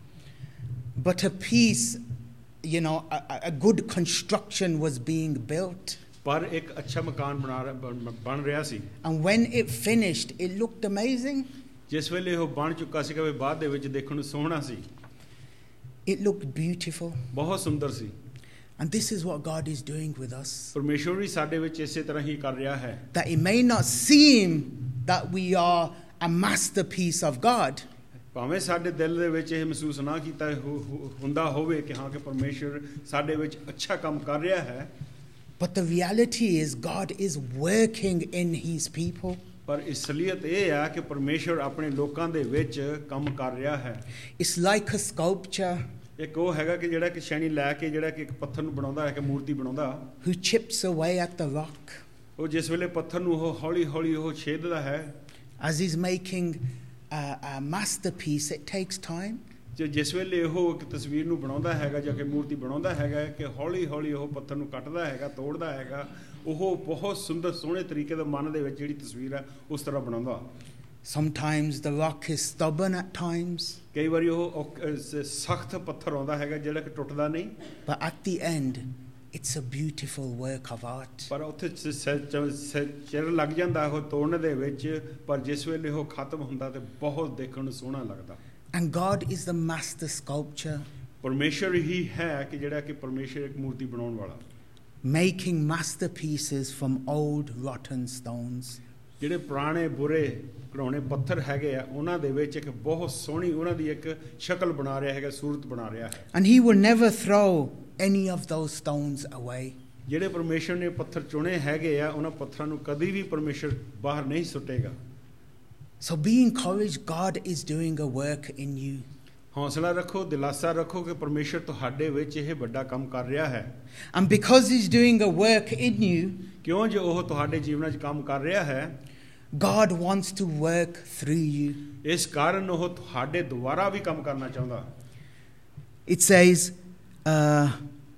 But a piece, you know, a, a good construction was being built. ਪਰ ਇੱਕ ਅੱਛਾ ਮਕਾਨ ਬਣਾ ਬਣ ਰਿਹਾ ਸੀ. And when it finished, it looked amazing. ਜਿਸ ਵੇਲੇ ਉਹ ਬਣ ਚੁੱਕਾ ਸੀਗਾ ਵੀ ਬਾਅਦ ਦੇ ਵਿੱਚ ਦੇਖਣ ਨੂੰ ਸੋਹਣਾ ਸੀ. It looked beautiful. ਬਹੁਤ ਸੁੰਦਰ ਸੀ. And this is what God is doing with us. ਪਰਮੇਸ਼ਵਰ ਵੀ ਸਾਡੇ ਵਿੱਚ ਇਸੇ ਤਰ੍ਹਾਂ ਹੀ ਕਰ ਰਿਹਾ ਹੈ. That it may not seem that we are a masterpiece of God. ਭਾਵੇਂ ਸਾਡੇ ਦਿਲ ਦੇ ਵਿੱਚ ਇਹ ਮਹਿਸੂਸ ਨਾ ਕੀਤਾ ਹੁੰਦਾ ਹੋਵੇ ਕਿ ਹਾਂ ਕਿ ਪਰਮੇਸ਼ਵਰ ਸਾਡੇ ਵਿੱਚ ਅੱਛਾ ਕੰਮ ਕਰ ਰਿਹਾ ਹੈ. But the reality is God is working in his people. ਪਰ ਅਸਲੀਅਤ ਇਹ ਹੈ ਕਿ ਪਰਮੇਸ਼ਵਰ ਆਪਣੇ ਲੋਕਾਂ ਦੇ ਵਿੱਚ ਕੰਮ ਕਰ ਰਿਹਾ ਹੈ. It's like a sculpture. ਇੱਕ ਉਹ ਹੈਗਾ ਕਿ ਜਿਹੜਾ ਕਿ ਸ਼ੈਣੀ ਲੈ ਕੇ ਜਿਹੜਾ ਕਿ ਇੱਕ ਪੱਥਰ ਨੂੰ ਬਣਾਉਂਦਾ ਹੈ ਕਿ ਮੂਰਤੀ ਬਣਾਉਂਦਾ. Who chips away at the rock. ਉਹ ਜਿਸ ਵੇਲੇ ਪੱਥਰ ਨੂੰ ਉਹ ਹੌਲੀ ਹੌਲੀ ਉਹ ਛੇਦਦਾ ਹੈ. As he's making a, a masterpiece, it takes time. ਜੇ ਜਿਸ ਵੇਲੇ ਉਹ ਇੱਕ ਤਸਵੀਰ ਨੂੰ ਬਣਾਉਂਦਾ ਹੈਗਾ ਜਾਂ ਕਿ ਮੂਰਤੀ ਬਣਾਉਂਦਾ ਹੈਗਾ ਕਿ ਹੌਲੀ ਹੌਲੀ ਉਹ ਪੱਥਰ ਨੂੰ ਕੱਟਦਾ ਹੈਗਾ ਤੋੜਦਾ ਹੈਗਾ ਉਹ ਬਹੁਤ ਸੁੰਦਰ ਸੋਹਣੇ ਤਰੀਕੇ ਦਾ ਮਨ ਦੇ ਵਿੱਚ ਜਿਹੜੀ ਤਸਵੀਰ ਹੈ ਉਸ ਤਰ੍ਹਾਂ ਬਣਾਉਂਦਾ. Sometimes the rock is stubborn at times. ਕਈ ਵਾਰੀ ਉਹ ਸਖਤ ਪੱਥਰ ਆਉਂਦਾ ਹੈਗਾ ਜਿਹੜਾ ਕਿ ਟੁੱਟਦਾ ਨਹੀਂ. But at the end, it's a beautiful work of art. ਪਰ ਉੱਥੇ ਚਿਰ ਲੱਗ ਜਾਂਦਾ ਉਹ ਤੋੜਨ ਦੇ ਵਿੱਚ ਪਰ ਜਿਸ ਵੇਲੇ ਉਹ ਖਤਮ ਹੁੰਦਾ ਤੇ ਬਹੁਤ ਦੇਖਣ ਨੂੰ ਸੋਹਣਾ ਲੱਗਦਾ. And God is the master sculptor. ਪਰਮੇਸ਼ਰ ਹੀ ਹੈ ਕਿ ਜਿਹੜਾ ਕਿ ਪਰਮੇਸ਼ਰ ਇੱਕ ਮੂਰਤੀ ਬਣਾਉਣ ਵਾਲਾ. Making masterpieces from old rotten stones. ਜਿਹੜੇ ਪੁਰਾਣੇ ਬੁਰੇ ਘਿਨੌਣੇ ਪੱਥਰ ਹੈਗੇ ਆ ਉਹਨਾਂ ਦੇ ਵਿੱਚ ਇੱਕ ਬਹੁਤ ਸੋਹਣੀ ਉਹਨਾਂ ਦੀ ਇੱਕ ਸ਼ਕਲ ਬਣਾ ਰਿਹਾ ਹੈਗਾ ਸੂਰਤ ਬਣਾ ਰਿਹਾ ਹੈ. And he will never throw any of those stones away. ਜਿਹੜੇ ਪਰਮੇਸ਼ਰ ਨੇ ਪੱਥਰ ਚੁਣੇ ਹੈਗੇ ਆ ਉਹਨਾਂ ਪੱਥਰਾਂ ਨੂੰ ਕਦੀ ਵੀ ਪਰਮੇਸ਼ਰ ਬਾਹਰ ਨਹੀਂ ਸੁੱਟੇਗਾ. So be encouraged. God is doing a work in you. ਹੌਸਲਾ ਰੱਖੋ ਦਿਲਾਸਾ ਰੱਖੋ ਕਿ ਪਰਮੇਸ਼ਰ ਤੁਹਾਡੇ ਵਿੱਚ ਇਹ ਵੱਡਾ ਕੰਮ ਕਰ ਰਿਹਾ ਹੈ. And because he's doing a work in you, ਕਿਉਂ ਜੋ ਉਹ ਤੁਹਾਡੇ ਜੀਵਨ ਵਿੱਚ ਕੰਮ ਕਰ ਰਿਹਾ ਹੈ God wants to work through you. ਇਸ ਕਾਰਨ ਉਹ ਤੁਹਾਡੇ ਦੁਆਰਾ ਵੀ ਕੰਮ ਕਰਨਾ ਚਾਹੁੰਦਾ. It says uh,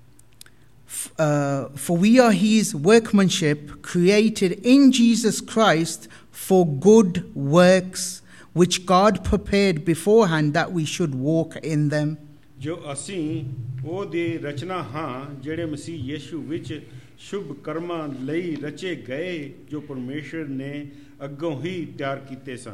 f- uh, for we are his workmanship created in Jesus Christ for good works which God prepared beforehand that we should walk in them. ਜੋ ਅਸੀਂ ਉਹਦੀ ਰਚਨਾ ਹਾਂ ਜਿਹੜੇ ਮਸੀਹ ਯੀਸ਼ੂ ਵਿੱਚ ਸ਼ੁਭ ਕਰਮਾਂ ਲਈ ਰਚੇ ਗਏ ਜੋ ਪਰਮੇਸ਼ਰ ਨੇ ਅੱਗੋਂ ਹੀ ਤਿਆਰ ਕੀਤੇ ਸਨ.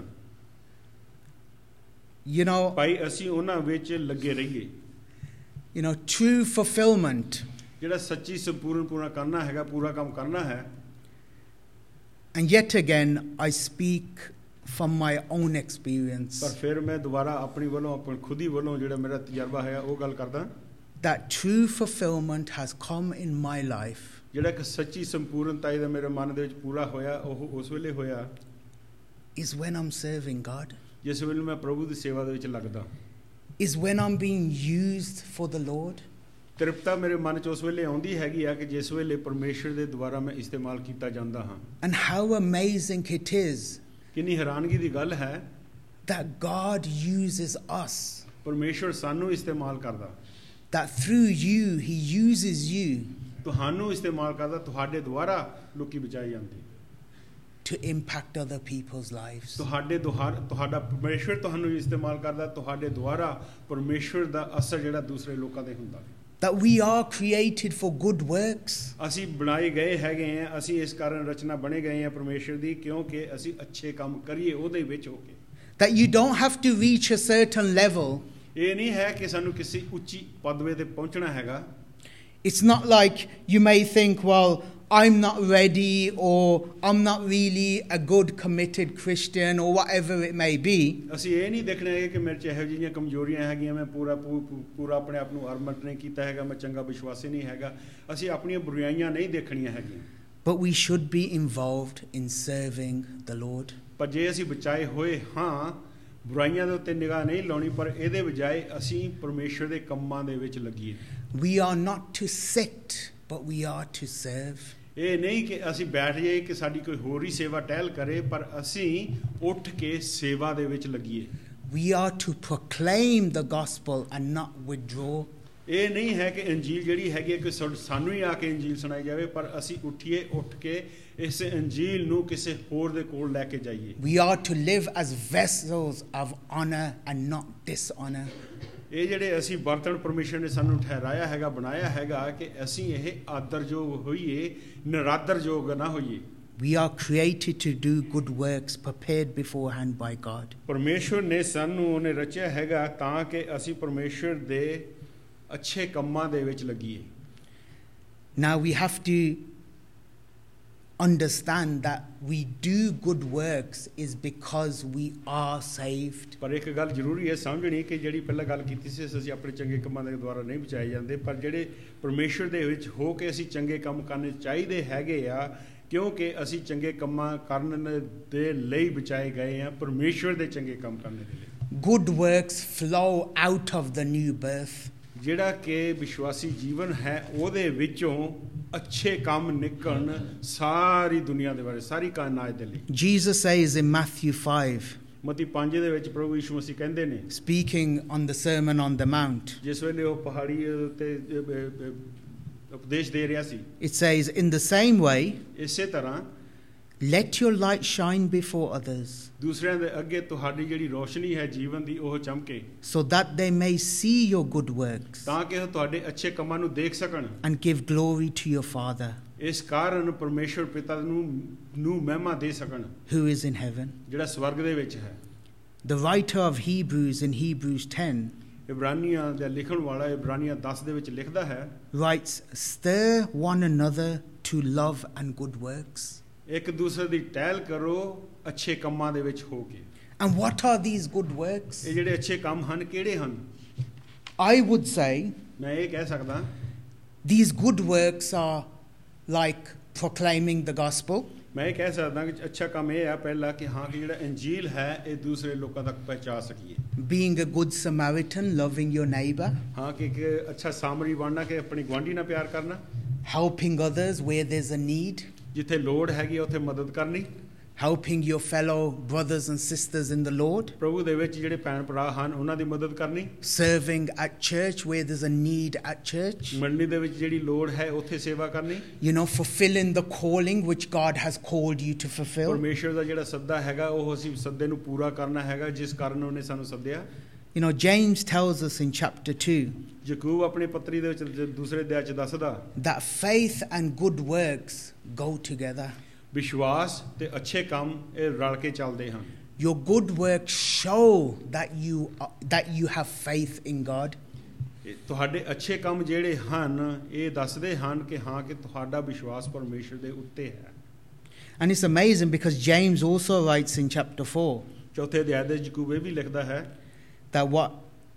You know, ਭਾਈ ਅਸੀਂ ਉਹਨਾਂ ਵਿੱਚ ਲੱਗੇ ਰਹੀਏ. you know, true fulfillment. ਜਿਹੜਾ ਸੱਚੀ ਸੰਪੂਰਨ ਪੂਰਾ ਕਰਨਾ ਹੈਗਾ ਪੂਰਾ ਕੰਮ ਕਰਨਾ ਹੈ. And yet again, I speak from my own experience. ਪਰ ਫਿਰ ਮੈਂ ਦੁਬਾਰਾ ਆਪਣੀ ਵੱਲੋਂ ਆਪਣੀ ਖੁਦੀ ਵੱਲੋਂ ਜਿਹੜਾ ਮੇਰਾ ਤਜਰਬਾ ਹੈ ਉਹ ਗੱਲ ਕਰਦਾ. That true fulfillment has come in my life. ਜਿਹੜਾ ਕਿ ਸੱਚੀ ਸੰਪੂਰਨਤਾ ਇਹਦਾ ਮੇਰੇ ਮਨ ਦੇ ਵਿੱਚ ਪੂਰਾ ਹੋਇਆ ਉਹ ਉਸ ਵੇਲੇ ਹੋਇਆ. Is when I'm serving God. ਜਿਸ ਵੇਲੇ ਮੈਂ ਪ੍ਰਭੂ ਦੀ ਸੇਵਾ ਦੇ ਵਿੱਚ ਲੱਗਦਾ. Is when I'm being used for the Lord. Tripta ਮੇਰੇ ਮਨ 'ਚ ਉਸ ਵੇਲੇ ਆਉਂਦੀ ਹੈਗੀ ਆ ਕਿ ਜਿਸ ਵੇਲੇ ਪਰਮੇਸ਼ਰ ਦੇ ਦੁਆਰਾ ਮੈਂ ਇਸਤੇਮਾਲ ਕੀਤਾ ਜਾਂਦਾ ਹਾਂ. And how amazing it is. ਕਿੰਨੀ ਹੈਰਾਨਗੀ ਦੀ ਗੱਲ ਹੈ that God uses us. ਪਰਮੇਸ਼ਰ ਸਾਨੂੰ ਇਸਤੇਮਾਲ ਕਰਦਾ. That through you he uses you. ਤੁਹਾਨੂੰ ਇਸਤੇਮਾਲ ਕਰਦਾ ਤੁਹਾਡੇ ਦੁਆਰਾ ਲੋਕੀ ਬਚਾਏ ਜਾਂਦੇ. To impact other people's lives. ਤੁਹਾਡੇ ਦੁਆਰਾ ਤੁਹਾਡਾ ਪਰਮੇਸ਼ਰ ਤੁਹਾਨੂੰ ਇਸਤੇਮਾਲ ਕਰਦਾ ਤੁਹਾਡੇ ਦੁਆਰਾ ਪਰਮੇਸ਼ਰ ਦਾ ਅਸਰ ਜਿਹੜਾ ਦੂਸਰੇ ਲੋਕਾਂ ਤੇ ਹੁੰਦਾ. That we are created for good works. ਅਸੀਂ ਬਣਾਏ ਗਏ ਹੈਗੇ ਆ ਅਸੀਂ ਇਸ ਕਾਰਨ ਰਚਨਾ ਬਣੇ ਗਏ ਆ ਪਰਮੇਸ਼ਰ ਦੀ ਕਿਉਂਕਿ ਅਸੀਂ ਅੱਛੇ ਕੰਮ ਕਰੀਏ ਉਹਦੇ ਵਿੱਚ ਹੋ ਕੇ. That you don't have to reach a certain level. ਇਹ ਨਹੀਂ ਹੈ ਕਿ ਸਾਨੂੰ ਕਿਸੇ ਉੱਚੀ ਪਦਵੇ ਤੇ ਪਹੁੰਚਣਾ ਹੈਗਾ. It's not like you may think, well, I'm not ready, or I'm not really a good committed Christian, or whatever it may be. ਅਸੀਂ ਇਹ ਨਹੀਂ ਦੇਖਣਾ ਹੈ ਕਿ ਮੇਰੇ 'ਚ ਇਹੋ ਜਿਹੀਆਂ ਕਮਜ਼ੋਰੀਆਂ ਹੈਗੀਆਂ, ਮੈਂ ਪੂਰਾ ਪੂਰਾ ਆਪਣੇ ਆਪ ਨੂੰ ਅਰਮਟ ਨਹੀਂ ਕੀਤਾ ਹੈਗਾ, ਮੈਂ ਚੰਗਾ ਵਿਸ਼ਵਾਸੀ ਨਹੀਂ ਹੈਗਾ. ਅਸੀਂ ਆਪਣੀਆਂ ਬੁਰਾਈਆਂ ਨਹੀਂ ਦੇਖਣੀਆਂ ਹੈਗੀਆਂ. But we should be involved in serving the Lord. ਪਰ ਜੇ ਅਸੀਂ ਬਚਾਏ ਹੋਏ ਹਾਂ, ਬੁਰਾਈਆਂ ਦੇ ਉੱਤੇ ਨਿਗਾਹ ਨਹੀਂ ਲਾਉਣੀ, ਪਰ ਇਹਦੇ ਬਜਾਏ ਅਸੀਂ ਪਰਮੇਸ਼ਰ ਦੇ ਕੰਮਾਂ ਦੇ ਵਿੱਚ ਲੱਗੀਏ. We are not to sit, but we are to serve. ਇਹ ਨਹੀਂ ਕਿ ਅਸੀਂ ਬੈਠ ਜਾਈਏ ਕਿ ਸਾਡੀ ਕੋਈ ਹੋਰ ਹੀ ਸੇਵਾ ਟਹਿਲ ਕਰੇ, ਪਰ ਅਸੀਂ ਉੱਠ ਕੇ ਸੇਵਾ ਦੇ ਵਿੱਚ ਲੱਗੀਏ. We are to proclaim the gospel and not withdraw. ਇਹ ਨਹੀਂ ਹੈ ਕਿ ਇੰਜੀਲ ਜਿਹੜੀ ਹੈਗੀ ਹੈ ਕਿ ਸਾਨੂੰ ਹੀ ਆ ਕੇ ਇੰਜੀਲ ਸੁਣਾਈ ਜਾਵੇ, ਪਰ ਅਸੀਂ ਉੱਠੀਏ, ਉੱਠ ਕੇ ਇਸ ਇੰਜੀਲ ਨੂੰ ਕਿਸੇ ਹੋਰ ਦੇ ਕੋਲ ਲੈ ਕੇ ਜਾਈਏ. We are to live as vessels of honor and not dishonor. ਇਹ ਜਿਹੜੇ ਅਸੀਂ ਬਰਤਨ ਪਰਮੇਸ਼ਰ ਨੇ ਸਾਨੂੰ ਠਹਿਰਾਇਆ ਹੈਗਾ, ਬਣਾਇਆ ਹੈਗਾ, ਕਿ ਅਸੀਂ ਇਹ ਆਦਰਯੋਗ ਹੋਈਏ, ਨਿਰਾਦਰਯੋਗ ਨਾ ਹੋਈਏ. We are created to do good works prepared beforehand by God. ਪਰਮੇਸ਼ਰ ਨੇ ਸਾਨੂੰ ਉਹਨੇ ਰਚਿਆ ਹੈਗਾ ਤਾਂ ਕਿ ਅਸੀਂ ਪਰਮੇਸ਼ਰ ਦੇ ਅੱਛੇ ਕੰਮਾਂ ਦੇ ਵਿੱਚ ਲੱਗੀਏ. Now we have to understand that we do good works is because we are saved. ਪਰ ਇੱਕ ਗੱਲ ਜ਼ਰੂਰੀ ਹੈ ਸਮਝਣੀ ਕਿ ਜਿਹੜੀ ਪਹਿਲਾਂ ਗੱਲ ਕੀਤੀ ਸੀ, ਅਸੀਂ ਆਪਣੇ ਚੰਗੇ ਕੰਮਾਂ ਦੇ ਦੁਆਰਾ ਨਹੀਂ ਬਚਾਏ ਜਾਂਦੇ, ਪਰ ਜਿਹੜੇ ਪਰਮੇਸ਼ਰ ਦੇ ਵਿੱਚ ਹੋ ਕੇ ਅਸੀਂ ਚੰਗੇ ਕੰਮ ਕਰਨੇ ਚਾਹੀਦੇ ਹੈਗੇ ਆ, ਕਿਉਂਕਿ ਅਸੀਂ ਚੰਗੇ ਕੰਮਾਂ ਕਰਨ ਦੇ ਲਈ ਬਚਾਏ ਗਏ ਆ, ਪਰਮੇਸ਼ਰ ਦੇ ਚੰਗੇ ਕੰਮ ਕਰਨ ਦੇ ਲਈ. Good works flow out of the new birth. ਜਿਹੜਾ ਕਿ ਵਿਸ਼ਵਾਸੀ ਜੀਵਨ ਹੈ ਉਹਦੇ ਵਿੱਚੋਂ ਅੱਛੇ ਕੰਮ ਨਿਕਲਣ ਸਾਰੀ ਦੁਨੀਆ ਦੇ ਬਾਰੇ, ਸਾਰੀ ਕਾਇਨਾਤ ਦੇ ਲਈ. Jesus says in Matthew five, ਮਤੀ ਪੰਜ ਦੇ ਵਿੱਚ ਪ੍ਰਭੂ ਯਿਸੂ ਮਸੀਹ ਕਹਿੰਦੇ ਨੇ, speaking on the Sermon on the Mount, ਜਿਸ ਵੇਲੇ ਉਹ ਪਹਾੜੀ ਤੇ ਉਪਦੇਸ਼ ਦੇ ਰਿਹਾ ਸੀ, it says, in the same way, ਇਸੇ ਤਰ੍ਹਾਂ let your light shine before others, ਦੂਸਰਿਆਂ ਦੇ ਅੱਗੇ ਤੁਹਾਡੀ ਜਿਹੜੀ ਰੋਸ਼ਨੀ ਹੈ ਜੀਵਨ ਦੀ ਉਹ ਚਮਕੇ, so that they may see your good works ਤਾਂ ਕਿ ਉਹ ਤੁਹਾਡੇ ਅੱਛੇ ਕੰਮਾਂ ਨੂੰ ਦੇਖ ਸਕਣ, and give glory to your Father ਇਸ ਕਾਰਨ ਪਰਮੇਸ਼ਰ ਪਿਤਾ ਨੂੰ ਨੂੰ ਮਹਿਮਾ ਦੇ ਸਕਣ, who is in heaven. ਜਿਹੜਾ ਸਵਰਗ ਦੇ ਵਿੱਚ ਹੈ. The writer of Hebrews in Hebrews ten ਇਬਰਾਨੀਆਂ ਦਾ ਲਿਖਣ ਵਾਲਾ ਇਬਰਾਨੀਆਂ ਦਸ ਦੇ ਵਿੱਚ ਲਿਖਦਾ ਹੈ, writes, stir one another to love and good works. ਇੱਕ ਦੂਸਰੇ ਦੀ ਟਹਿਲ ਕਰੋ ਅੱਛੇ ਕੰਮਾਂ ਦੇ ਵਿੱਚ ਹੋ ਕੇ. And what are these good works? ਇਹ ਜਿਹੜੇ ਅੱਛੇ ਕੰਮ ਹਨ ਕਿਹੜੇ ਹਨ? I would say ਮੈਂ ਇਹ ਕਹਿ ਸਕਦਾ, these good works are like proclaiming the gospel. ਮੈਂ ਇਹ ਕਹਿ ਸਕਦਾ ਕਿ ਅੱਛਾ ਕੰਮ ਇਹ ਹੈ ਪਹਿਲਾ ਕਿ ਹਾਂ ਕਿ ਜਿਹੜਾ ਇੰਜੀਲ ਹੈ ਇਹ ਦੂਸਰੇ ਲੋਕਾਂ ਤੱਕ ਪਹੁੰਚਾ ਸਕੀਏ. Being a good Samaritan, loving your neighbor. ਹਾਂ ਕਿ ਇੱਕ ਅੱਛਾ ਸਾਮਰੀ ਬਣਨਾ, ਕਿ ਆਪਣੀ ਗੁਆਂਢੀ ਨਾਲ ਪਿਆਰ ਕਰਨਾ. Helping others where there's a need. ਜਿੱਥੇ ਲੋੜ ਹੈਗੀ ਉੱਥੇ ਮਦਦ ਕਰਨੀ. Helping your fellow brothers and sisters in the Lord. ਪ੍ਰਭੂ ਦੇ ਵਿੱਚ ਜਿਹੜੇ ਭੈਣ ਭਰਾ ਹਨ ਉਹਨਾਂ ਦੀ ਮਦਦ ਕਰਨੀ. Serving at church where there's a need at church. ਮੰਡਲੀ ਦੇ ਵਿੱਚ ਜਿਹੜੀ ਲੋੜ ਹੈ ਉੱਥੇ ਸੇਵਾ ਕਰਨੀ. You know, fulfilling the calling which God has called you to fulfill. ਪਰਮੇਸ਼ਰ ਦਾ ਜਿਹੜਾ ਸੱਦਾ ਹੈਗਾ ਉਹ ਅਸੀਂ ਸੱਦੇ ਨੂੰ ਪੂਰਾ ਕਰਨਾ ਹੈਗਾ ਜਿਸ ਕਾਰਨ ਉਹਨੇ ਸਾਨੂੰ ਸੱਦਿਆ. You know, James tells us in chapter two Yakub ਆਪਣੀ ਪੱਤਰੀ ਦੇ ਵਿੱਚ ਦੂਸਰੇ ਅਧਿਆਇ 'ਚ ਦੱਸਦਾ that faith and good works go together. ਵਿਸ਼ਵਾਸ ਤੇ ਅੱਛੇ ਕੰਮ ਇਹ ਰਲ ਕੇ ਚੱਲਦੇ ਹਨ. Your good works show that you are, that you have faith in God. ਤੁਹਾਡੇ ਅੱਛੇ ਕੰਮ ਜਿਹੜੇ ਹਨ ਇਹ ਦੱਸਦੇ ਹਨ ਕਿ ਹਾਂ ਕਿ ਤੁਹਾਡਾ ਵਿਸ਼ਵਾਸ ਪਰਮੇਸ਼ਰ ਦੇ ਉੱਤੇ ਹੈ. And it's amazing because James also writes in chapter four ਚੌਥੇ ਅਧਿਆਇ ਦੇ ਯਾਕੂਬ ਇਹ ਵੀ ਲਿਖਦਾ ਹੈ that what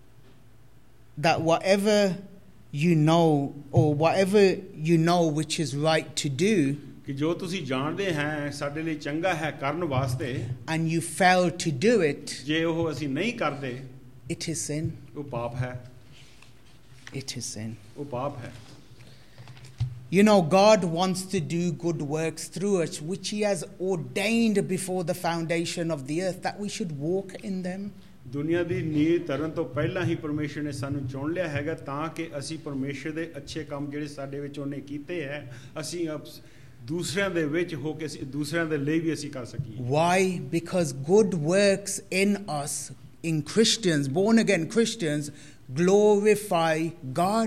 that whatever you know or whatever you know which is right to do, ਕਿ ਜੋ ਤੁਸੀਂ ਜਾਣਦੇ ਹੈ ਸਾਡੇ ਲਈ ਚੰਗਾ ਹੈ ਕਰਨ ਵਾਸਤੇ, and you fail to do it, ਜੇ ਉਹ ਅਸੀਂ ਨਹੀਂ ਕਰਦੇ, it is sin. ਉਹ ਪਾਪ ਹੈ. It is sin. ਉਹ ਪਾਪ ਹੈ. You know, God wants to do good works through us, which He has ordained before the foundation of the earth, that we should walk in them. ਦੁਨੀਆ ਦੀ ਨੀਂਹ ਧਰਨ ਤੋਂ ਪਹਿਲਾਂ ਹੀ ਪਰਮੇਸ਼ਰ ਨੇ ਸਾਨੂੰ ਚੁਣ ਲਿਆ ਹੈਗਾ ਤਾਂ ਕਿ ਅਸੀਂ ਪਰਮੇਸ਼ਰ ਦੇ ਅੱਛੇ ਕੰਮ ਜਿਹੜੇ ਸਾਡੇ ਵਿੱਚ ਉਹਨੇ ਕੀਤੇ ਹੈ ਅਸੀਂ ਦੂਸਰਿਆਂ ਦੇ ਵਿੱਚ ਹੋ ਕੇ ਦੂਸਰਿਆਂ ਦੇ ਲਈ ਵੀ ਅਸੀਂ ਕਰ ਸਕੀਏ. Why? Because good works in us, in Christians, born again Christians, glorify God.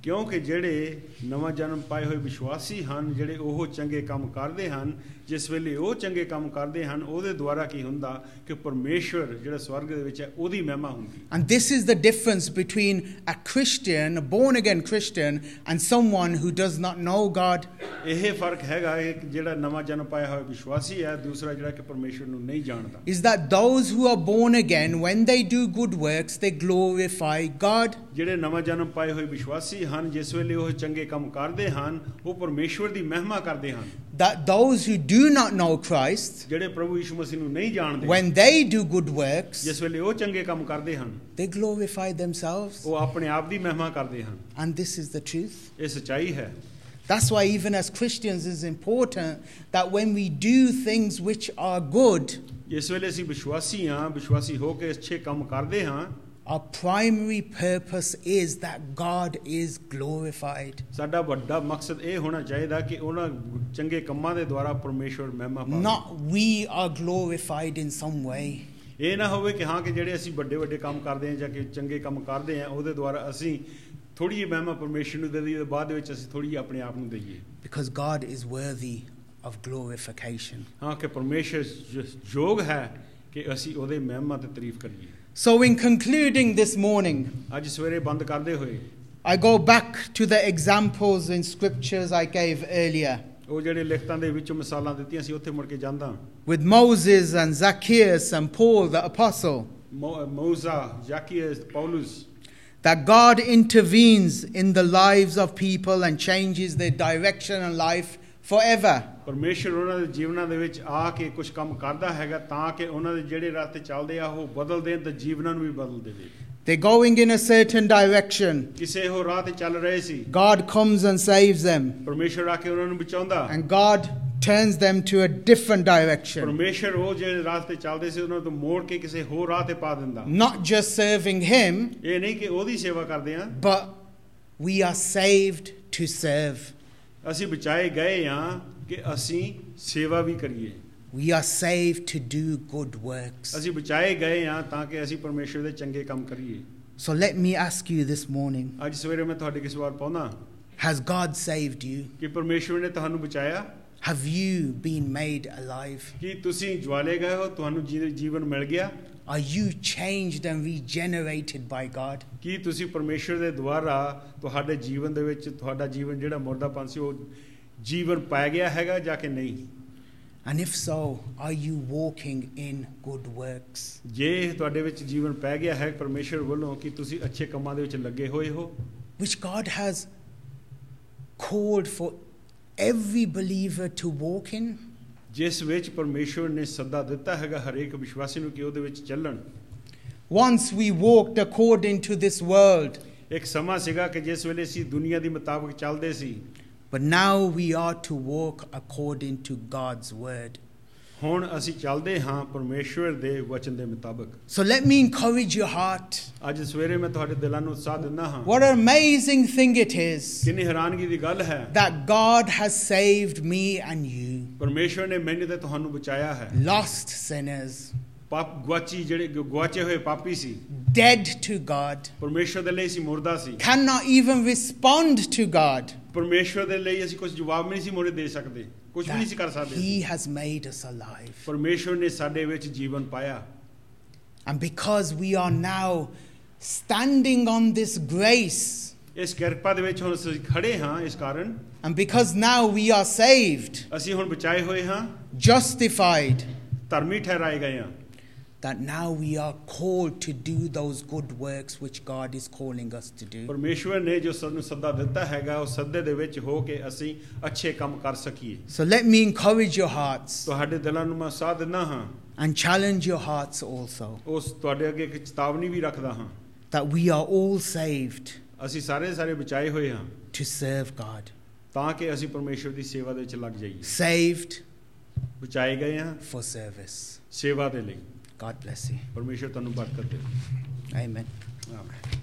ਕਿਉਂਕਿ ਜਿਹੜੇ ਨਵਾਂ ਜਨਮ ਪਾਏ ਹੋਏ ਵਿਸ਼ਵਾਸੀ ਹਨ, ਜਿਹੜੇ ਉਹ ਚੰਗੇ ਕੰਮ ਕਰਦੇ ਹਨ, ਜਿਸ ਵੇਲੇ ਉਹ ਚੰਗੇ ਕੰਮ ਕਰਦੇ ਹਨ ਉਹਦੇ ਦੁਆਰਾ ਕੀ ਹੁੰਦਾ ਕਿ ਪਰਮੇਸ਼ਵਰ ਜਿਹੜਾ ਸਵਰਗ ਦੇ ਵਿੱਚ ਹੈ ਉਹਦੀ ਮਹਿਮਾ ਹੁੰਦੀ। And this is the difference between a Christian, a born again Christian, and someone who does not know God. ਇਹ ਫਰਕ ਹੈਗਾ ਇੱਕ ਜਿਹੜਾ ਨਵਾਂ ਜਨਮ ਪਾਇਆ ਹੋਇਆ ਵਿਸ਼ਵਾਸੀ ਹੈ, ਦੂਸਰਾ ਜਿਹੜਾ ਕਿ ਪਰਮੇਸ਼ਵਰ ਨੂੰ ਨਹੀਂ ਜਾਣਦਾ। Is that those who are born again, when they do good works, they glorify God. ਜਿਹੜੇ ਨਵਾਂ ਜਨਮ ਪਾਏ ਹੋਏ ਵਿਸ਼ਵਾਸੀ ਹਨ, ਜਿਸ ਵੇਲੇ ਉਹ ਚੰਗੇ ਕੰਮ ਕਰਦੇ ਹਨ ਉਹ ਪਰਮੇਸ਼ਵਰ ਦੀ ਮਹਿਮਾ ਕਰਦੇ ਹਨ। That those who do not know Christ, ਜਿਹੜੇ ਪ੍ਰਭੂ ਯਿਸੂ ਮਸੀਹ ਨੂੰ ਨਹੀਂ ਜਾਣਦੇ, when they do good works, ਜਿਸ ਵੇਲੇ ਉਹ ਚੰਗੇ ਕੰਮ ਕਰਦੇ ਹਨ, they glorify themselves. ਉਹ ਆਪਣੇ ਆਪ ਦੀ ਮਹਿਮਾ ਕਰਦੇ ਹਨ। And this is the truth. ਇਹ ਸੱਚਾਈ ਹੈ। That's why even as Christians it's important that when we do things which are good, ਜਿਸ ਵੇਲੇ ਅਸੀਂ ਵਿਸ਼ਵਾਸੀ ਹਾਂ, ਵਿਸ਼ਵਾਸੀ ਹੋ ਕੇ ਅੱਛੇ ਕੰਮ ਕਰਦੇ ਹਾਂ, our primary purpose is that God is glorified. ਸਾਡਾ ਵੱਡਾ ਮਕਸਦ ਇਹ ਹੋਣਾ ਚਾਹੀਦਾ ਕਿ ਉਹਨਾਂ ਚੰਗੇ ਕੰਮਾਂ ਦੇ ਦੁਆਰਾ ਪਰਮੇਸ਼ਵਰ ਮਹਿਮਾ ਪਾਵੇ। Not we are glorified in some way. ਇਹ ਨਾ ਹੋਵੇ ਕਿ ਹਾਂ ਕਿ ਜਿਹੜੇ ਅਸੀਂ ਵੱਡੇ ਵੱਡੇ ਕੰਮ ਕਰਦੇ ਹਾਂ ਜਾਂ ਕਿ ਚੰਗੇ ਕੰਮ ਕਰਦੇ ਹਾਂ ਉਹਦੇ ਦੁਆਰਾ ਅਸੀਂ ਥੋੜੀ ਜਿਹੀ ਮਹਿਮਾ ਪਰਮੇਸ਼ਵਰ ਨੂੰ ਦੇ ਦਈਏ ਤੇ ਬਾਅਦ ਵਿੱਚ ਅਸੀਂ ਥੋੜੀ ਜਿਹੀ ਆਪਣੇ ਆਪ ਨੂੰ ਦਈਏ। Because God is worthy of glorification. ਹਾਂ ਕਿ ਪਰਮੇਸ਼ਵਰ ਯੋਗ ਹੈ ਕਿ ਅਸੀਂ ਉਹਦੇ ਮਹਿਮਾ ਤੇ ਤਾਰੀਫ ਕਰੀਏ। So in concluding this morning, ਅੱਜ ਸਵੇਰੇ ਬੰਦ ਕਰਦੇ ਹੋਏ I go back to the examples in scriptures I gave earlier. ਉਹ ਜਿਹੜੇ ਲਿਖਤਾਂ ਦੇ ਵਿੱਚੋਂ ਮਿਸਾਲਾਂ ਦਿੱਤੀਆਂ ਸੀ ਉੱਥੇ ਮੁੜ ਕੇ ਜਾਂਦਾ। With Moses and Zacchaeus and Paul the apostle. ਮੋਜ਼ਾ, ਜ਼ਾਕੀਅਸ, ਪੌਲੁਸ। That God intervenes in the lives of people and changes their direction in life forever. ਪਰਮੇਸ਼ਰ ਉਹਨਾਂ ਦੇ ਜੀਵਨਾਂ ਦੇ ਵਿੱਚ ਆ ਕੇ ਕੁਝ ਕੰਮ ਕਰਦਾ ਹੈਗਾ ਤਾਂ ਕਿ ਉਹਨਾਂ ਦੇ ਜਿਹੜੇ ਰਾਸਤੇ ਚੱਲਦੇ ਆ ਉਹ ਬਦਲ ਦੇਣ ਤੇ ਜੀਵਨਾਂ ਨੂੰ ਵੀ ਬਦਲ ਦੇਵੇ। They're going in a certain direction. ਕਿਸੇ ਹੋਰ ਰਾਹ ਤੇ ਚੱਲ ਰਹੇ ਸੀ। God comes and saves them. ਪਰਮੇਸ਼ਰ ਆ ਕੇ ਉਹਨਾਂ ਨੂੰ ਬਚਾਉਂਦਾ। And God turns them to a different direction. ਪਰਮੇਸ਼ਰ ਉਹ ਜਿਹੜੇ ਰਾਸਤੇ ਚੱਲਦੇ ਸੀ ਉਹਨਾਂ ਤੋਂ ਮੋੜ ਕੇ ਕਿਸੇ ਹੋਰ ਰਾਹ ਤੇ ਪਾ ਦਿੰਦਾ। Not just serving him, ਇਹ ਨਹੀਂ ਕਿ ਉਹਦੀ ਸੇਵਾ ਕਰਦੇ ਆ, but we are saved to serve. ਅਸੀਂ ਬਚਾਏ ਗਏ ਹਾਂ ਕਿ ਅਸੀਂ ਸੇਵਾ ਵੀ ਕਰੀਏ। We are saved to do good works. ਅਸੀਂ ਬਚਾਏ ਗਏ ਹਾਂ ਤਾਂ ਕਿ ਅਸੀਂ ਪਰਮੇਸ਼ਰ ਦੇ ਚੰਗੇ ਕੰਮ ਕਰੀਏ। So let me ask you this morning, ਅੱਜ ਸਵੇਰੇ ਮੈਂ ਤੁਹਾਡੇ ਕਿਸ ਵਾਰ ਪਾਉਣਾ, has God saved you? ਕਿ ਪਰਮੇਸ਼ਰ ਨੇ ਤੁਹਾਨੂੰ ਬਚਾਇਆ? Have you been made alive? ਕੀ ਤੁਸੀਂ ਜਵਾਲੇ ਗਏ ਹੋ, ਤੁਹਾਨੂੰ ਜੀਵਨ ਮਿਲ ਗਿਆ? Are you changed and regenerated by God? ਕੀ ਤੁਸੀਂ ਪਰਮੇਸ਼ਰ ਦੇ ਦੁਆਰਾ ਤੁਹਾਡੇ ਜੀਵਨ ਦੇ ਵਿੱਚ ਤੁਹਾਡਾ ਜੀਵਨ ਜਿਹੜਾ ਮੁਰਦਾਪਨ ਸੀ ਉਹ ਜੀਵਨ ਪਾ ਗਿਆ ਹੈਗਾ ਜਾਂ ਕਿ ਨਹੀਂ? And if so, are you walking in good works? ਜੇ ਤੁਹਾਡੇ ਵਿੱਚ ਜੀਵਨ ਪੈ ਗਿਆ ਹੈ ਪਰਮੇਸ਼ਰ ਵੱਲੋਂ ਕਿ ਤੁਸੀਂ ਅੱਛੇ ਕੰਮਾਂ ਦੇ ਵਿੱਚ ਲੱਗੇ ਹੋਏ ਹੋ, which God has called for every believer to walk in, ਜਿਸ ਵਿੱਚ ਪਰਮੇਸ਼ਰ ਨੇ ਸੱਦਾ ਦਿੱਤਾ ਹੈਗਾ ਹਰੇਕ ਵਿਸ਼ਵਾਸੀ ਨੂੰ ਕਿ ਉਹਦੇ ਵਿੱਚ ਚੱਲਣ। Once we walked according to this world, ਇੱਕ ਸਮਾਂ ਸੀਗਾ ਕਿ ਜਿਸ ਵੇਲੇ ਅਸੀਂ ਦੁਨੀਆ ਦੇ ਮੁਤਾਬਕ ਚੱਲਦੇ ਸੀ, but now we are to walk according to God's word. ਹੁਣ ਅਸੀਂ ਚੱਲਦੇ ਹਾਂ ਪਰਮੇਸ਼ਰ ਦੇ ਵਚਨ ਦੇ ਮੁਤਾਬਕ। So let me encourage your heart. ਅੱਜ ਸਵੇਰੇ ਮੈਂ ਤੁਹਾਡੇ ਦਿਲਾਂ ਨੂੰ ਉਤਸ਼ਾਹ ਦਿੰਦਾ ਹਾਂ। What an amazing thing it is ਕਿੰਨੀ ਹੈਰਾਨਗੀ ਦੀ ਗੱਲ ਹੈ that God has saved me and you, ਪਰਮੇਸ਼ਰ ਨੇ ਮੈਨੂੰ ਤੇ ਤੁਹਾਨੂੰ ਬਚਾਇਆ ਹੈ। lost sinners, ਪਾਪ ਗਵਾਚੀ ਜਿਹੜੇ ਗਵਾਚੇ ਹੋਏ ਪਾਪੀ ਸੀ, dead to God, ਪਰਮੇਸ਼ਰ ਦੇ ਲਈ ਸੀ ਮੁਰਦਾ ਸੀ, cannot even respond to God. ਪਰਮੇਸ਼ਰ ਦੇ ਲਈ ਅਸੀਂ ਕੁਝ ਜਵਾਬ ਨਹੀਂ ਸੀ ਮੋੜੇ ਦੇ ਸਕਦੇ, ਕੁਝ ਵੀ ਨਹੀਂ ਸੀ ਕਰ ਸਕਦੇ। He has made us alive. ਪਰਮੇਸ਼ਰ ਨੇ ਸਾਡੇ ਵਿੱਚ ਜੀਵਨ ਪਾਇਆ। And because we are now standing on this grace, ਇਸ ਕਿਰਪਾ ਦੇ ਵਿੱਚ ਹੁਣ ਅਸੀਂ ਖੜੇ ਹਾਂ ਇਸ ਕਾਰਨ, and because now we are saved, ਅਸੀਂ ਹੁਣ ਬਚਾਏ ਹੋਏ ਹਾਂ, justified, ਧਰਮੀ ਠਹਿਰਾਏ ਗਏ ਹਾਂ, that now we are called to do those good works which God is calling us to do. ਪਰਮੇਸ਼ਰ ਨੇ ਜੋ ਸਾਨੂੰ ਸੱਦਾ ਦਿੱਤਾ ਹੈਗਾ ਉਹ ਸੱਦੇ ਦੇ ਵਿੱਚ ਹੋ ਕੇ ਅਸੀਂ ਅੱਛੇ ਕੰਮ ਕਰ ਸਕੀਏ। So let me encourage your hearts ਤੁਹਾਡੇ ਦਿਲਾਂ ਨੂੰ ਮੈਂ ਸਾਥ ਦਿੰਦਾ ਹਾਂ and challenge your hearts also, ਉਸ ਤੁਹਾਡੇ ਅੱਗੇ ਇੱਕ ਚੇਤਾਵਨੀ ਵੀ ਰੱਖਦਾ ਹਾਂ that we are all saved ਅਸੀਂ ਸਾਰੇ ਸਾਰੇ ਬਚਾਏ ਹੋਏ ਹਾਂ to serve God. ਤਾਂ ਕਿ ਅਸੀਂ ਪਰਮੇਸ਼ਰ ਦੀ ਸੇਵਾ ਦੇ ਵਿੱਚ ਲੱਗ ਜਾਈਏ। Saved ਬਚਾਏ ਗਏ ਹਾਂ for service. ਸੇਵਾ ਦੇ ਲਈ। God bless you. ਪਰਮੇਸ਼ਰ ਤੁਹਾਨੂੰ ਬਰਕਤ ਦੇ। Amen. ਆਮੀਨ।